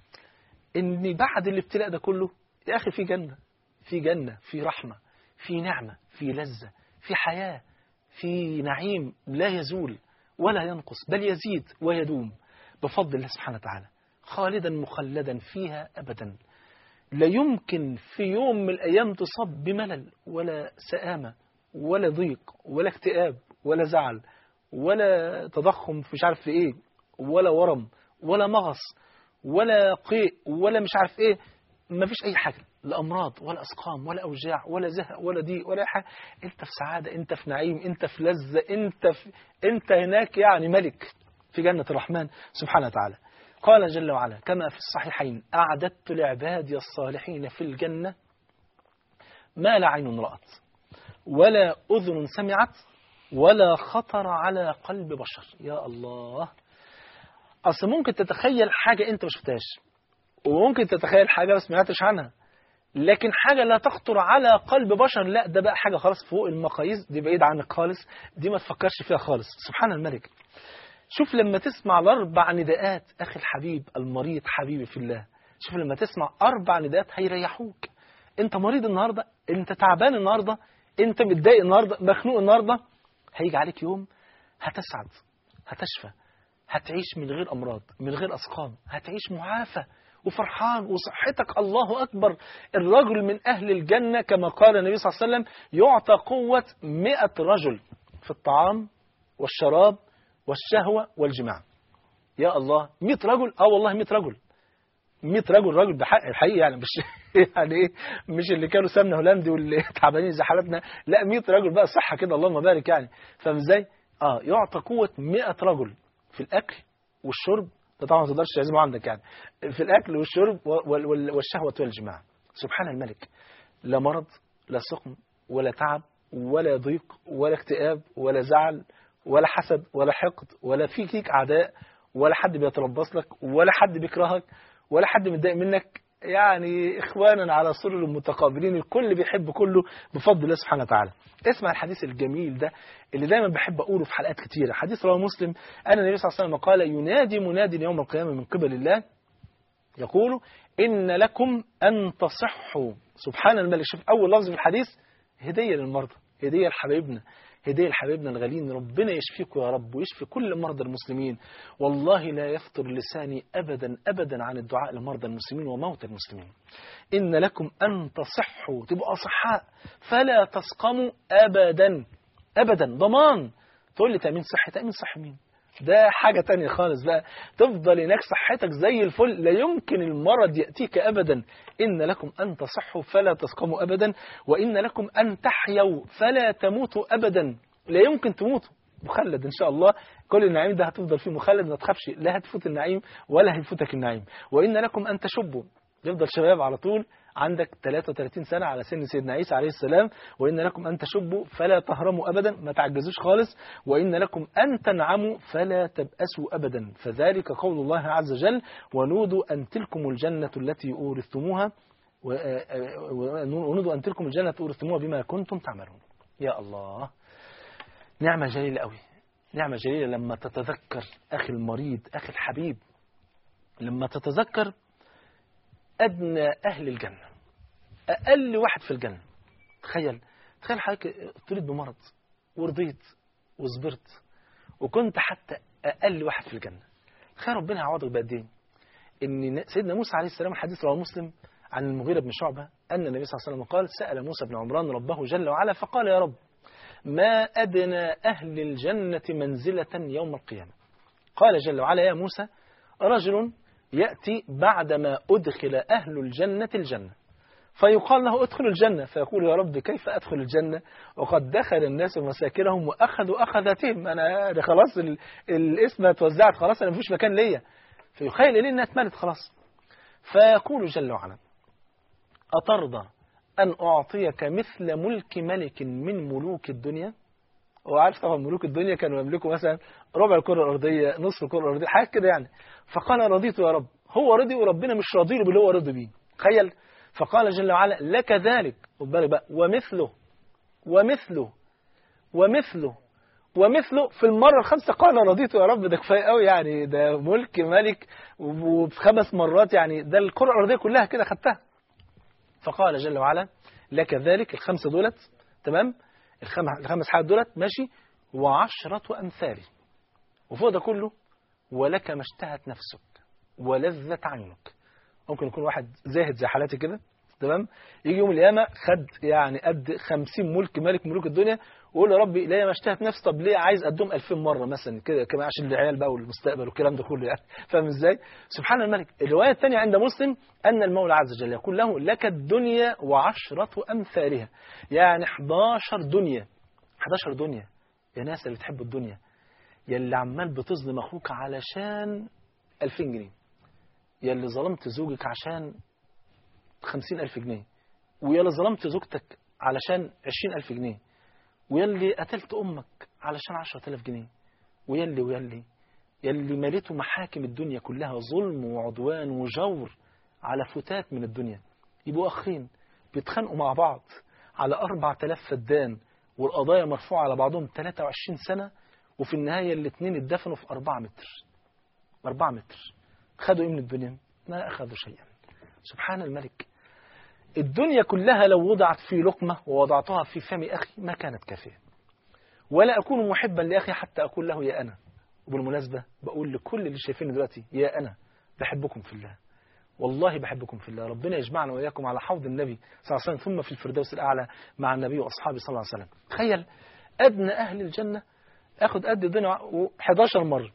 إن بعد الابتلاء ده كله يا أخي في جنة، في جنة، في رحمة، في نعمة، في لذة، في حياة، في نعيم لا يزول ولا ينقص بل يزيد ويدوم بفضل الله سبحانه وتعالى، خالدا مخلدا فيها أبدا. لا يمكن في يوم من الأيام تصاب بملل ولا سآمة ولا ضيق ولا اكتئاب ولا زعل ولا تضخم في مش عارف في ايه ولا ورم ولا مغص ولا قيء ولا مش عارف ايه. ما فيش اي حاجة، لا امراض ولا اسقام ولا اوجاع ولا زهق ولا ضيق ولا حاجة. انت في سعادة، انت في نعيم، انت في لذة، انت هناك يعني ملك في جنة الرحمن سبحانه وتعالى. قال جل وعلا كما في الصحيحين أعددت لعبادي الصالحين في الجنة ما لا عين رأت ولا أذن سمعت ولا خطر على قلب بشر. يا الله. أصل ممكن تتخيل حاجة أنت ما شفتهاش وممكن تتخيل حاجة ما سمعتش عنها، لكن حاجة لا تخطر على قلب بشر لا، ده بقى حاجة خلاص فوق المقاييس، دي بعيد عنك خالص، دي ما تفكرش فيها خالص. سبحان الملك. شوف لما تسمع ال4 نداءات أخي الحبيب المريض حبيبي في الله، شوف لما تسمع 4 نداءات هيريحوك. أنت مريض النهاردة، أنت تعبان النهاردة، أنت متضايق النهاردة، مخنوق النهاردة، هيجي عليك يوم هتسعد، هتشفى، هتعيش من غير أمراض، من غير أسقام، هتعيش معافى وفرحان وصحتك الله أكبر. الرجل من أهل الجنة كما قال النبي صلى الله عليه وسلم يعطى قوة 100 رجل في الطعام والشراب والشهوة والجماع. يا الله 100 رجل، والله 100 رجل، 100 رجل بحق الحقيقة يعني، مش يعني ايه، مش اللي كانوا سمنة هولندي واللي تعبانين زي حالتنا، لا 100 رجل بقى صحة كده اللهم بارك يعني. فاهم ازاي؟ يعطى قوة 100 رجل في الأكل والشرب، طبعا ما تقدرش تعزمه عندك يعني، في الأكل والشرب والشهوة والجماع. سبحان الملك، لا مرض لا سقم ولا تعب ولا ضيق ولا اكتئاب ولا زعل ولا حسد ولا حقد ولا فيك أعداء ولا حد بيتربص لك ولا حد بيكرهك ولا حد متضايق منك، يعني إخوانا على سرر متقابلين، الكل بيحب كله بفضل الله سبحانه وتعالى. اسمع الحديث الجميل ده اللي دايما بحب أقوله في حلقات كتيرة، حديث رواه مسلم أن النبي صلى الله عليه وسلم قال ينادي مناد يوم القيامة من قبل الله يقول إن لكم أن تصحوا. سبحان الملك، شوف أول لفظ في الحديث، هدية للمرضى، هدية لحبايبنا، هدية لحبايبنا الغالين، ربنا يشفيكم يا رب ويشفي كل مرضى المسلمين. والله لا يفتر لساني أبدا أبدا عن الدعاء لمرضى المسلمين وموتى المسلمين. إن لكم أن تصحوا، تبقوا أصحاء، فلا تسقموا أبدا أبدا، ضمان. تقول لي تأمين صحي، تأمين صحي مين؟ ده حاجة تانية خالص بقى، تفضل هناك صحتك زي الفل، لا يمكن المرض يأتيك أبدا. إن لكم أن تصحوا فلا تسقموا أبدا، وإن لكم أن تحيوا فلا تموتوا أبدا، لا يمكن تموتوا، مخلد إن شاء الله، كل النعيم ده هتفضل فيه مخلد، ما تخافش، لا هتفوت النعيم ولا هيفوتك النعيم. وإن لكم أن تشبوا، يفضل شباب على طول، عندك 33 سنة على سن سيدنا عيسى عليه السلام. وإن لكم أن تشبوا فلا تهرموا أبدا، ما تعجزوش خالص. وإن لكم أن تنعموا فلا تبأسوا أبدا، فذلك قول الله عز وجل ونودوا أن تلكم الجنة التي أورثتموها ونودوا أن تلكم الجنة أورثتموها بما كنتم تعملون. يا الله، نعمة جليلة قوي، نعمة جليلة لما تتذكر أخي المريض، أخي الحبيب، لما تتذكر أدنى أهل الجنة، أقل واحد في الجنة. تخيل حضرتك ابتليت بمرض ورضيت وصبرت وكنت حتى أقل واحد في الجنة، تخيل ربنا يعوضك بقد ايه. إن سيدنا موسى عليه السلام، حديث رواه مسلم عن المغيرة بن شعبة أن النبي صلى الله عليه وسلم قال سأل موسى بن عمران ربه جل وعلا فقال يا رب ما أدنى أهل الجنة منزلة يوم القيامة؟ قال جل وعلا يا موسى رجل يأتي بعدما أدخل أهل الجنة الجنة فيقال له ادخل الجنة، فيقول يا رب كيف أدخل الجنة وقد دخل الناس مساكنهم وأخذوا أخذتهم، أنا خلاص الاسم اتوزعت خلاص، أنا مفيش مكان ليا، فيخيل إليه أنها اتملت خلاص. فيقول جل وعلا أترضى أن أعطيك مثل ملك ملك من ملوك الدنيا؟ وعارف طبعا ملوك الدنيا كانوا يملكوا مثلا ربع الكرة الأرضية، نصف الكرة الأرضية، حاجات كده يعني. فقال رضيت يا رب، هو رضي وربنا مش راضي له باللي هو رضي بيه، تخيل. فقال جل وعلا لك ذلك، خد بالك بقى، ومثله ومثله ومثله ومثله في المرة الخامسة قال رضيت يا رب. ده كفاية قوي يعني، ده ملك ملك وبخمس مرات يعني، ده الكرة الأرضية كلها كده خدتها. فقال جل وعلا لك ذلك، الخمسة دولت تمام، الخمس حاجات دولت ماشي، وعشرة أمثالي، وفوق ده كله ولك ما اشتهت نفسك ولذت عينك. ممكن يكون واحد زاهد زي حالاتي كده تمام، يجي يوم القيامة خد يعني قد 50 ملك ملك ملوك الدنيا، ويقول يا ربي لا ما اشتهت نفسي، طب ليه عايز قدهم 2000 مرة مثلا كده كمان عشان العيال بقى والمستقبل والكلام ده كله يعني، فاهم ازاي؟ سبحان الملك. الرواية الثانية عند مسلم أن المولى عز وجل يقول له لك الدنيا وعشرة أمثالها، يعني 11 دنيا، 11 دنيا. يا ناس اللي بتحب الدنيا، يا اللي عمال بتظلم أخوك علشان 2000 جنيه، يا اللي ظلمت زوجك عشان 50,000 جنيه، ويا اللي ظلمت زوجتك علشان 20,000 جنيه، ويا اللي قتلت أمك علشان 10,000 جنيه، ويا اللي مليتوا محاكم الدنيا كلها ظلم وعدوان وجور على فتات من الدنيا. يبقوا أخين بيتخانقوا مع بعض على 4000 فدان، والقضايا مرفوعة على بعضهم 23 سنة، وفي النهاية الاثنين اتدفنوا في 4 متر. 4 متر. خدوا ايه من الدنيا؟ ما أخذوا شيئا. سبحان الملك. الدنيا كلها لو وضعت في لقمة ووضعتها في فم أخي ما كانت كافية، ولا أكون محبا لأخي حتى أقول له يا أنا. وبالمناسبة بقول لكل اللي شايفين دلوقتي يا أنا بحبكم في الله، والله بحبكم في الله، ربنا يجمعنا وإياكم على حوض النبي صلى الله عليه وسلم ثم في الفردوس الأعلى مع النبي وأصحابه صلى الله عليه وسلم. تخيل أدنى أهل الجنة أخذ قد الدنيا 11 مرة،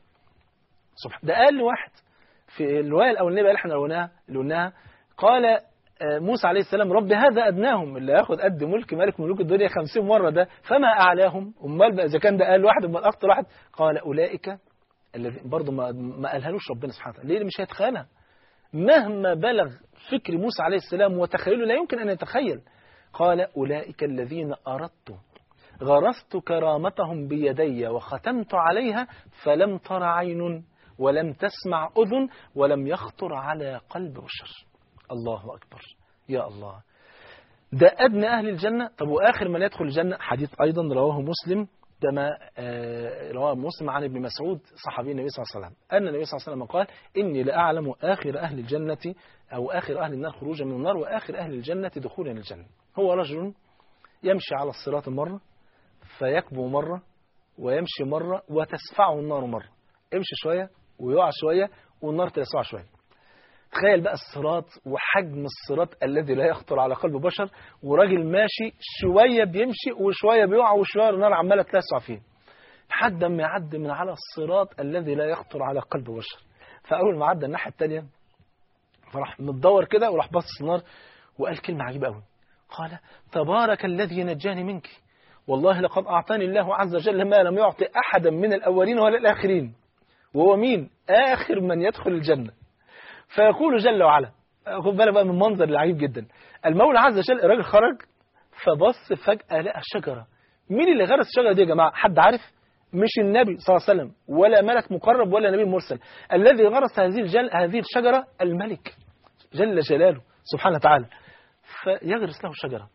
ده أقل واحد. في الرواية الأولانية بقى اللي احنا قلناها قال موسى عليه السلام رب هذا أدناهم، اللي ياخد قد ملك ملوك الدنيا 50 مرة ده، فما أعلاهم. أمال بقى إذا كان ده أقل واحد أمال أكتر واحد؟ قال أولئك الذي برضه ما قالهالوش ربنا سبحانه وتعالى، ليه؟ مش هيتخيلها. مهما بلغ فكر موسى عليه السلام وتخيله لا يمكن أن يتخيل. قال أولئك الذين أردت غرست كرامتهم بيدي وختمت عليها فلم تر عين ولم تسمع أذن ولم يخطر على قلب بشر. الله أكبر، يا الله. ده أدنى أهل الجنة. طب وآخر من يدخل الجنة، حديث أيضا رواه مسلم، كما رواه مسلم عن ابن مسعود صحابي النبي صلى الله عليه وسلم أن النبي صلى الله عليه وسلم قال إني لأعلم آخر أهل الجنة أو آخر أهل النار خروجا من النار وآخر أهل الجنة دخولا الجنة. هو رجل يمشي على الصراط مرة فيكبو مرة ويمشي مرة وتسفعه النار مرة، يمشي شوية ويقع شوية والنار تلسعه شوية. تخيل بقى الصراط وحجم الصراط الذي لا يخطر على قلب بشر، وراجل ماشي شوية بيمشي وشوية بيقع وشوية النار عمالة تلسع فيه لحد ما يعدي من على الصراط الذي لا يخطر على قلب بشر. فأول ما عدى الناحية التانية فراح متدور كده وراح باصص النار وقال كلمة عجيبة قوي، قال تبارك الذي نجاني منك، والله لقد أعطاني الله عز وجل ما لم يعطي أحدا من الأولين ولا الآخرين. وهو مين؟ آخر من يدخل الجنة. فيقول جل وعلا، خد بالك بقى من منظر العجيب جدا، المولى عز وجل الراجل خرج فبص فجأة لقى شجرة. مين اللي غرس الشجرة دي يا جماعة؟ حد عارف؟ مش النبي صلى الله عليه وسلم ولا ملك مقرب ولا نبي مرسل. الذي غرس هذه الشجرة الملك جل جلاله سبحانه وتعالى. فيغرس له الشجرة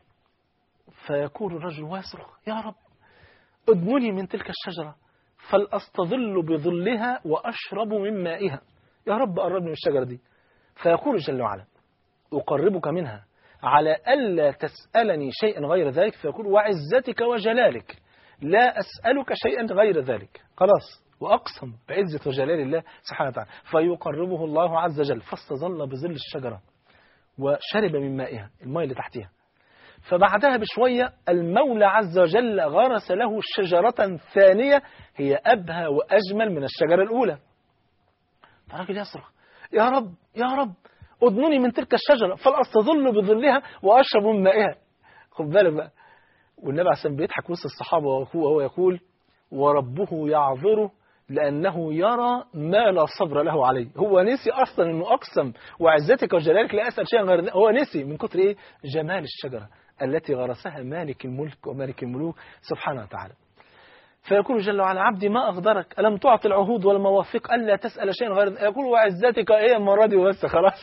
فيقول الرجل ويصرخ يا رب ادنني من تلك الشجرة فلأستظل بظلها وأشرب من مائها، يا رب قربني من الشجرة دي. فيقول جل وعلا أقربك منها على ألا تسألني شيئا غير ذلك، فيقول وعزتك وجلالك لا أسألك شيئا غير ذلك. خلاص، وأقسم بعزة وجلال الله سبحانه وتعالى. فيقربه الله عز وجل فاستظل بظل الشجرة وشرب من مائها، الماء اللي تحتها. فبعدها بشوية المولى عز وجل غرس له شجرة ثانية هي أبهى وأجمل من الشجرة الأولى. فالراجل يصرخ يا رب يا رب أدنني من تلك الشجرة فلأستظل بظلها وأشرب من مائها. خد بالك بقى، والنبي عليه الصلاة والسلام بيضحك وسط الصحابة وهو يقول وربه يعذره لأنه يرى ما لا صبر له عليه. هو نسي أصلا أنه أقسم وعزتك وجلالك لا أسأل شيئا غير ذلك، هو نسي من كتر إيه؟ جمال الشجرة التي غرسها مالك الملك ومالك الملوك سبحانه وتعالى. فيقول جل وعلا عبدي ما أغدرك ألم تعطي العهود والمواثيق ألا تسأل شيئا غير ذلك. يقول وعزتك إيه المرة دي بس خلاص،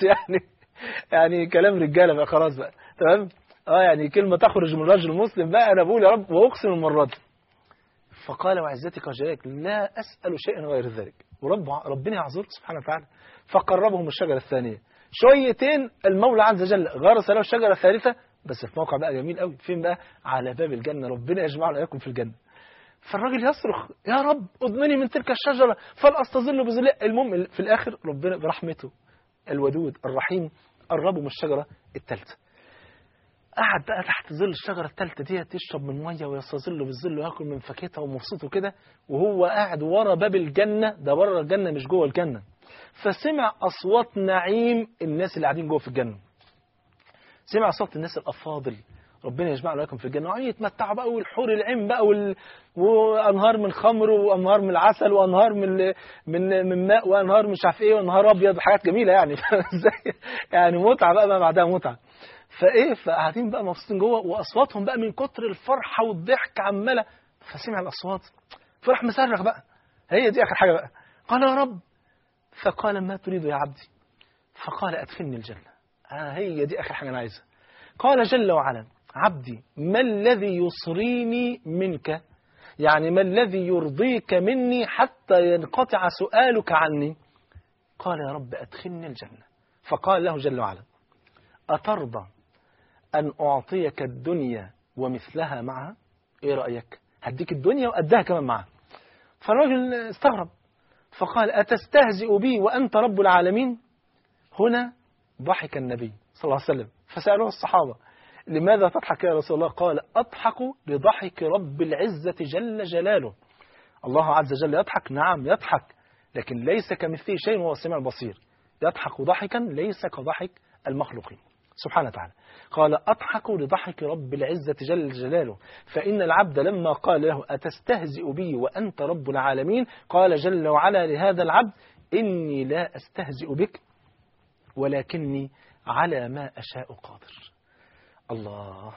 يعني كلام رجالة بقى خلاص بقى تمام. يعني كلمة تخرج من رجل مسلم بقى أنا بقول يا رب وأقسم المرة دي. فقال وعزتك وجلالك لا أسأل شيئا غير ذلك، ربنا يعذرك سبحانه وتعالى. فقربهم الشجرة الثانية شويتين، المولى عز وجل غرس له الشجرة الثالثة بس في موقع بقى جميل قوي. فين بقى؟ على باب الجنة. ربنا يجمعنا وإياكم في الجنة. فالراجل يصرخ يا رب أدنني من تلك الشجرة فلأستظل بظلها. المهم في الآخر ربنا برحمته الودود الرحيم قربوا من الشجرة الثالثة. قعد بقى تحت ظل الشجرة الثالثة دي يشرب من مية ويستظل بالظل ويأكل من فاكهتها ومبسوط كده، وهو قاعد ورا باب الجنة، ده بره الجنة مش جوه الجنة. فسمع أصوات نعيم الناس اللي قاعدين جوه في الجنة، سمع صوت الناس الأفاضل ربنا يجمعنا وإياكم في الجنة، وعين يتمتعوا بقى والحور العين بقى وأنهار من خمر وأنهار من العسل وأنهار من ماء وأنهار مش عارف إيه وأنهار أبيض وحاجات جميلة يعني متعة بقى ما بعدها متعة. فقاعدين بقى مبسوطين جوه، واصواتهم بقى من كتر الفرحه والضحك عماله. فسمع الاصوات فراح مصرخ بقى، هي دي اخر حاجه بقى. قال يا رب، فقال ما تريد يا عبدي؟ فقال ادخلني الجنه، هي دي اخر حاجه انا عايزها. قال جل وعلا عبدي ما الذي يصريني منك، يعني ما الذي يرضيك مني حتى ينقطع سؤالك عني؟ قال يا رب ادخلني الجنه. فقال له جل وعلا أترضى أن أعطيك الدنيا ومثلها معها؟ إيه رأيك؟ هديك الدنيا وأدها كمان معها. فالراجل استغرب فقال أتستهزئ بي وأنت رب العالمين؟ هنا ضحك النبي صلى الله عليه وسلم، فسألوه الصحابة لماذا تضحك يا رسول الله؟ قال أضحك لضحك رب العزة جل جلاله. الله عز وجل يضحك، نعم يضحك، لكن ليس كمثله شيء وهو السميع البصير. يضحك ضحكا ليس كضحك المخلوقين سبحانه وتعالى. قال أضحك لضحك رب العزة جل جلاله، فإن العبد لما قال له أتستهزئ بي وأنت رب العالمين، قال جل وعلا لهذا العبد إني لا أستهزئ بك ولكني على ما أشاء قادر. الله،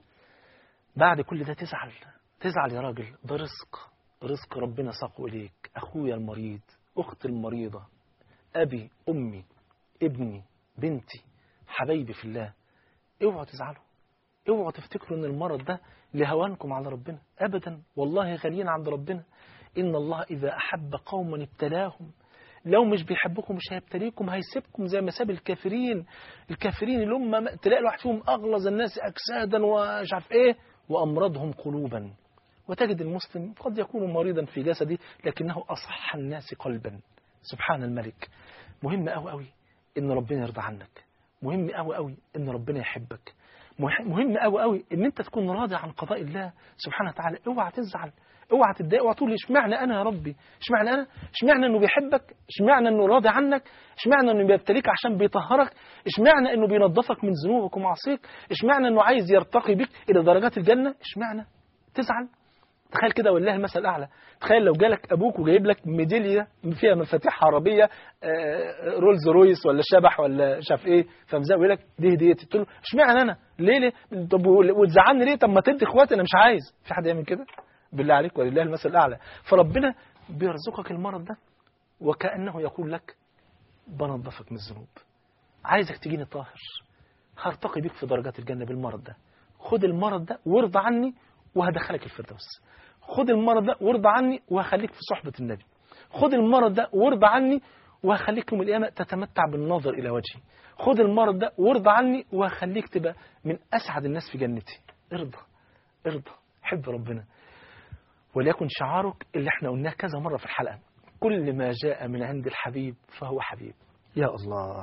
بعد كل ده تزعل يا راجل؟ ده رزق ربنا ساقه إليك. أخويا المريض، أختي المريضة، أبي، أمي، ابني، بنتي، حبايبي في الله، اوعوا تزعلوا، اوعوا تفتكروا ان المرض ده لهوانكم على ربنا ابدا، والله غاليين عند ربنا. ان الله اذا احب قوما ابتلاهم، لو مش بيحبكم مش هيبتليكم، هيسيبكم زي ما ساب الكافرين اللي هم تلاقي الواحد فيهم اغلظ الناس اجسادا ومش عارف ايه، وامرضهم قلوبا. وتجد المسلم قد يكون مريضا في جسده لكنه اصح الناس قلبا. سبحان الملك. مهم قوي قوي ان ربنا يرضى عنك، مهم قوي قوي ان ربنا يحبك، مهم قوي قوي ان انت تكون راضي عن قضاء الله سبحانه وتعالى. اوعى تزعل، اوعى تتضايق، اوعى تقول اشمعنى انا يا ربي، اشمعنى انا، اشمعنى انه بيحبك، اشمعنى انه راضي عنك، اشمعنى انه بيبتليك عشان بيطهرك، اشمعنى انه بينظفك من ذنوبك ومعاصيك، اشمعنى انه عايز يرتقي بك الى درجات الجنه، اشمعنى تزعل؟ تخيل كده والله المثل الأعلى، تخيل لو جالك أبوك وجايب لك ميدالية فيها مفاتيح عربية رولز رويس ولا شبح ولا شاف إيه، فمزاق ويقول لك دي هديتي، تقول له اشمعنى أنا؟ ليه؟ طب وتزعلني ليه؟ طب ما تدي إخواتي، أنا مش عايز. في حد يعمل كده؟ بالله عليك، ولله المثل الأعلى. فربنا بيرزقك المرض ده وكأنه يقول لك بنظفك من الذنوب، عايزك تجيني طاهر، هرتقي بيك في درجات الجنة بالمرض ده. خد المرض ده وارضى عني وهدخلك الفردوس. خد المرض ده وارضى عني وهخليك في صحبة النبي. خد المرض ده وارضى عني وهخليك يوم القيامة تتمتع بالنظر إلى وجهي. خد المرض ده وارضى عني وهخليك تبقى من أسعد الناس في جنتي. ارضى، حب ربنا. وليكن شعارك اللي احنا قلناه كذا مرة في الحلقة، كل ما جاء من عند الحبيب فهو حبيب. يا الله،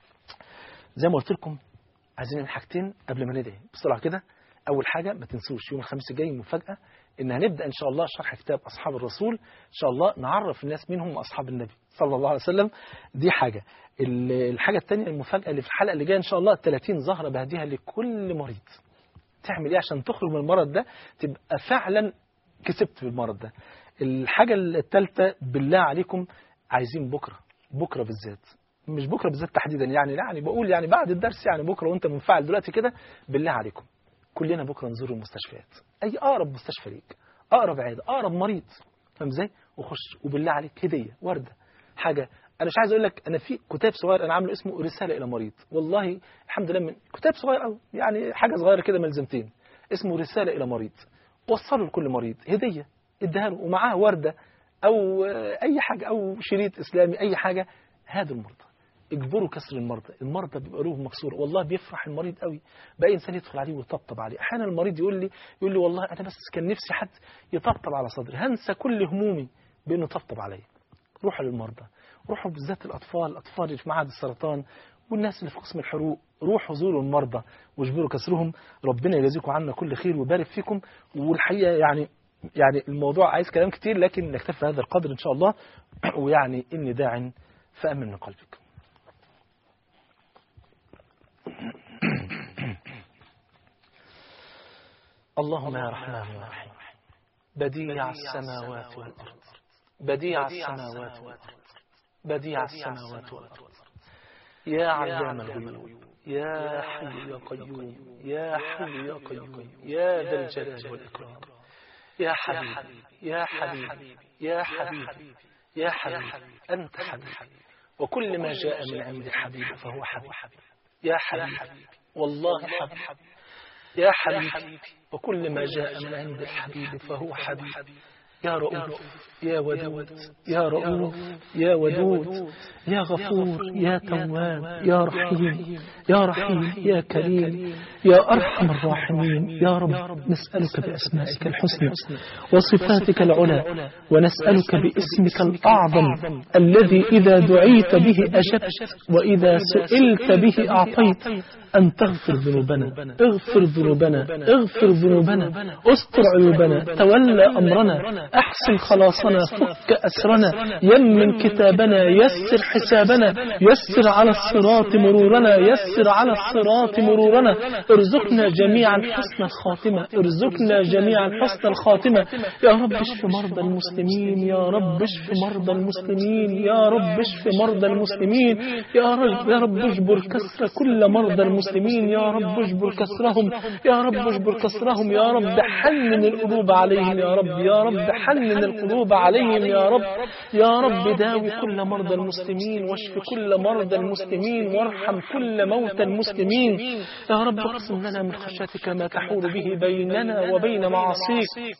زي ما قلت لكم عايزين نعمل حاجتين قبل ما ندعي بسرعة كده. أول حاجة ما تنسوش يوم الخميس الجاي مفاجأة، إن هنبدأ إن شاء الله شرح كتاب أصحاب الرسول. إن شاء الله نعرف الناس مين هم أصحاب النبي صلى الله عليه وسلم. دي حاجة. الحاجة الثانية المفاجأة اللي في الحلقة اللي جاية إن شاء الله 30 زهرة بهديها لكل مريض. تعمل إيه عشان تخرج من المرض ده تبقى فعلا كسبت بالمرض ده. الحاجة الثالثة بالله عليكم عايزين بكرة بالذات، مش بكرة بالذات تحديدا يعني بقول يعني بعد الدرس، يعني بكرة وانت منفعل دلوقتي كده، بالله عليكم كلنا بكرة نزور المستشفيات، أي أقرب مستشفى ليك، أقرب عيادة، أقرب مريض، فاهم ازاي؟ وخش وبالله عليك هدية وردة، حاجة. أنا مش عايز أقول لك، أنا في كتاب صغير أنا عامله اسمه رسالة إلى مريض، والله الحمد لله، من كتاب صغير أوي يعني حاجة صغيرة كده ملزمتين، اسمه رسالة إلى مريض. وصله لكل مريض هدية، اديها له ومعاه وردة أو أي حاجة أو شريط إسلامي، أي حاجة. هذا المرضى اجبروا كسر المرضى بيبقى قلوبهم مكسوره، والله بيفرح المريض قوي بقى انسان يدخل عليه ويطبطب عليه. احيانا المريض يقول لي والله انا بس كان نفسي حد يطبطب على صدري، هنسى كل همومي بانه يطبطب عليا. روحوا للمرضى، روحوا بالذات الاطفال اللي في معهد السرطان والناس اللي في قسم الحروق، روحوا زوروا المرضى واجبروا كسرهم. ربنا يجازيكم عنا كل خير ويبارك فيكم. والحقيقه يعني الموضوع عايز كلام كتير، لكن نكتفي هذا القدر ان شاء الله. ويعني اني داع فامن من قلبك. اللهم يا رحمن يا رحيم، بديع السماوات والأرض، بديع السماوات والأرض، بديع السماوات والأرض، يا علام الغيوب، يا حي يا قيوم، يا حي يا قيوم، يا ذا الجلال والإكرام، يا حبيبي يا حبيبي يا حبيبي يا حبيبي، أنت حبيبي، وكل ما جاء من عند الحبيب فهو حبيب. يا حبيبي والله حبيب، يا حبيبي، وكل ما جاء من عند الحبيب فهو حبيب. يا رؤوف يا ودود، يا رؤوف يا ودود، يا غفور يا تواب، يا رحيم يا رحيم، يا كريم يا أرحم الراحمين يا رب نسألك بأسمائك الحسنى وصفاتك العلى، ونسألك باسمك الأعظم الذي إذا دعيت به أجبت وإذا سئلت به أعطيت أن تغفر ذنوبنا، اغفر ذنوبنا، اغفر ذنوبنا، استر عيوبنا، تولى أمرنا، أحسن خلاصنا، فك أسرنا، يمن كتابنا، يسر حسابنا، يسر على الصراط مرورنا، يسر على الصراط مرورنا، ارزقنا جميعا حسن الخاتمة، ارزقنا جميعا حسن الخاتمة. يا رب اشف مرضى المسلمين، يا رب اشف مرضى المسلمين، يا رب اشف مرضى المسلمين، يا رب اجبر كسر كل مرضى المسلمين، يا رب اجبر كسرهم، يا رب اجبر كسرهم، يا رب حنن القلوب عليهم، يا رب يا رب حنن القلوب عليهم، يا رب يا رب داوي كل مرضى المسلمين واشف كل مرضى المسلمين وارحم كل موتى المسلمين. يا رب اقسم لنا من خشيتك ما تحول به بيننا وبين معاصيك،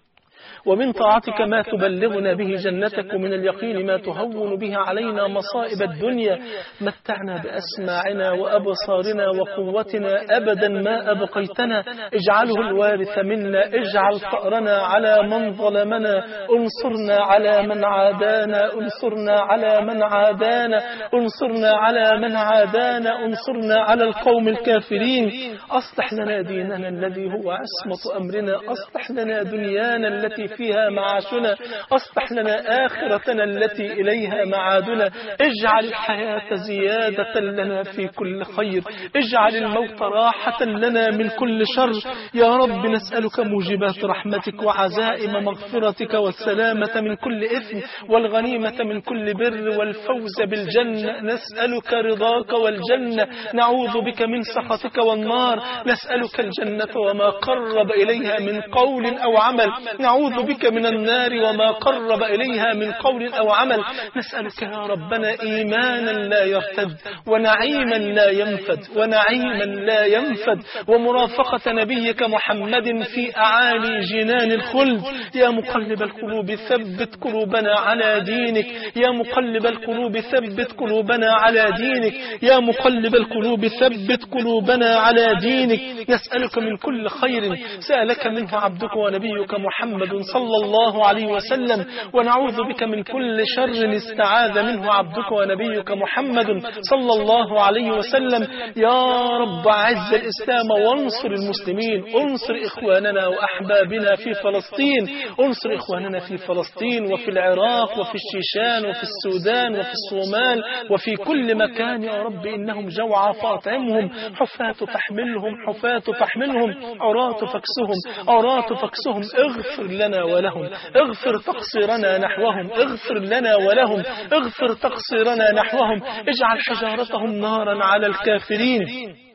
ومن طاعتك ما تبلغنا به جنتك، ومن اليقين ما تهون به علينا مصائب الدنيا. متعنا بأسماعنا وأبصارنا وقوتنا أبدا ما أبقيتنا، اجعله الوارث منا، اجعل ثأرنا على من ظلمنا، انصرنا على من عادانا، انصرنا على من عادانا، انصرنا على من عادانا، انصرنا على القوم الكافرين. أصلح لنا ديننا الذي هو عصمة أمرنا، أصلح لنا دنيانا التي فيها معاشنا، أصلح لنا آخرتنا التي إليها معادنا، اجعل الحياة زيادة لنا في كل خير، اجعل الموت راحة لنا من كل شر. يا رب نسألك موجبات رحمتك وعزائم مغفرتك والسلامة من كل إثم والغنيمة من كل بر والفوز بالجنة. نسألك رضاك والجنة، نعوذ بك من سخطك والنار. نسألك الجنة وما قرب إليها من قول أو عمل، نعوذ بك من النار وما قرب إليها من قول أو عمل. نسألك يا ربنا إيمانا لا يرتد، ونعيما لا ينفد، ونعيما لا ينفد، ومرافقة نبيك محمد في أعالي جنان الخلد. يا مقلب القلوب ثبت قلوبنا على دينك، يا مقلب القلوب ثبت قلوبنا على دينك، يا مقلب القلوب ثبت قلوبنا على دينك. نسألك من كل خير سألك منه عبدك ونبيك محمد صلى الله عليه وسلم، ونعوذ بك من كل شر استعاذ منه عبدك ونبيك محمد صلى الله عليه وسلم. يا رب أعز الإسلام وانصر المسلمين، انصر إخواننا وأحبابنا في فلسطين، انصر إخواننا في فلسطين وفي العراق وفي الشيشان وفي السودان وفي الصومال وفي كل مكان. يا رب إنهم جوعى فاطعمهم، حفاة تحملهم، حفاة تحملهم، عراة فكسهم، عراة فكسهم. اغفر لنا ولهم، اغفر تقصيرنا نحوهم، اغفر لنا ولهم، اغفر تقصيرنا نحوهم. اجعل حجارتهم نارا على الكافرين،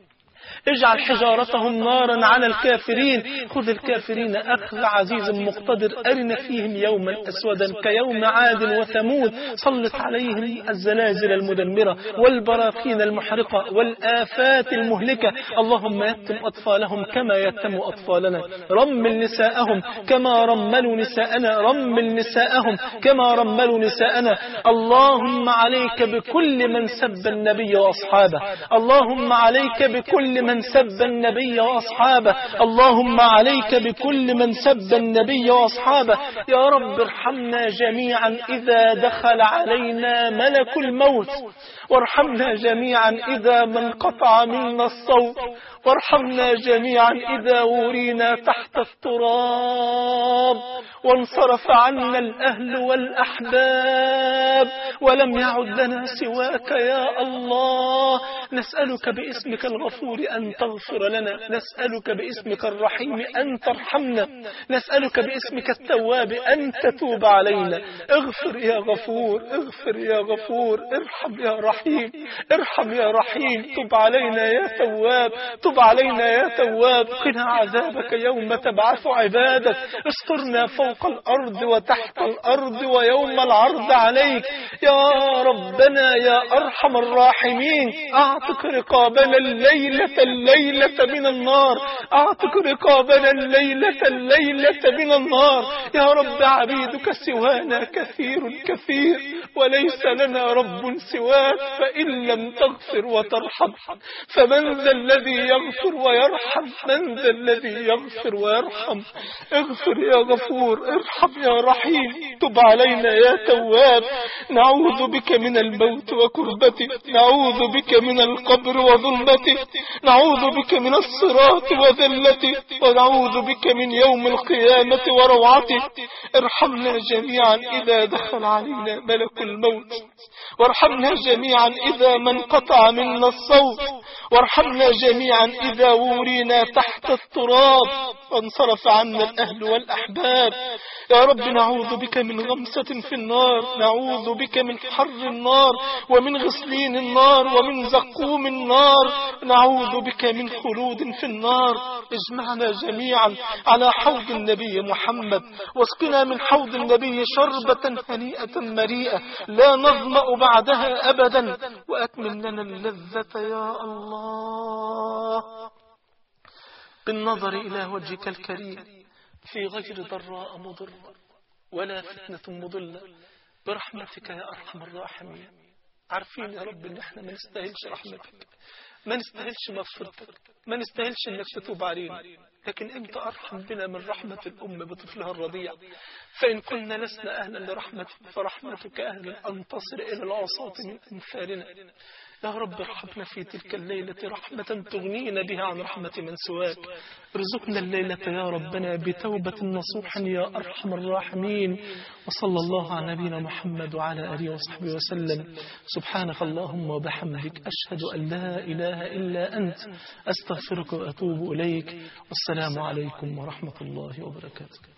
اجعل حجارتهم نارا على الكافرين. خذ الكافرين أخذ عزيز مقتدر، أرنا فيهم يوما أسودا كيوم عاد وثمود. سلط عليهم الزلازل المدمرة والبراكين المحرقة والآفات المهلكة. اللهم يتم أطفالهم كما يتم أطفالنا، رمل نساءهم كما رملوا نساءنا، رمل نساءهم كما رملوا نساءنا. اللهم عليك بكل من سب النبي وأصحابه، اللهم عليك بكل من سب النبي وأصحابه، اللهم عليك بكل من سب النبي وأصحابه. يا رب ارحمنا جميعا إذا دخل علينا ملك الموت، وارحمنا جميعا إذا ما انقطع منا الصوت، وارحمنا جميعا إذا ورينا تحت التراب وانصرف عنا الأهل والأحباب ولم يعد لنا سواك يا الله. نسألك باسمك الغفور أن تغفر لنا، نسألك باسمك الرحيم أن ترحمنا، نسألك باسمك التواب أن تتوب علينا. اغفر يا غفور، اغفر يا غفور، ارحم يا رحيم، ارحم يا رحيم. تب علينا يا تواب، تب علينا يا تواب. قنا عذابك يوم تبعث عبادك، استرنا فوق الأرض وتحت الأرض ويوم العرض عليك. يا ربنا يا أرحم الراحمين، أعتق رقابنا الليلة الليلة من النار، أعتق رقابنا الليلة من النار. يا رب عبيدك سوانا كثير وليس لنا رب سواك، فإن لم تغفر وترحم فمن ذا الذي يغفر ويرحم؟ من ذا الذي يغفر ويرحم؟ اغفر يا غفور، ارحم يا رحيم، تب علينا يا تواب. نعوذ بك من الموت وكربته، نعوذ بك من القبر وظلمته، نعوذ بك من الصراط وذلته، ونعوذ بك من يوم القيامة وروعته. ارحمنا جميعا إذا دخل علينا ملك الموت، وارحمنا جميعا إذا ما انقطع منا الصوت، وارحمنا جميعا إذا ورينا تحت التراب وانصرف عنا الأهل والأحباب. يا رب نعوذ بك من غمسة في النار، نعوذ بك من حر النار ومن غسلين النار ومن زقوم النار، نعوذ بك من خلود في النار. اجمعنا جميعا على حوض النبي محمد، واسقنا من حوض النبي شربة هنيئة مريئة لا نظمأ بعدها أبدا، وأتمم لنا اللذة يا الله بالنظر إلى وجهك الكريم في غير ضراء مضرة ولا فتنة مضلة، برحمتك يا أرحم الراحمين. عارفين يا رب إن احنا ما نستاهلش رحمتك، ما نستاهلش مغفرتك، ما نستاهلش انك تتوب علينا، لكن انت ارحم بنا من رحمة الام بطفلها الرضيع. فان كنا لسنا اهلا لرحمتك فرحمتك اهلا ان تصل الى العصاة من امثالنا. يا رب ارحمنا في تلك الليلة رحمة تغنينا بها عن رحمة من سواك. ارزقنا الليلة يا ربنا بتوبة نصوحا يا أرحم الراحمين. وصلى الله على نبينا محمد وعلى آله وصحبه وسلم. سبحانك اللهم وبحمدك، أشهد أن لا إله إلا أنت، أستغفرك وأتوب إليك. والسلام عليكم ورحمة الله وبركاته.